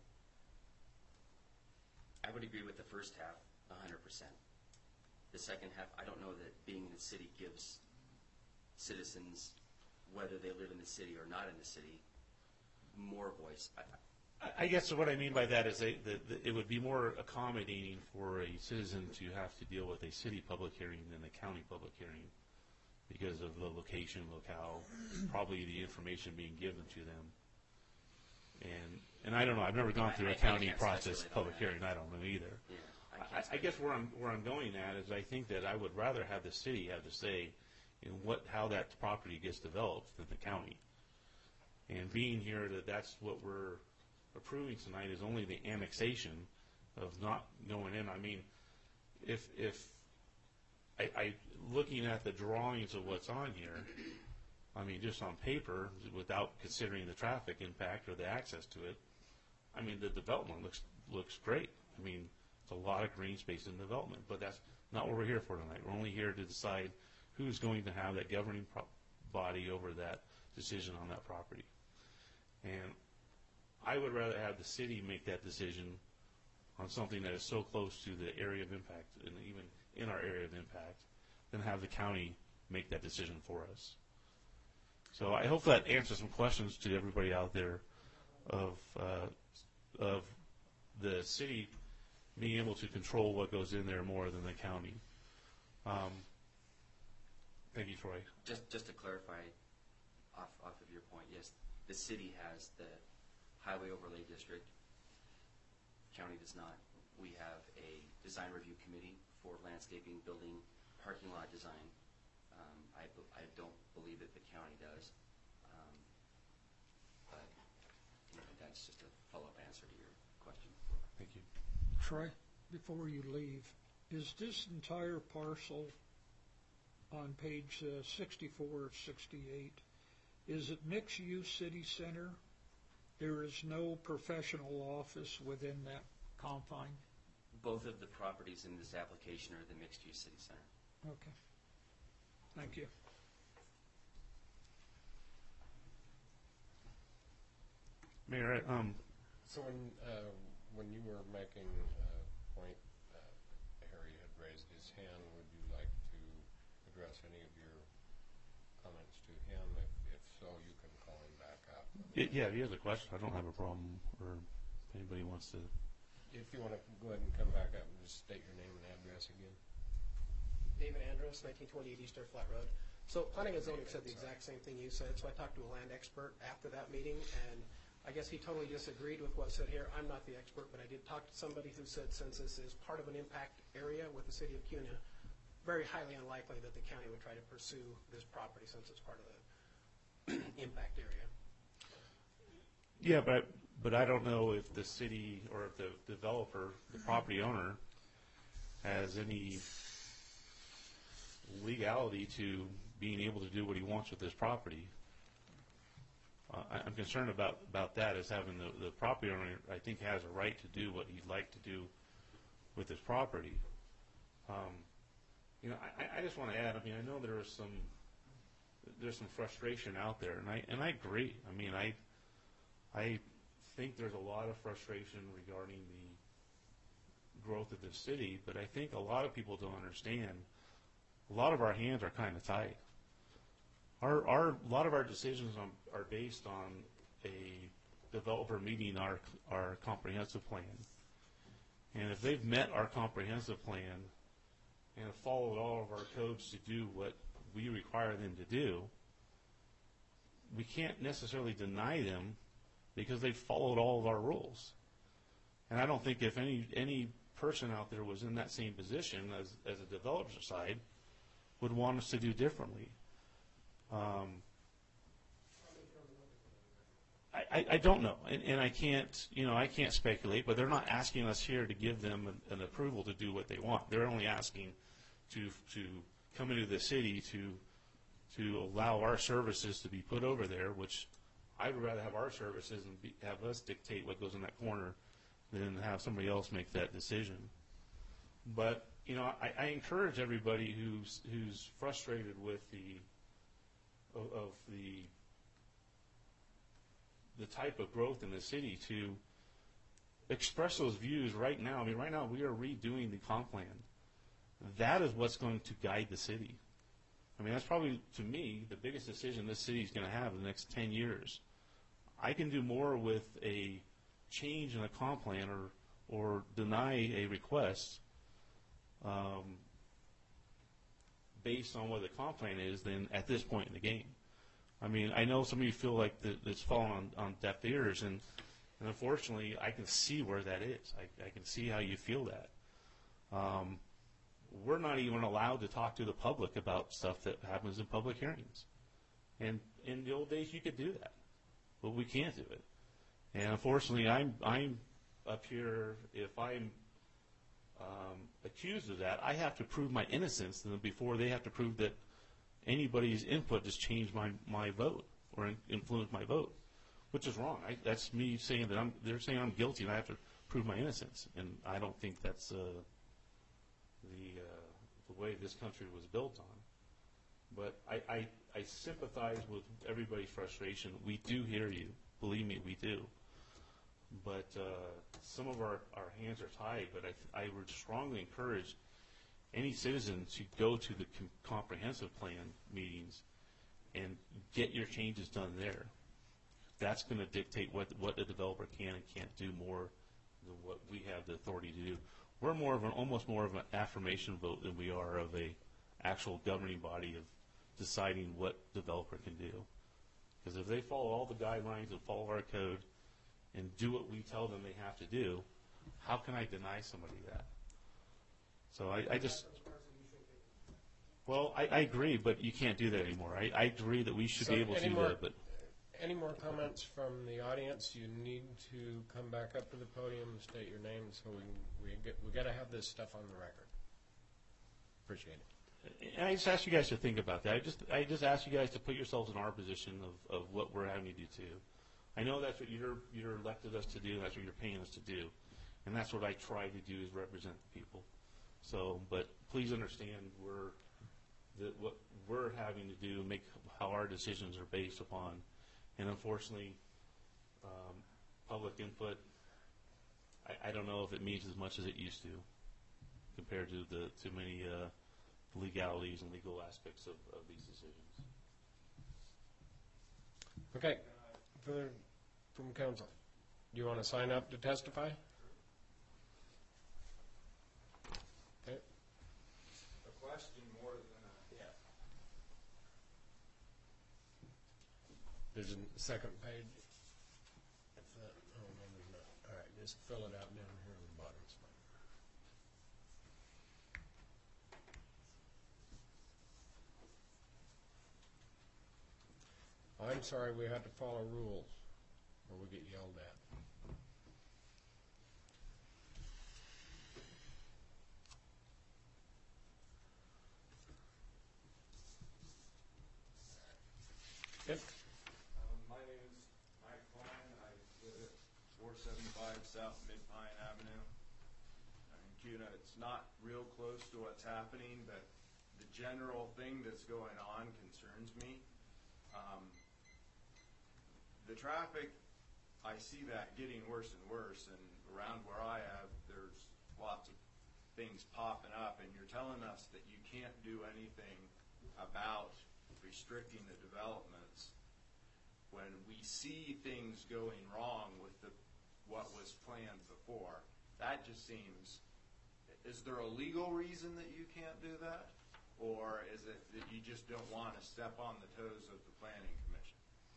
I would agree with the first half one hundred percent. The second half, I don't know that being in the city gives citizens, whether they live in the city or not in the city, more voice. I, I guess what I mean by that is they, the, the, it would be more accommodating for a citizen to have to deal with a city public hearing than a county public hearing because of the location, locale, probably the information being given to them. And and I don't know, I've never gone I- through I- a I county can't process speculate on public that. hearing, I don't know either. Yeah, I, I guess where I'm where I'm going at is I think that I would rather have the city have to say in what how that property gets developed than the county. And being here that that's what we're approving tonight is only the annexation of not going in. I mean, if if I, I looking at the drawings of what's on here, I mean, just on paper, without considering the traffic impact or the access to it, I mean, the development looks looks great. I mean, it's a lot of green space in development, but that's not what we're here for tonight. We're only here to decide who's going to have that governing pro body over that decision on that property. And I would rather have the city make that decision on something that is so close to the area of impact, and even in our area of impact, than have the county make that decision for us. So I hope that answers some questions to everybody out there of uh, of the city being able to control what goes in there more than the county. Um, thank you, Troy. Just just to clarify, off off of your point, yes, the city has the highway overlay district. County does not. We have a design review committee for landscaping, building, parking lot design. Um, I, I don't believe that the county does. Um, but you know, that's just a follow-up answer to your question. Thank you. Troy, before you leave, is this entire parcel on page uh, sixty-four of sixty-eight, is it mixed-use city center? There is no professional office within that confine? Both of the properties in this application are the mixed-use city center. Okay. Thank you. Mayor, um, So when uh, when you were making a point, uh, Harry had raised his hand. Would you like to address any of your comments to him? If, if so, you can call him back up. y yeah, if he has a question, I don't have a problem, or if anybody wants to. If you want to go ahead and come back up and just state your name and address again. David Andrus, nineteen twenty-eight East Air Flat Road. So planning and zoning said the exact same thing you said, so I talked to a land expert after that meeting, and I guess he totally disagreed with what said here. I'm not the expert, but I did talk to somebody who said since this is part of an impact area with the city of Cuna, very highly unlikely that the county would try to pursue this property since it's part of the impact area. Yeah, but but I don't know if the city or if the developer, the property owner, has any legality to being able to do what he wants with this property. Uh, I, I'm concerned about about that as having the, the property owner, I think, has a right to do what he'd like to do with his property. Um, you know, I, I just want to add. I mean, I know there is some there's some frustration out there, and I and I agree. I mean, I I think there's a lot of frustration regarding the growth of the city, but I think a lot of people don't understand. A lot of our hands are kind of tied. Our, our, a lot of our decisions on, are based on a developer meeting our, our comprehensive plan. And if they've met our comprehensive plan and have followed all of our codes to do what we require them to do, we can't necessarily deny them because they followed all of our rules. And I don't think if any, any person out there was in that same position as, as a developer side would want us to do differently. Um, I, I, I don't know, and, and I can't, you know, I can't speculate. But they're not asking us here to give them an, an approval to do what they want. They're only asking to to come into the city to to allow our services to be put over there. Which I would rather have our services and be, have us dictate what goes in that corner than have somebody else make that decision. But you know, I, I encourage everybody who's who's frustrated with the of, of the the type of growth in the city to express those views right now. I mean, right now we are redoing the comp plan. That is what's going to guide the city. I mean, that's probably, to me, the biggest decision this city is going to have in the next ten years. I can do more with a change in a comp plan or or deny a request um, based on what the comp plan is than at this point in the game. I mean, I know some of you feel like the, it's fallen on, on deaf ears, and, and unfortunately, I can see where that is. I, I can see how you feel that. we're not even allowed to talk to the public about stuff that happens in public hearings. And in the old days, you could do that, but we can't do it. And unfortunately, I'm I'm up here. If I'm um, accused of that, I have to prove my innocence, and before they have to prove that anybody's input has changed my my vote or in, influenced my vote, which is wrong. I, that's me saying that I'm. They're saying I'm guilty, and I have to prove my innocence, and I don't think that's uh, the uh, the way this country was built on. But I, I, I sympathize with everybody's frustration. We do hear you. Believe me, we do. But uh, some of our, our hands are tied, but I, I would strongly encourage any citizen to go to the com- comprehensive plan meetings and get your changes done there. That's going to dictate what, what a developer can and can't do more than what we have the authority to do. We're more of an, almost more of an affirmation vote than we are of a actual governing body of deciding what developer can do. Because if they follow all the guidelines and follow our code and do what we tell them they have to do, how can I deny somebody that? So I, I just, well, I, I agree, but you can't do that anymore. I, I agree that we should So be able to any do more- that, but Any more comments from the audience? You need to come back up to the podium and state your name so we can, we get, we got to have this stuff on the record. Appreciate it. And I just ask you guys to think about that. I just I just ask you guys to put yourselves in our position of, of what we're having to do too. I know that's what you're you're elected us to do, and that's what you're paying us to do. And that's what I try to do is represent the people. So, but please understand we're that what we're having to do, make how our decisions are based upon. And unfortunately, um, public input, I, I don't know if it means as much as it used to compared to the to many uh, legalities and legal aspects of, of these decisions. Okay. For, from council, do you want to sign up to testify? Okay. A question more than a... Yeah. There's a second page. If that, oh, no, there's not. All right, just fill it out down here on the bottom. It's fine. I'm sorry we had to follow rules, or we get yelled at. Yep. Um, my name is Mike Klein. I live at four seventy-five South Mid-Pine Avenue in Kuna. It's not real close to what's happening, but the general thing that's going on concerns me. Um, the traffic, I see that getting worse and worse, and around where I am, there's lots of things popping up, and you're telling us that you can't do anything about restricting the developments when we see things going wrong with the what was planned before. That just seems, is there a legal reason that you can't do that? Or is it that you just don't want to step on the toes of the planning commission?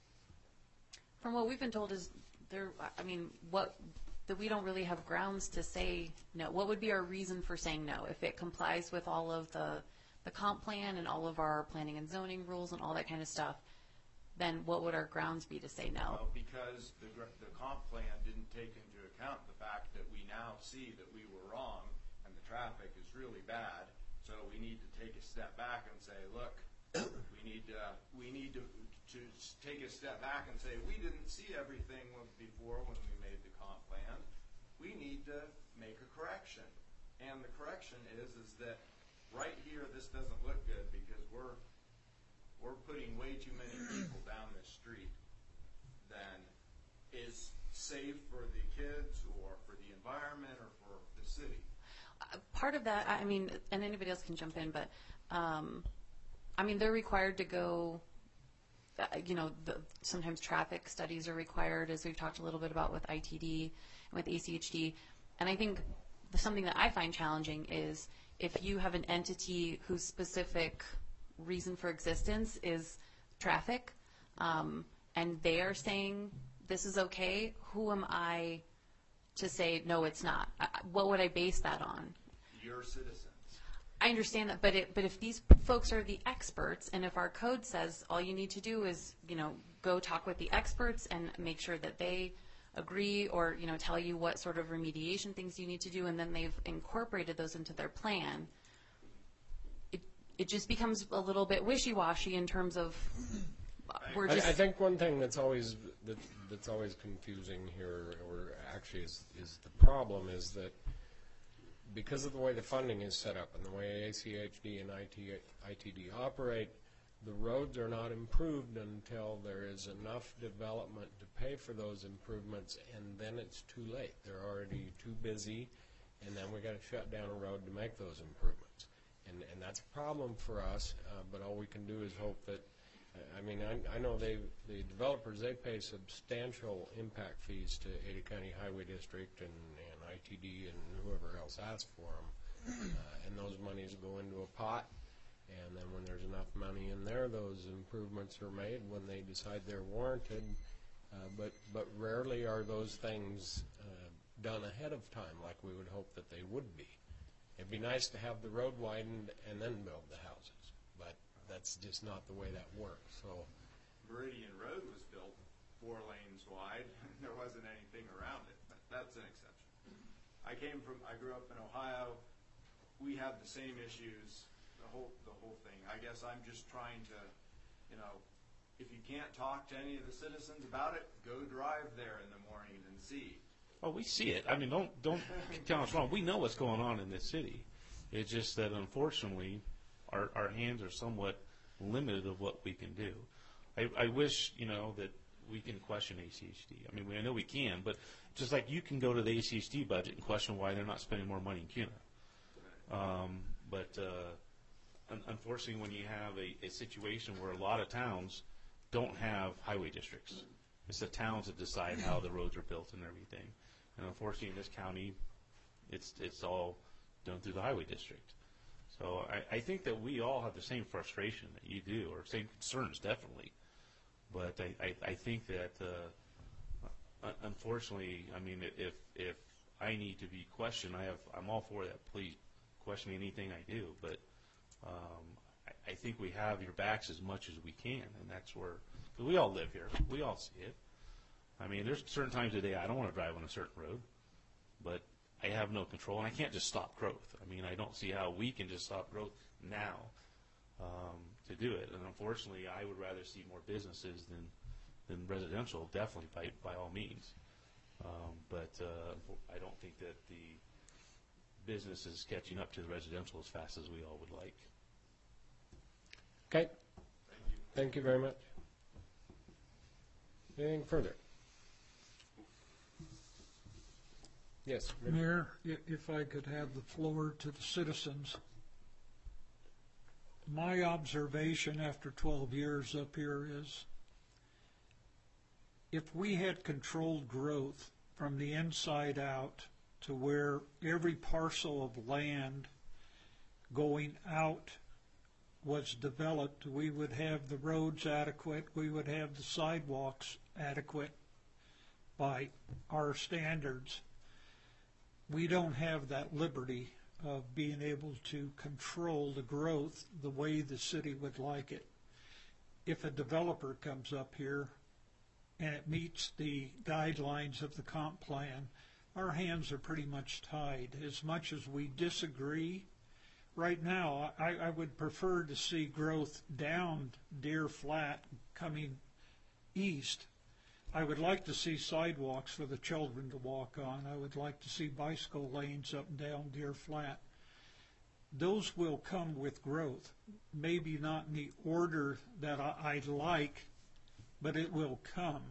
From what we've been told is there, I mean, what, that we don't really have grounds to say no. What would be our reason for saying no? If it complies with all of the, the comp plan and all of our planning and zoning rules and all that kind of stuff, then what would our grounds be to say no? Well, because the, gr- the comp plan didn't take into account the fact that we now see that we were wrong and the traffic is really bad. So we need to take a step back and say, look, we need to, we need to, to take a step back and say, we didn't see everything before when we made the comp plan. We need to make a correction. And the correction is, is that right here, this doesn't look good because we're, we're putting way too many people down this street than is safe for the kids or for the environment or for the city. Part of that, I mean, and anybody else can jump in, but, um, I mean, they're required to go, uh, you know, the, sometimes traffic studies are required, as we've talked a little bit about with I T D and with A C H D. And I think the, something that I find challenging is if you have an entity whose specific reason for existence is traffic, um, and they are saying this is okay, who am I to say, no, it's not? I, what would I base that on? Your citizens. I understand that, but it, but if these folks are the experts, and if our code says all you need to do is, you know, go talk with the experts and make sure that they agree, or, you know, tell you what sort of remediation things you need to do, and then they've incorporated those into their plan, it it just becomes a little bit wishy-washy in terms of we're just. I, I think one thing that's always that, that's always confusing here, or actually is is the problem, is that because of the way the funding is set up and the way A C H D and I T D operate, the roads are not improved until there is enough development to pay for those improvements, and then it's too late. They're already too busy, and then we got to shut down a road to make those improvements. And, and that's a problem for us, uh, but all we can do is hope that, uh, I mean, I, I know they, the developers, they pay substantial impact fees to Ada County Highway District and, and I T D and whoever else asks for them, uh, and those monies go into a pot. And then when there's enough money in there, those improvements are made when they decide they're warranted. Uh, but but rarely are those things uh, done ahead of time like we would hope that they would be. It'd be nice to have the road widened and then build the houses, but that's just not the way that works. So Meridian Road was built four lanes wide, and there wasn't anything around it. But that's an exception. I came from, I grew up in Ohio. We have the same issues. The whole, the whole thing. I guess I'm just trying to, you know, if you can't talk to any of the citizens about it, go drive there in the morning and see. Oh, we see it. I mean, don't don't tell us wrong. We know what's going on in this city. It's just that unfortunately, our our hands are somewhat limited of what we can do. I, I wish, you know, that we can question A C H D. I mean, we, I know we can, but just like you can go to the A C H D budget and question why they're not spending more money in CUNA. Um, but uh, unfortunately, when you have a, a situation where a lot of towns don't have highway districts, it's the towns that decide how the roads are built and everything. And unfortunately, in this county, it's it's all done through the highway district. So I, I think that we all have the same frustration that you do, or same concerns, definitely. But I, I, I think that, uh, unfortunately, I mean, if if I need to be questioned, I have I'm all for that. Please question me anything I do, but. Um, I, I think we have your backs as much as we can, and that's where, because we all live here, we all see it. I mean, there's certain times of the day I don't want to drive on a certain road, but I have no control, and I can't just stop growth. I mean, I don't see how we can just stop growth now um, to do it, and unfortunately, I would rather see more businesses than than residential, definitely, by, by all means. Um, but uh, I don't think that the business is catching up to the residential as fast as we all would like. Okay. Thank you. Thank you very much. Anything further? Yes. Mayor, i- if I could have the floor to the citizens. My observation after twelve years up here is if we had controlled growth from the inside out to where every parcel of land going out was developed, we would have the roads adequate, we would have the sidewalks adequate by our standards. We don't have that liberty of being able to control the growth the way the city would like it. If a developer comes up here and it meets the guidelines of the comp plan, our hands are pretty much tied. As much as we disagree, right now, I, I would prefer to see growth down Deer Flat coming east. I would like to see sidewalks for the children to walk on. I would like to see bicycle lanes up and down Deer Flat. Those will come with growth. Maybe not in the order that I, I like, but it will come.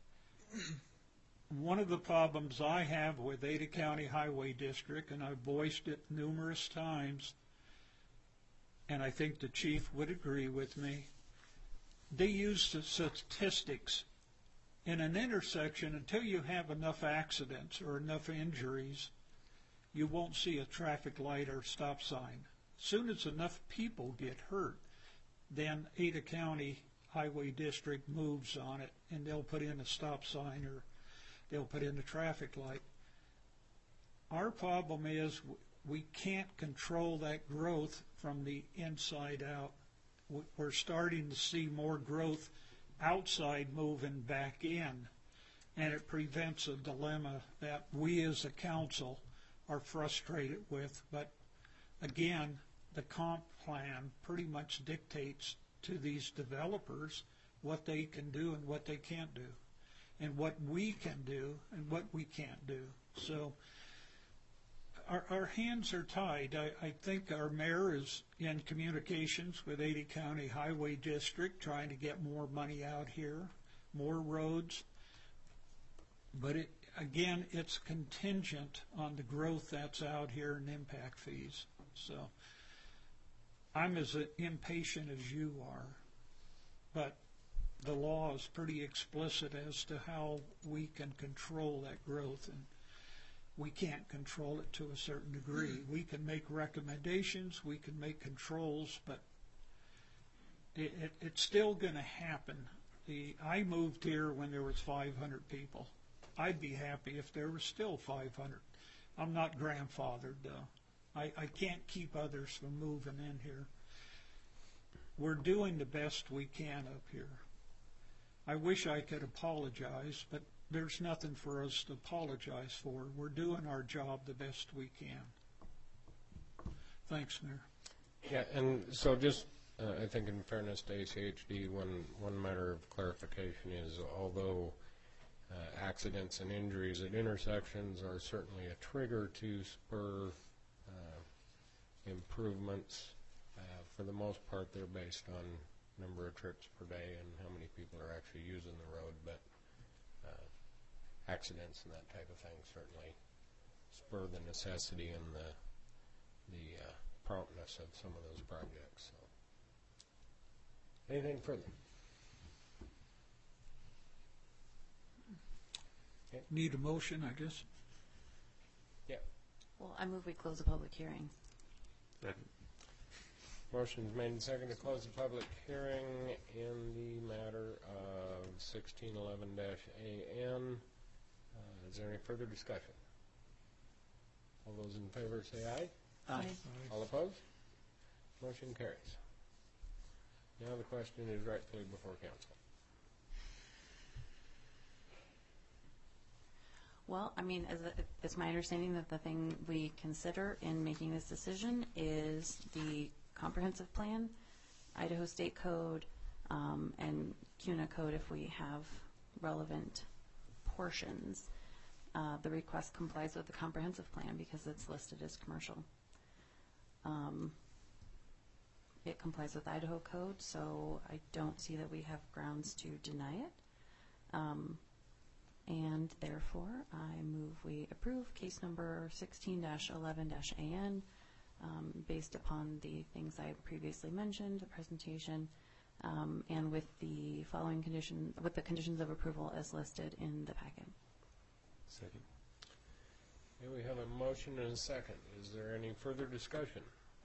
One of the problems I have with Ada County Highway District, and I've voiced it numerous times, and I think the chief would agree with me, they use the statistics. In an intersection, until you have enough accidents or enough injuries, you won't see a traffic light or stop sign. As soon as enough people get hurt, then Ada County Highway District moves on it, and they'll put in a stop sign or they'll put in a traffic light. Our problem is we can't control that growth from the inside out. We- We're starting to see more growth outside moving back in, and it prevents a dilemma that we as a council are frustrated with. But again, the comp plan pretty much dictates to these developers what they can do and what they can't do, and what we can do and what we can't do. So our, our hands are tied. I, I think our mayor is in communications with Ada County Highway District, trying to get more money out here, more roads. But it, again, it's contingent on the growth that's out here and impact fees. So I'm as impatient as you are, but the law is pretty explicit as to how we can control that growth, and we can't control it to a certain degree. We can make recommendations, we can make controls, but it, it, it's still going to happen. The, I moved here when there was five hundred people. I'd be happy if there was still five hundred. I'm not grandfathered, though. I, I can't keep others from moving in here. We're doing the best we can up here. I wish I could apologize, but there's nothing for us to apologize for. We're doing our job the best we can. Thanks, Mayor. Yeah, and so just, uh, I think in fairness to A C H D, one, one matter of clarification is, although uh, accidents and injuries at intersections are certainly a trigger to spur uh, improvements, uh, for the most part they're based on number of trips per day and how many people are actually using the road, but uh, accidents and that type of thing certainly spur the necessity and the the uh, promptness of some of those projects. So, anything further? Okay. Need a motion, I guess? Yeah. Well, I move we close the public hearing. Second. Motion's made and seconded to close the public hearing in the matter of sixteen eleven A N. Uh, is there any further discussion? All those in favor say aye. Aye. All opposed? Motion carries. Now the question is rightfully before council. Well, I mean, as a, it's my understanding that the thing we consider in making this decision is the comprehensive plan, Idaho State Code, um, and C U N A Code if we have relevant portions. Uh, the request complies with the comprehensive plan because it's listed as commercial. Um, it complies with Idaho Code, so I don't see that we have grounds to deny it. Um, and therefore, I move we approve case number sixteen eleven A N um, based upon the things I previously mentioned, the presentation, um, and with the following condition, with the conditions of approval as listed in the packet. Second. Okay, we have a motion and a second. Is there any further discussion?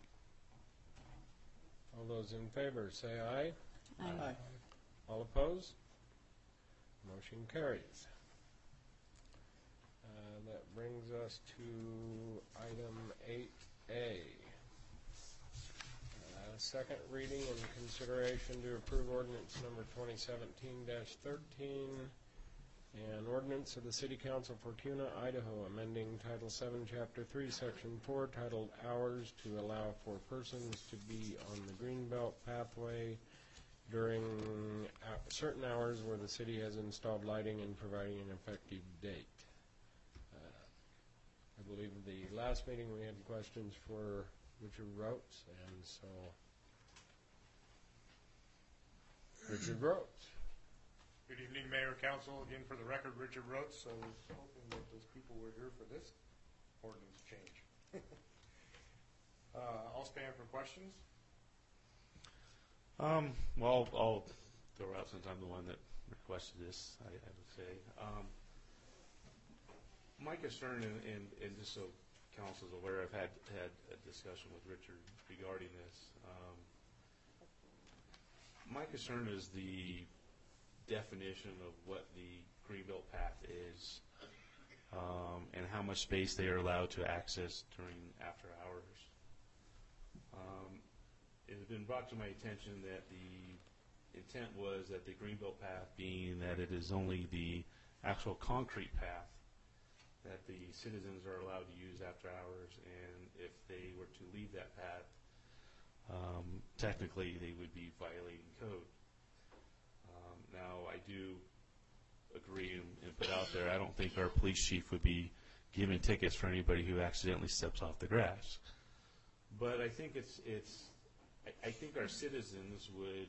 All those in favor say aye. Aye. Aye. All opposed? Motion carries. Uh, that brings us to item eight A. Uh, second reading and consideration to approve ordinance number twenty seventeen dash thirteen, an ordinance of the City Council for Kuna, Idaho, amending Title seven, Chapter three, Section four, titled Hours, to allow for persons to be on the Greenbelt pathway during uh, certain hours where the city has installed lighting and providing an effective date. Uh, I believe the last meeting we had questions for Richard Rotes, and so Richard Rotes. Good evening, Mayor, Council. Again, for the record, Richard Rotes. I was hoping that those people were here for this ordinance change. uh, I'll stand for questions. Um, well, I'll throw out since I'm the one that requested this, I, I would say. Um, my concern, and, and, and just so council is aware, I've had, had a discussion with Richard regarding this. Um, my concern is the definition of what the Greenbelt path is. um, and how much space they are allowed to access during after hours. Um, it has been brought to my attention that the intent was that the Greenbelt path, being that it is only the actual concrete path that the citizens are allowed to use after hours, and if they were to leave that path, um, technically they would be violating code. Um, now, I do agree and, and put out there, I don't think our police chief would be giving tickets for anybody who accidentally steps off the grass. But I think it's, it's I, I think our citizens would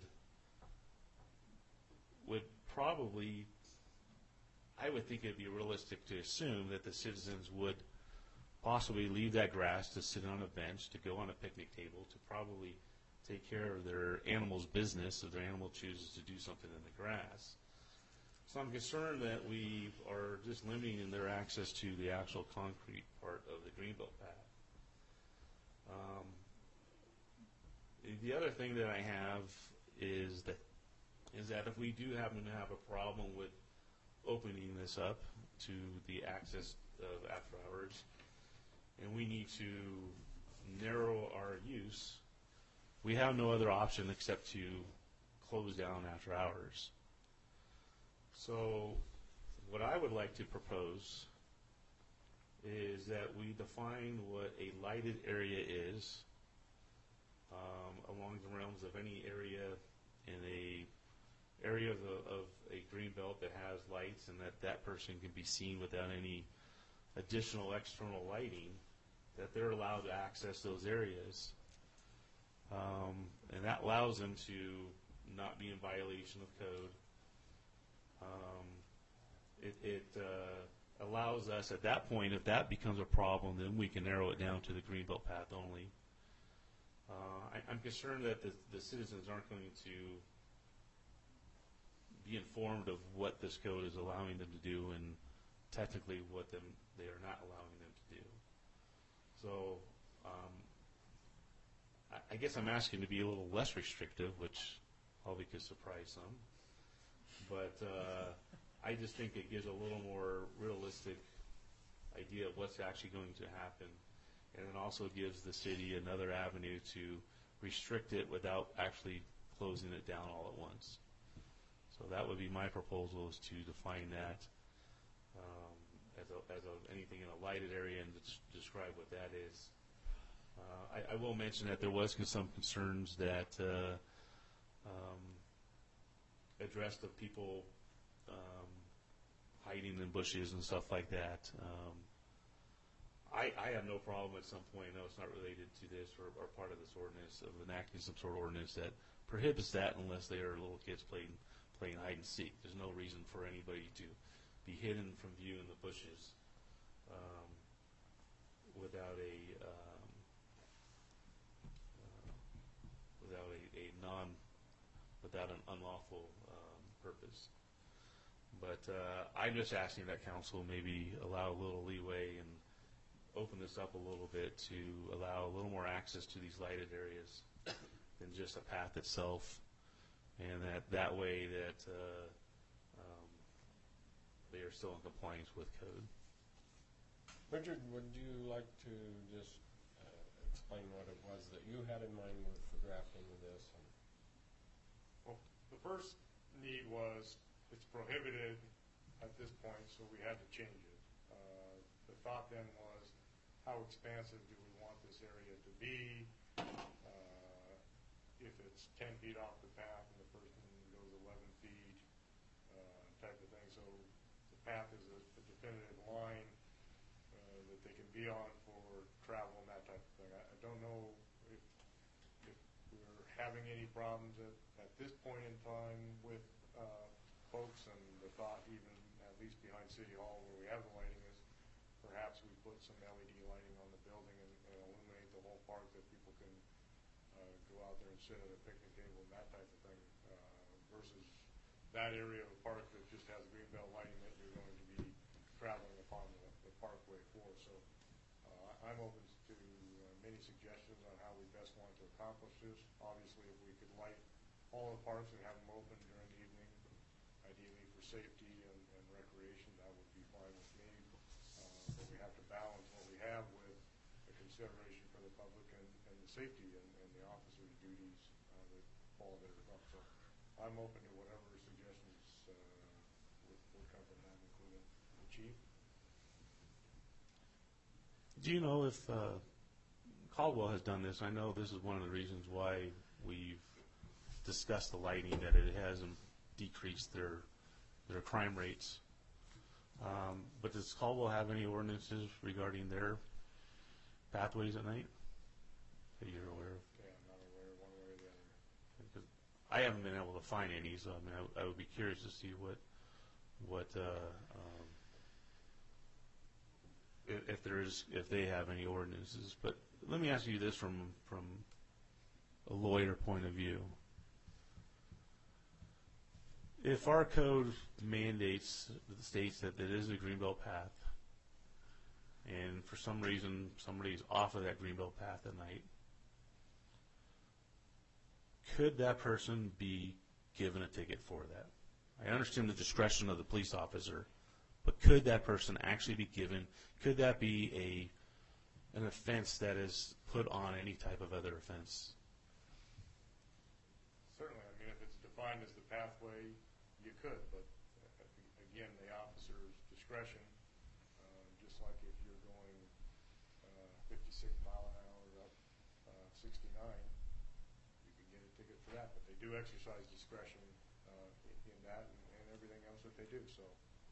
would probably, I would think it'd be realistic to assume that the citizens would possibly leave that grass to sit on a bench, to go on a picnic table, to probably take care of their animal's business if their animal chooses to do something in the grass. So I'm concerned that we are just limiting their access to the actual concrete part of the Greenbelt path. Um, the other thing that I have is that is that if we do happen to have a problem with opening this up to the access of after hours, and we need to narrow our use, we have no other option except to close down after hours. So what I would like to propose is that we define what a lighted area is um, along the realms of any area in a area of, the, of a green belt that has lights, and that that person can be seen without any additional external lighting, that they're allowed to access those areas. Um, and that allows them to not be in violation of code. Um, it it uh, allows us at that point, if that becomes a problem, then we can narrow it down to the Greenbelt path only. Uh, I, I'm concerned that the, the citizens aren't going to be informed of what this code is allowing them to do, and technically what them they are not allowing them to do. So um, I, I guess I'm asking to be a little less restrictive, which probably could surprise some. But uh, I just think it gives a little more realistic idea of what's actually going to happen, and it also gives the city another avenue to restrict it without actually closing it down all at once. So that would be my proposal, is to define that um, as, a, as a, anything in a lighted area, and to describe what that is. Uh, I, I will mention that there was some concerns that uh, um, addressed of people um, hiding in bushes and stuff like that. Um, I, I have no problem at some point, I know it's not related to this or, or part of this ordinance, of enacting some sort of ordinance that prohibits that unless they are little kids playing playing hide and seek. There's no reason for anybody to be hidden from view in the bushes um, without a um, uh, without a, a non without an unlawful um, purpose. But uh, I'm just asking that council maybe allow a little leeway and open this up a little bit to allow a little more access to these lighted areas than just a path itself, and that that way that uh, um, they are still in compliance with code. Richard, would you like to just uh, explain what it was that you had in mind with the drafting of this? And well, the first need was it's prohibited at this point, so we had to change it. Uh, the thought then was, how expansive do we want this area to be? Uh, if it's ten feet off the path and the person goes eleven feet, uh, type of thing. So the path is a, a definitive line uh, that they can be on for travel and that type of thing. I, I don't know if, if we're having any problems at, at this point in time with uh, folks, and the thought even at least behind City Hall where we have the lighting is perhaps we put some L E D lighting on the building and, and illuminate the whole park, that people can uh, go out there and sit at a picnic table and that type of thing, uh, versus that area of the park that just has green belt lighting that you're going to be traveling upon the, the parkway for. So uh, I'm open to uh, many suggestions on how we best want to accomplish this. Obviously, if we could light all the parks and have them open during the evening, ideally for safety and, and recreation, that would be fine with me. Uh, have to balance what we have with the consideration for the public and, and the safety and, and the officer's duties uh, that fall therefrom. So I'm open to whatever suggestions uh, would, would come from that, including the chief. Do you know if uh, Caldwell has done this? I know this is one of the reasons why we've discussed the lighting, that it hasn't decreased their their crime rates. Um, but does Caldwell have any ordinances regarding their pathways at night that you're aware of? Yeah, I'm not aware of one way or the other. Because I haven't been able to find any, so I mean, I, I would be curious to see what what uh, um, if, if there is if they have any ordinances. But let me ask you this from from a lawyer point of view. If our code mandates, states that it is a greenbelt path, and for some reason somebody's off of that greenbelt path at night, could that person be given a ticket for that? I understand the discretion of the police officer, but could that person actually be given, could that be a an offense that is put on any type of other offense? Certainly. I mean, if it's defined as the pathway, you could, but uh, again, the officer's discretion, uh, just like if you're going uh, fifty-six mile an hour up uh, sixty-nine, you can get a ticket for that. But they do exercise discretion uh, in, in that and, and everything else that they do. So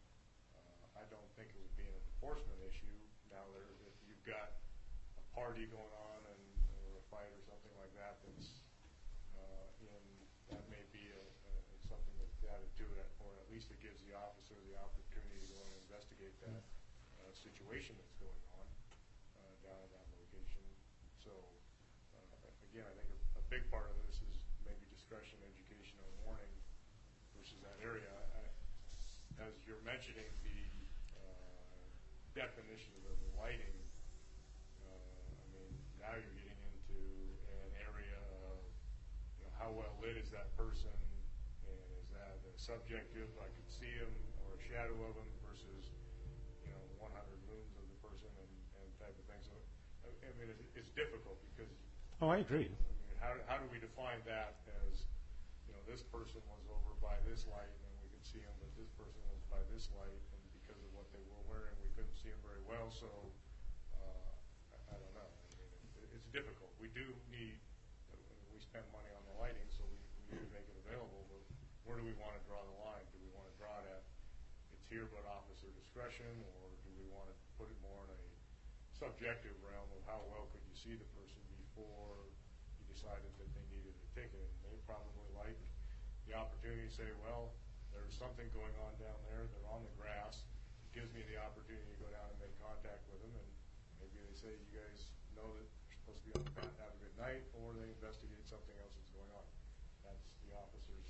uh, I don't think it would be an enforcement issue. Now, there, if you've got a party going on and or a fight or something like that, that's uh, in that may be a, a, something that's added to it, or at least it gives the officer the opportunity to go and investigate that uh, situation that's going on uh, down at that location. So, uh, again, I think a, a big part of this is maybe discretion, education, and warning versus that area. I, as you're mentioning the uh, definition of the lighting, uh, I mean, now you're getting into an area of you know, how well lit is that person, and is that a subjective, I can see him, or a shadow of him, versus, you know, one hundred moons of the person and, and type of thing. So, I, I mean, it's, it's difficult because. Oh, I agree. I mean, how, how do we define that as, you know, this person was over by this light and we could see him, but this person was by this light, and because of what they were wearing, we couldn't see him very well. So, uh, I, I don't know. I mean, it, it's difficult. We do need. We spend money on the lighting, so we, we need to make it available. But where do we want to draw the line? Do we want to draw it at it's here but officer discretion, or do we want to put it more in a subjective realm of how well could you see the person before you decided that they needed a ticket? And they probably like the opportunity to say, well, there's something going on down there. They're on the grass. It gives me the opportunity to go down and make contact with them, and maybe they say, you guys know that you're supposed to be on the path, have a good night, or they investigate something else that's going on. That's the officer's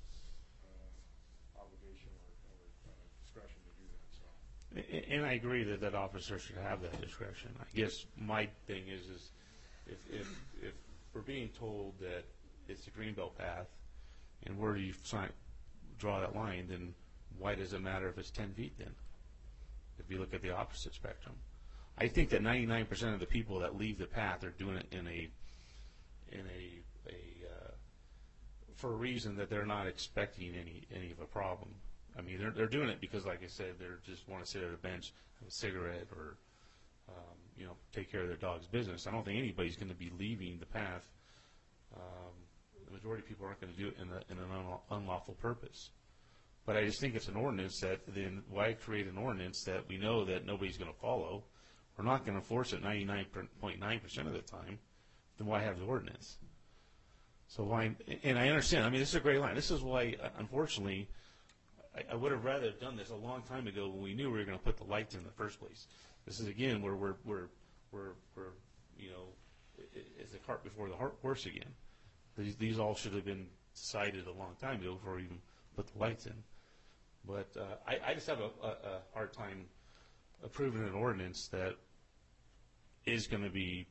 uh, obligation or, or uh, discretion to do that. So. And I agree that that officer should have that discretion. I guess my thing is, is if, if, if we're being told that it's a greenbelt path, and where do you sign, draw that line, then why does it matter if it's ten feet then? If you look at the opposite spectrum. I think that ninety-nine percent of the people that leave the path are doing it in a, in a, a uh, for a reason that they're not expecting any, any of a problem. I mean, they're, they're doing it because, like I said, they just want to sit at a bench, have a cigarette, or, um, you know, take care of their dog's business. I don't think anybody's going to be leaving the path. Um, the majority of people aren't going to do it in, a, in an un- unlawful purpose. But I just think it's an ordinance that, then why create an ordinance that we know that nobody's going to follow? We're not going to enforce it ninety-nine point nine percent of the time. Then why have the ordinance? So why, and I understand, I mean, this is a great line. This is why, unfortunately, I, I would have rather done this a long time ago when we knew we were going to put the lights in the first place. This is, again, where we're, we're, we're, we're you know, it's the cart before the horse again. These, these all should have been decided a long time ago before we even put the lights in. But uh, I, I just have a, a, a hard time approving an ordinance that is going to be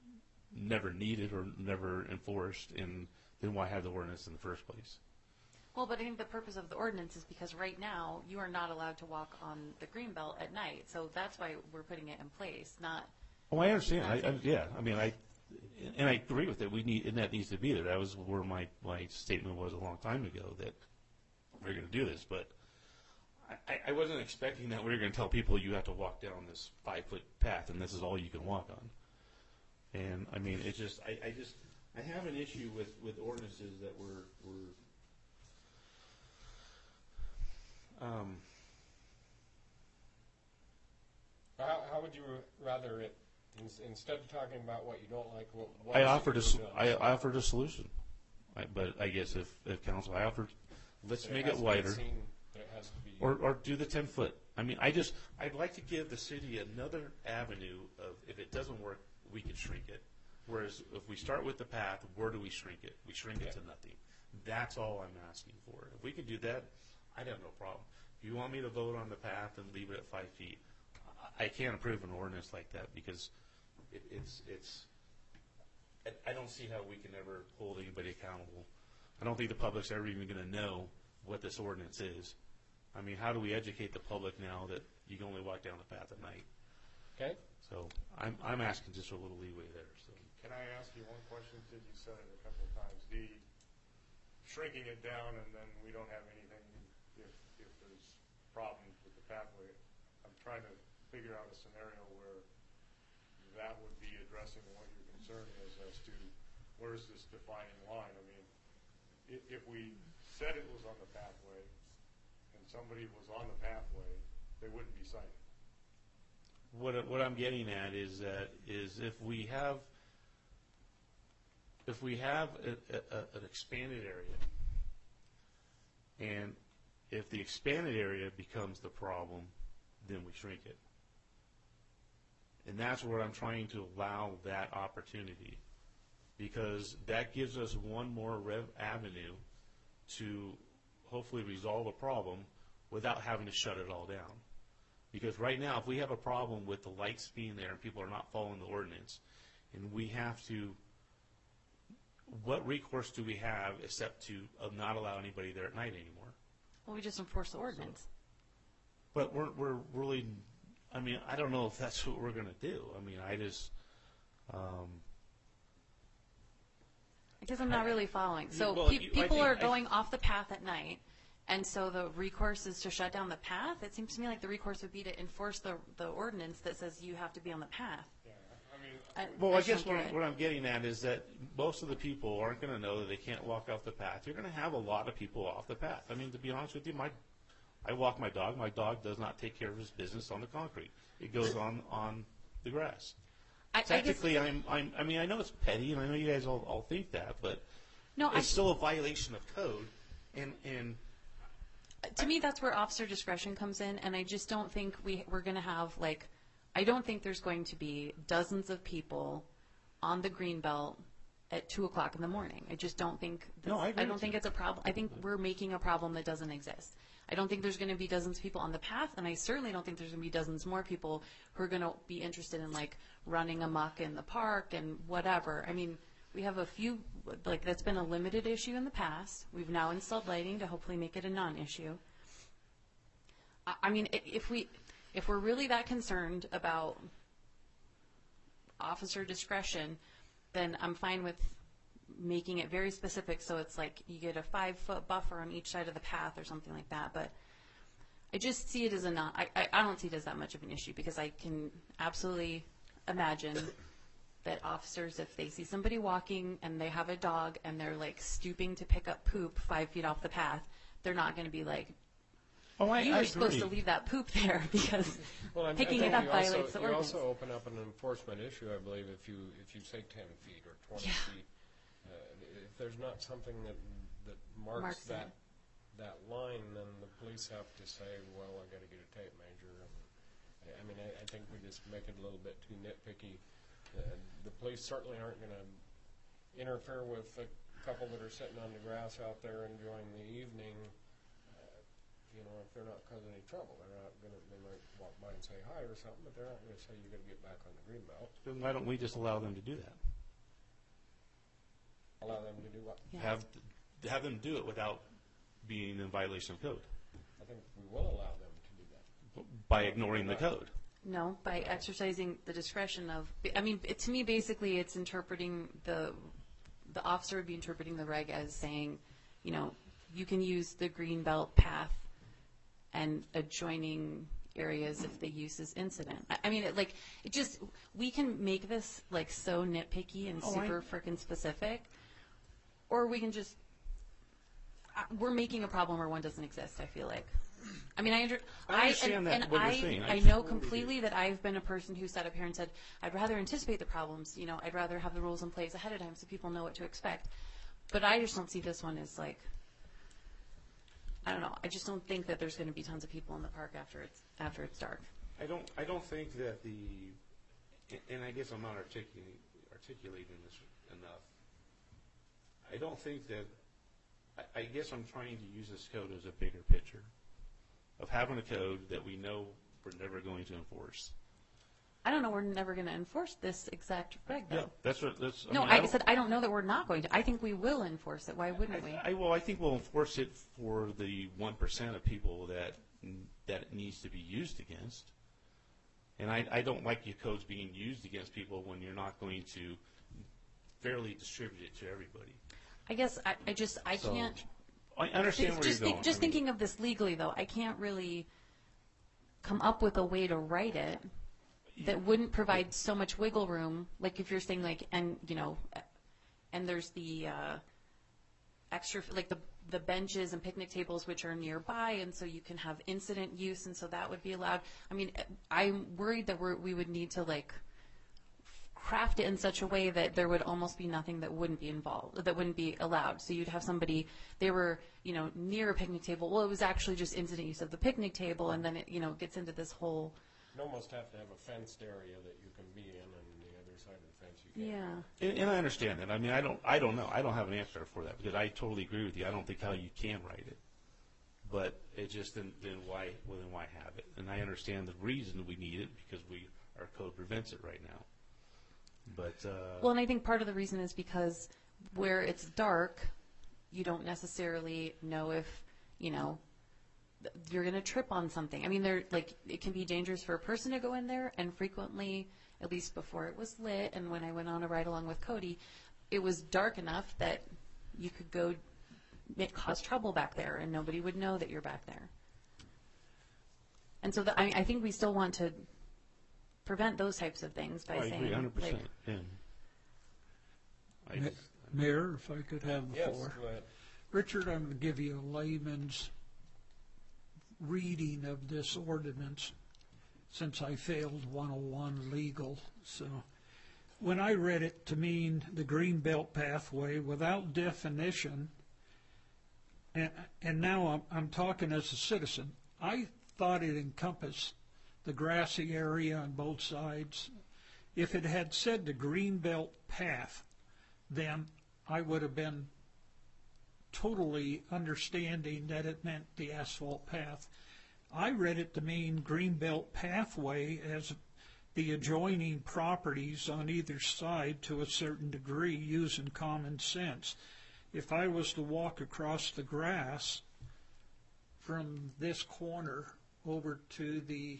never needed or never enforced, and then why have the ordinance in the first place? Well, but I think the purpose of the ordinance is because right now, you are not allowed to walk on the green belt at night. So that's why we're putting it in place, not. Oh, I understand. I, I, yeah, I mean, I, and I agree with it. We need, and that needs to be there. That was where my, my statement was a long time ago, that we're going to do this. But I, I wasn't expecting that we were going to tell people you have to walk down this five-foot path, and this is all you can walk on. And, I mean, it's just, I, I just, I have an issue with, with ordinances that were, were Um, How, how would you rather it, in- instead of talking about what you don't like, what, what I is it offered a, you s- would I, do? I offered a solution. I, but I guess if, if council, I offered, let's That make has it to be wider. seen, that it has to be- Or, or do the ten foot. I mean, I just, I'd like to give the city another avenue of, if it doesn't work, we can shrink it. Whereas if we start with the path, where do we shrink it? We shrink it to nothing. That's all I'm asking for. If we could do that, I'd have no problem. If you want me to vote on the path and leave it at five feet, I I can't approve an ordinance like that because it, it's, it's, I, I don't see how we can ever hold anybody accountable. I don't think the public's ever even going to know what this ordinance is. I mean, how do we educate the public now that you can only walk down the path at night? Okay. So I'm, I'm asking just for a little leeway there. So. Can I ask you one question, since you said it a couple of times? The shrinking it down and then we don't have anything if, if there's problems with the pathway. I'm trying to figure out a scenario where that would be addressing what your concern is as to where's this defining line. I mean, if, if we said it was on the pathway and somebody was on the pathway, they wouldn't be cited. What, what I'm getting at is that is if we have if we have a, a, an expanded area, and if the expanded area becomes the problem, then we shrink it. And that's where I'm trying to allow that opportunity, because that gives us one more rev avenue to hopefully resolve a problem without having to shut it all down. Because right now, if we have a problem with the lights being there and people are not following the ordinance, and we have to, what recourse do we have except to uh, not allow anybody there at night anymore? Well, we just enforce the ordinance. But we're, we're really, I mean, I don't know if that's what we're going to do. I mean, I just, um, I guess I'm not really following. So Well, pe- you- I people think- are I- going off the path at night, and so the recourse is to shut down the path? It seems to me like the recourse would be to enforce the, the ordinance that says you have to be on the path. I, Well, I just guess don't what, get I- it. what I'm getting at is that most of the people aren't going to know that they can't walk off the path. You're going to have a lot of people off the path. I mean, to be honest with you, my, I walk my dog. My dog does not take care of his business on the concrete. It goes on, on the grass. I- I guess- Technically, I'm, I'm, I mean, I know it's petty, and I know you guys all, all think that, but No, I- it's still a violation of code. And, and To me, that's where officer discretion comes in, and I just don't think we, we're going to have, like, I don't think there's going to be dozens of people on the green belt at two o'clock in the morning. I just don't think. No, I agree don't with think you. it's a problem. I think we're making a problem that doesn't exist. I don't think there's going to be dozens of people on the path, and I certainly don't think there's going to be dozens more people who are going to be interested in like running amok in the park and whatever. I mean, we have a few, like that's been a limited issue in the past. We've now installed lighting to hopefully make it a non-issue. I, I mean, i- if we, if we're really that concerned about officer discretion, then I'm fine with making it very specific so it's like you get a five foot buffer on each side of the path or something like that. But I just see it as a not, I, I, I don't see it as that much of an issue because I can absolutely imagine that officers, if they see somebody walking and they have a dog and they're like stooping to pick up poop five feet off the path, they're not going to be like, Oh, I- you I were supposed to agree. leave that poop there because Well, I'm- I picking think it up you also- violates the ordinance. You also open up an enforcement issue, I believe, if you, if you say ten feet or twenty Yeah. feet. Uh, If there's not something that, that marks Marks that, it. that line, then the police have to say, well, I gotta get a tape measure. And I- I mean, I, I think we just make it a little bit too nitpicky. Uh, The police certainly aren't gonna interfere with a couple that are sitting on the grass out there enjoying the evening. Uh, You know, if they're not causing any trouble, they're not gonna, they might walk by and say hi or something, but they're not gonna say you gotta get back on the green belt. then why don't we just allow them to do that? Allow them to do what? Have have them do it without being in violation of code I think we will allow them to do that. by ignoring the code. No, by exercising the discretion of, I mean, it- to me, basically, it's interpreting the, the officer would be interpreting the reg as saying, you know, you can use the green belt path and adjoining areas if the use is incident. I, I mean, it, like, it just, we can make this, like, so nitpicky and Oh, I- super frickin' specific, or we can just, uh, we're making a problem where one doesn't exist, I feel like. I mean, I, under, I understand and, that, and what you're I, saying. I I know totally do. completely that I've been a person who sat up here and said, I'd rather anticipate the problems, you know, I'd rather have the rules in place ahead of time so people know what to expect. But I just don't see this one as like, I don't know, I just don't think that there's going to be tons of people in the park after it's, after it's dark. I don't, I don't think that the, and I guess I'm not articulating, articulating this enough. I don't think that, I, I guess I'm trying to use this code as a bigger picture of having a code that we know we're never going to enforce. I don't know, we're never going to enforce this exact reg, though. Yeah, that's what, that's. No, mean, I don't- said I don't know that we're not going to. I think we will enforce it. Why wouldn't we? I, well, I think we'll enforce it for the one percent of people that, that it needs to be used against. And I, I don't like your codes being used against people when you're not going to fairly distribute it to everybody. I guess I, I just, I So, can't. I understand where just you're think- going. Just I mean- thinking of this legally, though, I can't really come up with a way to write it that wouldn't provide so much wiggle room. Like if you're saying like, and you know, and there's the uh, extra, like the the benches and picnic tables which are nearby, and so you can have incident use, and so that would be allowed. I mean, I'm worried that we're, we would need to like craft it in such a way that there would almost be nothing that wouldn't be involved, that wouldn't be allowed. So you'd have somebody, they were, you know, near a picnic table. Well, it was actually just incident use of the picnic table, and then it, you know, gets into this whole. You'd almost have to have a fenced area that you can be in, and the other side of the fence you can't. Yeah. And, and I understand that. I mean, I don't, I don't know. I don't have an answer for that because I totally agree with you. I don't think how you can write it, but it just then, then why, well, then why have it? And I understand the reason we need it because we, our code prevents it right now. But uh, Well, and I think part of the reason is because where it's dark, you don't necessarily know if, you know, th- you're going to trip on something. I mean, there like it can be dangerous for a person to go in there, and frequently, at least before it was lit, and when I went on a ride along with Cody, it was dark enough that you could go make, cause trouble back there, and nobody would know that you're back there. And so the, I, I think we still want to prevent those types of things by I saying, agree, one hundred percent. like, Yeah. I Ma- just- Mayor, if I could have the Yes, floor. go ahead. Richard, I'm going to give you a layman's reading of this ordinance since I failed one oh one legal. So when I read it to mean the Greenbelt pathway without definition, and, and now I'm, I'm talking as a citizen, I thought it encompassed the grassy area on both sides. If it had said the Greenbelt path, then I would have been totally understanding that it meant the asphalt path. I read it to mean Greenbelt pathway as the adjoining properties on either side to a certain degree using common sense. If I was to walk across the grass from this corner over to the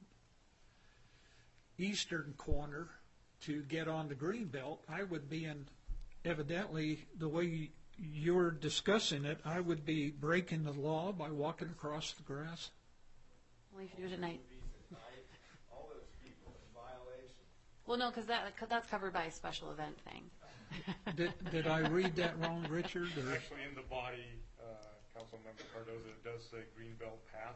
eastern corner to get on the Greenbelt, I would be in, evidently, the way you're discussing it, I would be breaking the law by walking across the grass. Only if you do it at night. All those people in violation. Well, no, because that, cause that's covered by a special event thing. Did, did I read that wrong, Richard? Or? Actually, in the body, uh, Councilmember Cardoza, it does say Greenbelt Path.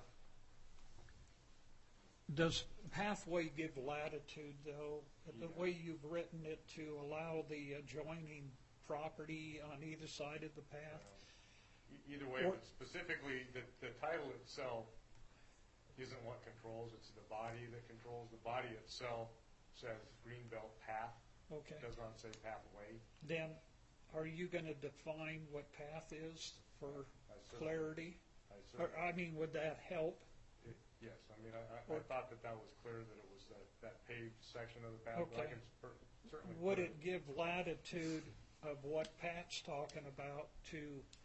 Does pathway give latitude, though, the way you've written it to allow the adjoining property on either side of the path? E- Either way, Or- but specifically, the, the title itself isn't what controls, it's the body that controls. The body itself says Greenbelt Path. Okay. It does not say pathway. Then, are you going to define what path is for I certainly- clarity? I Or, certainly- I mean, would that help? It- Yes, I mean, I, I- I Or- thought that that was clear, that it was that, that paved section of the path, but I Okay. can cer- certainly. Would put it give latitude of what Pat's talking about to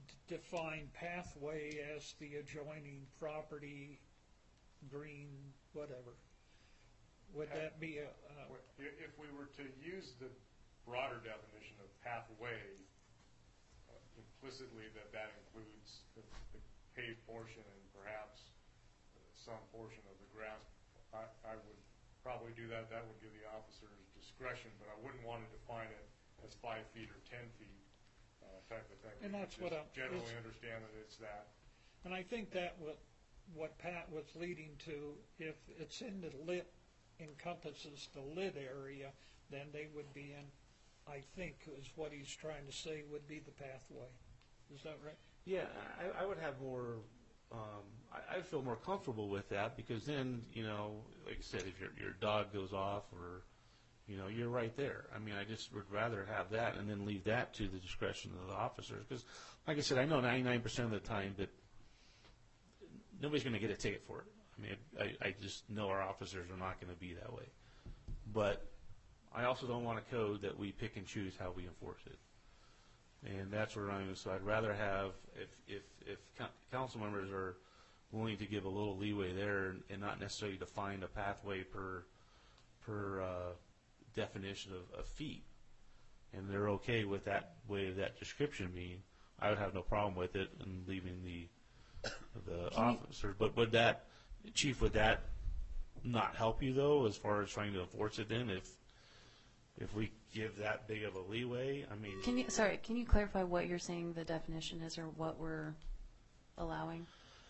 define pathway as the adjoining property, green, whatever. Would that be a, uh, If if we were to use the broader definition of pathway, uh, implicitly that that includes the the paved portion and perhaps uh, some portion of the grass, I, I would probably do that. That would give the officers discretion, but I wouldn't want to define it as five feet or ten feet uh, type of thing. And We that's just what I'm- generally it's- understand that it's that. and I think that what, what Pat was leading to, if it's in the lit, encompasses the lit area, then they would be in, I think is what he's trying to say would be the pathway. Is that right? Yeah, I, I would have more, um, I, I feel more comfortable with that because then, you know, like I said, if your, your dog goes off or, you know, you're right there. I mean, I just would rather have that and then leave that to the discretion of the officers because, like I said, I know ninety-nine percent of the time that nobody's going to get a ticket for it. I mean, I, I just know our officers are not going to be that way. But I also don't want a code that we pick and choose how we enforce it. And that's where I'm, so I'd rather have, if, if, if co- council members are willing to give a little leeway there and, and not necessarily define a pathway per, per uh, definition of, of feet, and they're okay with that way, that description being, I would have no problem with it and leaving the, the Can you- officer. But would that, Chief, would that not help you though, as far as trying to enforce it then, if, if we give that big of a leeway? I mean. Can you, sorry, can you clarify what you're saying the definition is or what we're allowing?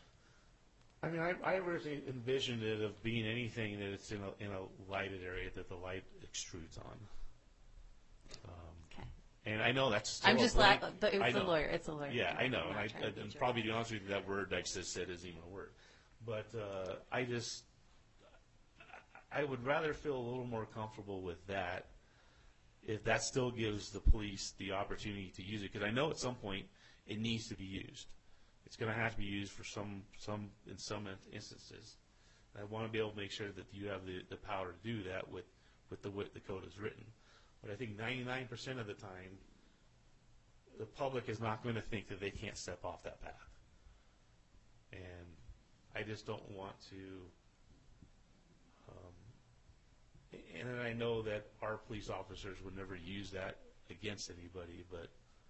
I mean, I, I really envisioned it of being anything that it's in a, in a lighted area that the light extrudes on. Um, Okay. And I know that's I'm still a just la- blank- but it's I a know. lawyer- it's a lawyer. Yeah, I know, I'm and not I, trying to be and joking. probably to be honest with you, that word I just said isn't even a word. But uh, I just, I would rather feel a little more comfortable with that if that still gives the police the opportunity to use it, because I know at some point it needs to be used. It's going to have to be used for some, some in some instances. I want to be able to make sure that you have the, the power to do that with, with the way the code is written. But I think ninety-nine percent of the time, the public is not going to think that they can't step off that path. And I just don't want to, um, and then I know that our police officers would never use that against anybody, but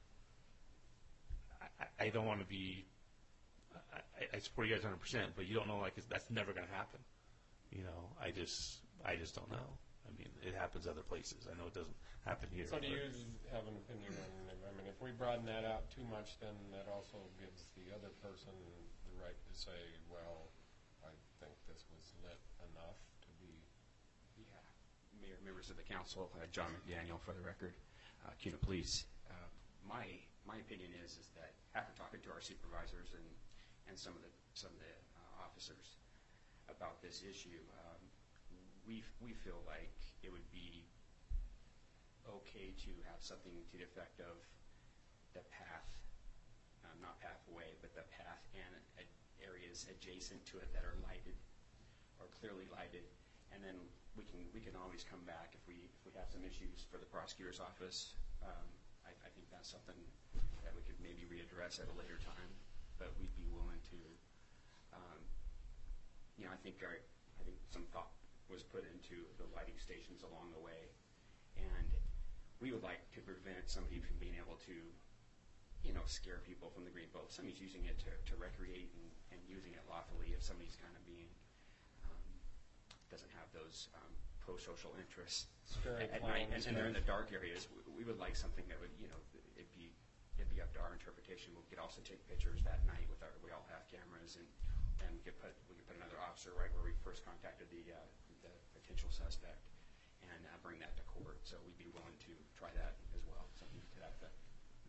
I, I don't want to be, I, I support you guys one hundred percent, but you don't know, like, that's never going to happen. You know, I just, I just don't know. I mean, it happens other places. I know it doesn't happen here. So do but- you have an opinion on, I mean, if we broaden that out too much, then that also gives the other person the right to say, well, I think this was lit enough to be. Yeah, Mayor, members of the council, uh, John McDaniel for the record, uh, CUNA Police. Uh, my my opinion is is that after talking to our supervisors and, and some of the some of the uh, officers about this issue, um, we we feel like it would be okay to have something to the effect of the path, um, not pathway, but the path and uh, areas adjacent to it that are lighted or clearly lighted, and then we can we can always come back if we if we have some issues for the prosecutor's office. Um, I, I think that's something that we could maybe readdress at a later time, but we'd be willing to. Um, you know, I think our, I think some thought was put into the lighting stations along the way, and we would like to prevent somebody from being able to, you know, scare people from the green belt. If somebody's using it to, to recreate and, and using it lawfully, if somebody's kind of being, um, doesn't have those um, pro-social interests Scary at, at night, and, clowns, and they're in yeah. the dark areas, we, we would like something that would, you know, it'd be, it'd be up to our interpretation. We could also take pictures that night with our, we all have cameras, and, and we could put, we could put another officer right where we first contacted the, uh, the potential suspect and uh, bring that to court. So we'd be willing to try that as well, something to that effect.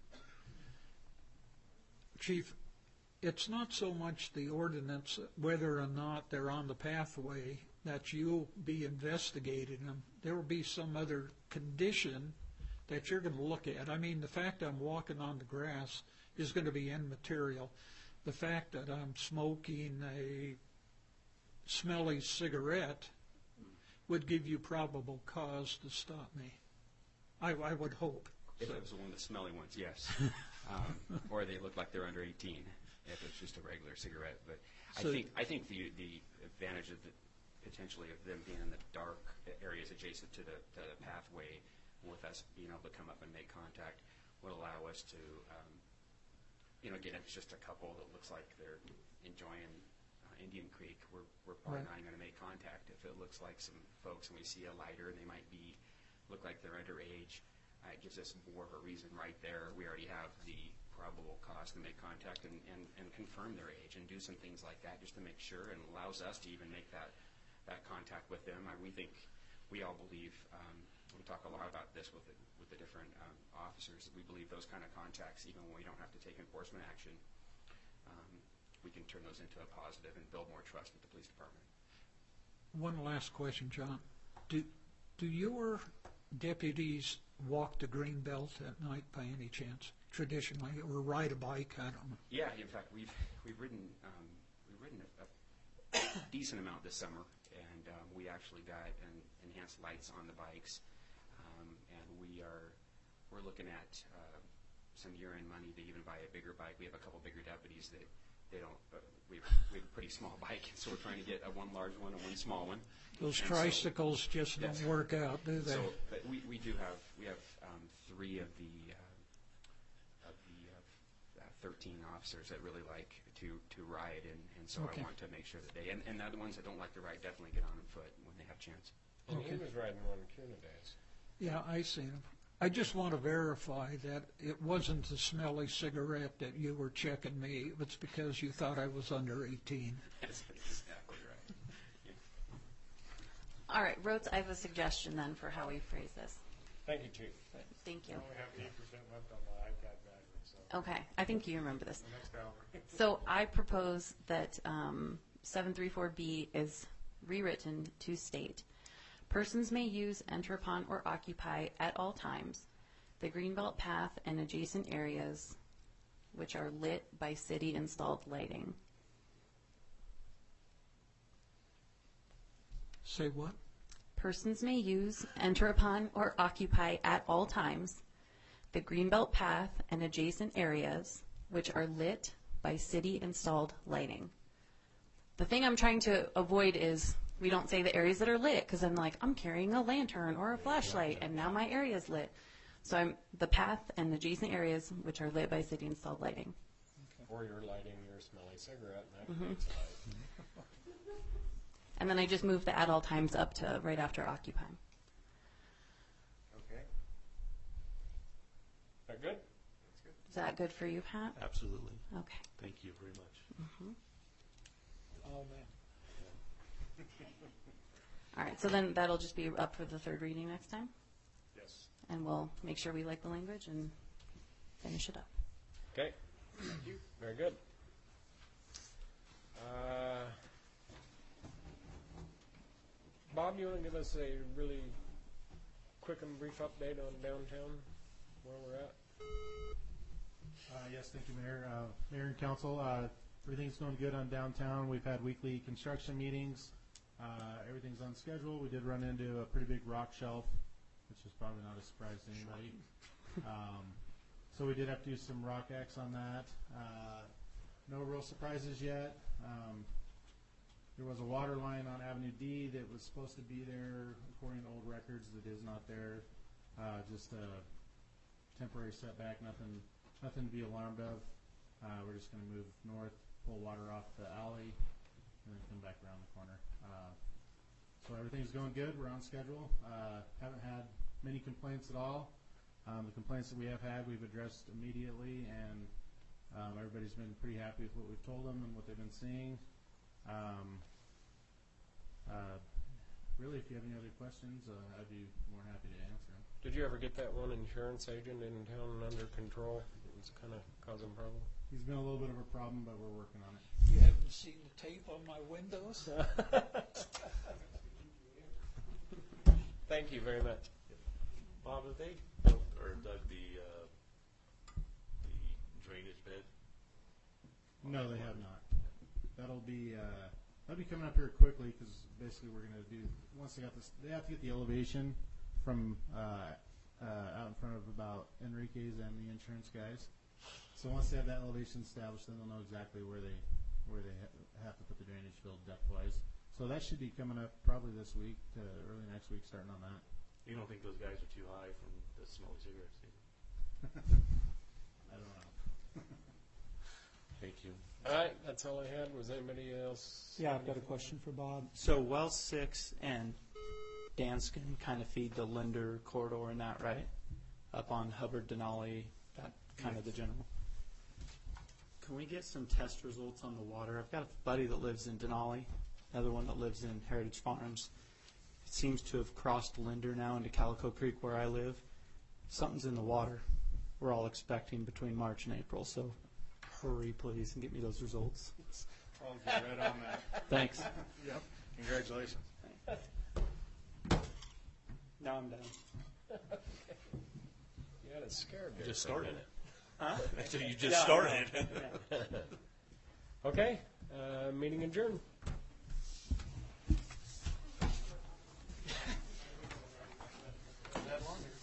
Chief, it's not so much the ordinance, whether or not they're on the pathway, that you'll be investigating them. There will be some other condition that you're going to look at. I mean, the fact I'm walking on the grass is going to be immaterial. The fact that I'm smoking a smelly cigarette would give you probable cause to stop me. I, I would hope. If it was one of the smelly ones, yes. um, or they look like they're under eighteen, if it's just a regular cigarette. But I So- think I think the the advantage of the potentially of them being in the dark areas adjacent to the, to the pathway, with us being able to come up and make contact, would allow us to, um, you know, again, if it's just a couple that looks like they're enjoying uh, Indian Creek, we're we're probably Right. not going to make contact. If it looks like some folks and we see a lighter and they might be look like they're underage. Uh, it gives us more of a reason right there. We already have the probable cause to make contact and, and, and confirm their age and do some things like that just to make sure, and allows us to even make that, that contact with them. I, we think, we all believe, um, we talk a lot about this with the, with the different um, officers, we believe those kind of contacts, even when we don't have to take enforcement action, um, we can turn those into a positive and build more trust with the police department. One last question, John. Do, do your deputies walk the green belt at night by any chance, traditionally, or ride a bike? I don't know. Yeah, in fact, we've we've ridden um, we've ridden a, a decent amount this summer, and um, we actually got an enhanced lights on the bikes, um, and we are we're looking at uh, some year-end money to even buy a bigger bike. We have a couple bigger deputies that they don't. Uh, we we have a pretty small bike, so we're trying to get a one large one and one small one. Those And so- tricycles just don't Yes. work out, do they? So, but we, we do have we have um, three of the uh, of the uh, uh, thirteen officers that really like to, to ride, and, and so Okay. I want to make sure that they and, and the other ones that don't like to ride definitely get on foot when they have a chance. And Okay. he was riding one CUNA days. Yeah, I seen them. I just want to verify that it wasn't the smelly cigarette that you were checking me. It's because you thought I was under eighteen. That's exactly right. All right, Rhodes, I have a suggestion then for how we phrase this. Thank you, Chief. Thank you. I only have eight percent left on my iPad battery, so. Okay, I think you remember this. The next hour. So I propose that um, seven thirty-four B is rewritten to state, persons may use, enter upon, or occupy at all times the Greenbelt path and adjacent areas which are lit by city-installed lighting. Say what? Persons may use, enter upon, or occupy at all times the Greenbelt path and adjacent areas which are lit by city-installed lighting. The thing I'm trying to avoid is we don't say the areas that are lit, because I'm like, I'm carrying a lantern or a flashlight, and now my area is lit. So I'm the path and adjacent areas which are lit by city-installed lighting. Or you're lighting your smelly cigarette, and that Mhm. creates light. And then I just move the at all times up to right after occupy. Okay. That good? That's good. Is that good for you, Pat? Absolutely. Okay. Thank you very much. Mhm. Oh, man. All right, so then that'll just be up for the third reading next time, Yes. and we'll make sure we like the language and finish it up. Okay. Thank you. Very good. Uh, Bob, you want to give us a really quick and brief update on downtown, where we're at? Uh, yes, thank you, Mayor. Uh, Mayor and Council, uh, everything's going good on downtown. We've had weekly construction meetings. Uh, everything's on schedule. We did run into a pretty big rock shelf, which is probably not a surprise to anybody. Um, so we did have to do some rock X on that. Uh, no real surprises yet. Um, there was a water line on Avenue D that was supposed to be there, according to old records, that is not there. Uh, just a temporary setback, nothing, nothing to be alarmed of. Uh, we're just going to move north, pull water off the alley, and then come back around the corner. Uh, so everything's going good. We're on schedule. Uh, haven't had many complaints at all. Um, the complaints that we have had, we've addressed immediately, and um, everybody's been pretty happy with what we've told them and what they've been seeing. Um, uh, really, if you have any other questions, uh, I'd be more happy to answer them. Did you ever get that one insurance agent in town under control? It's kind of causing problems. He's been a little bit of a problem, but we're working on it. You haven't seen the tape on my windows? Thank you very much. Bob, have they built or dug the, uh, the drainage bed? No, they have not. That'll be uh, that'll be coming up here quickly because basically we're going to do once they got this, they have to get the elevation from uh, uh, out in front of about Enrique's and the insurance guys. So once they have that elevation established, then they'll know exactly where they where they ha- have to put the drainage field depth-wise. So that should be coming up probably this week to early next week, starting on that. You don't think those guys are too high from the smoke cigarettes, do you? I don't know. Thank you. All right, that's all I had. Was anybody else? Yeah, I've got a question for Bob. So well six and Danskin kind of feed the Linder corridor in that, right? Up on Hubbard, Denali, that kind of the general. Can we get some test results on the water? I've got a buddy that lives in Denali, another one that lives in Heritage Farms. It seems to have crossed Linder now into Calico Creek where I live. Something's in the water. We're all expecting between March and April, so hurry, please, and get me those results. I'll get right on that. Thanks. Yep. Congratulations. Now I'm done. You had a scared You just started it. Huh? So you just Yeah, started. yeah. Okay, uh, meeting adjourned.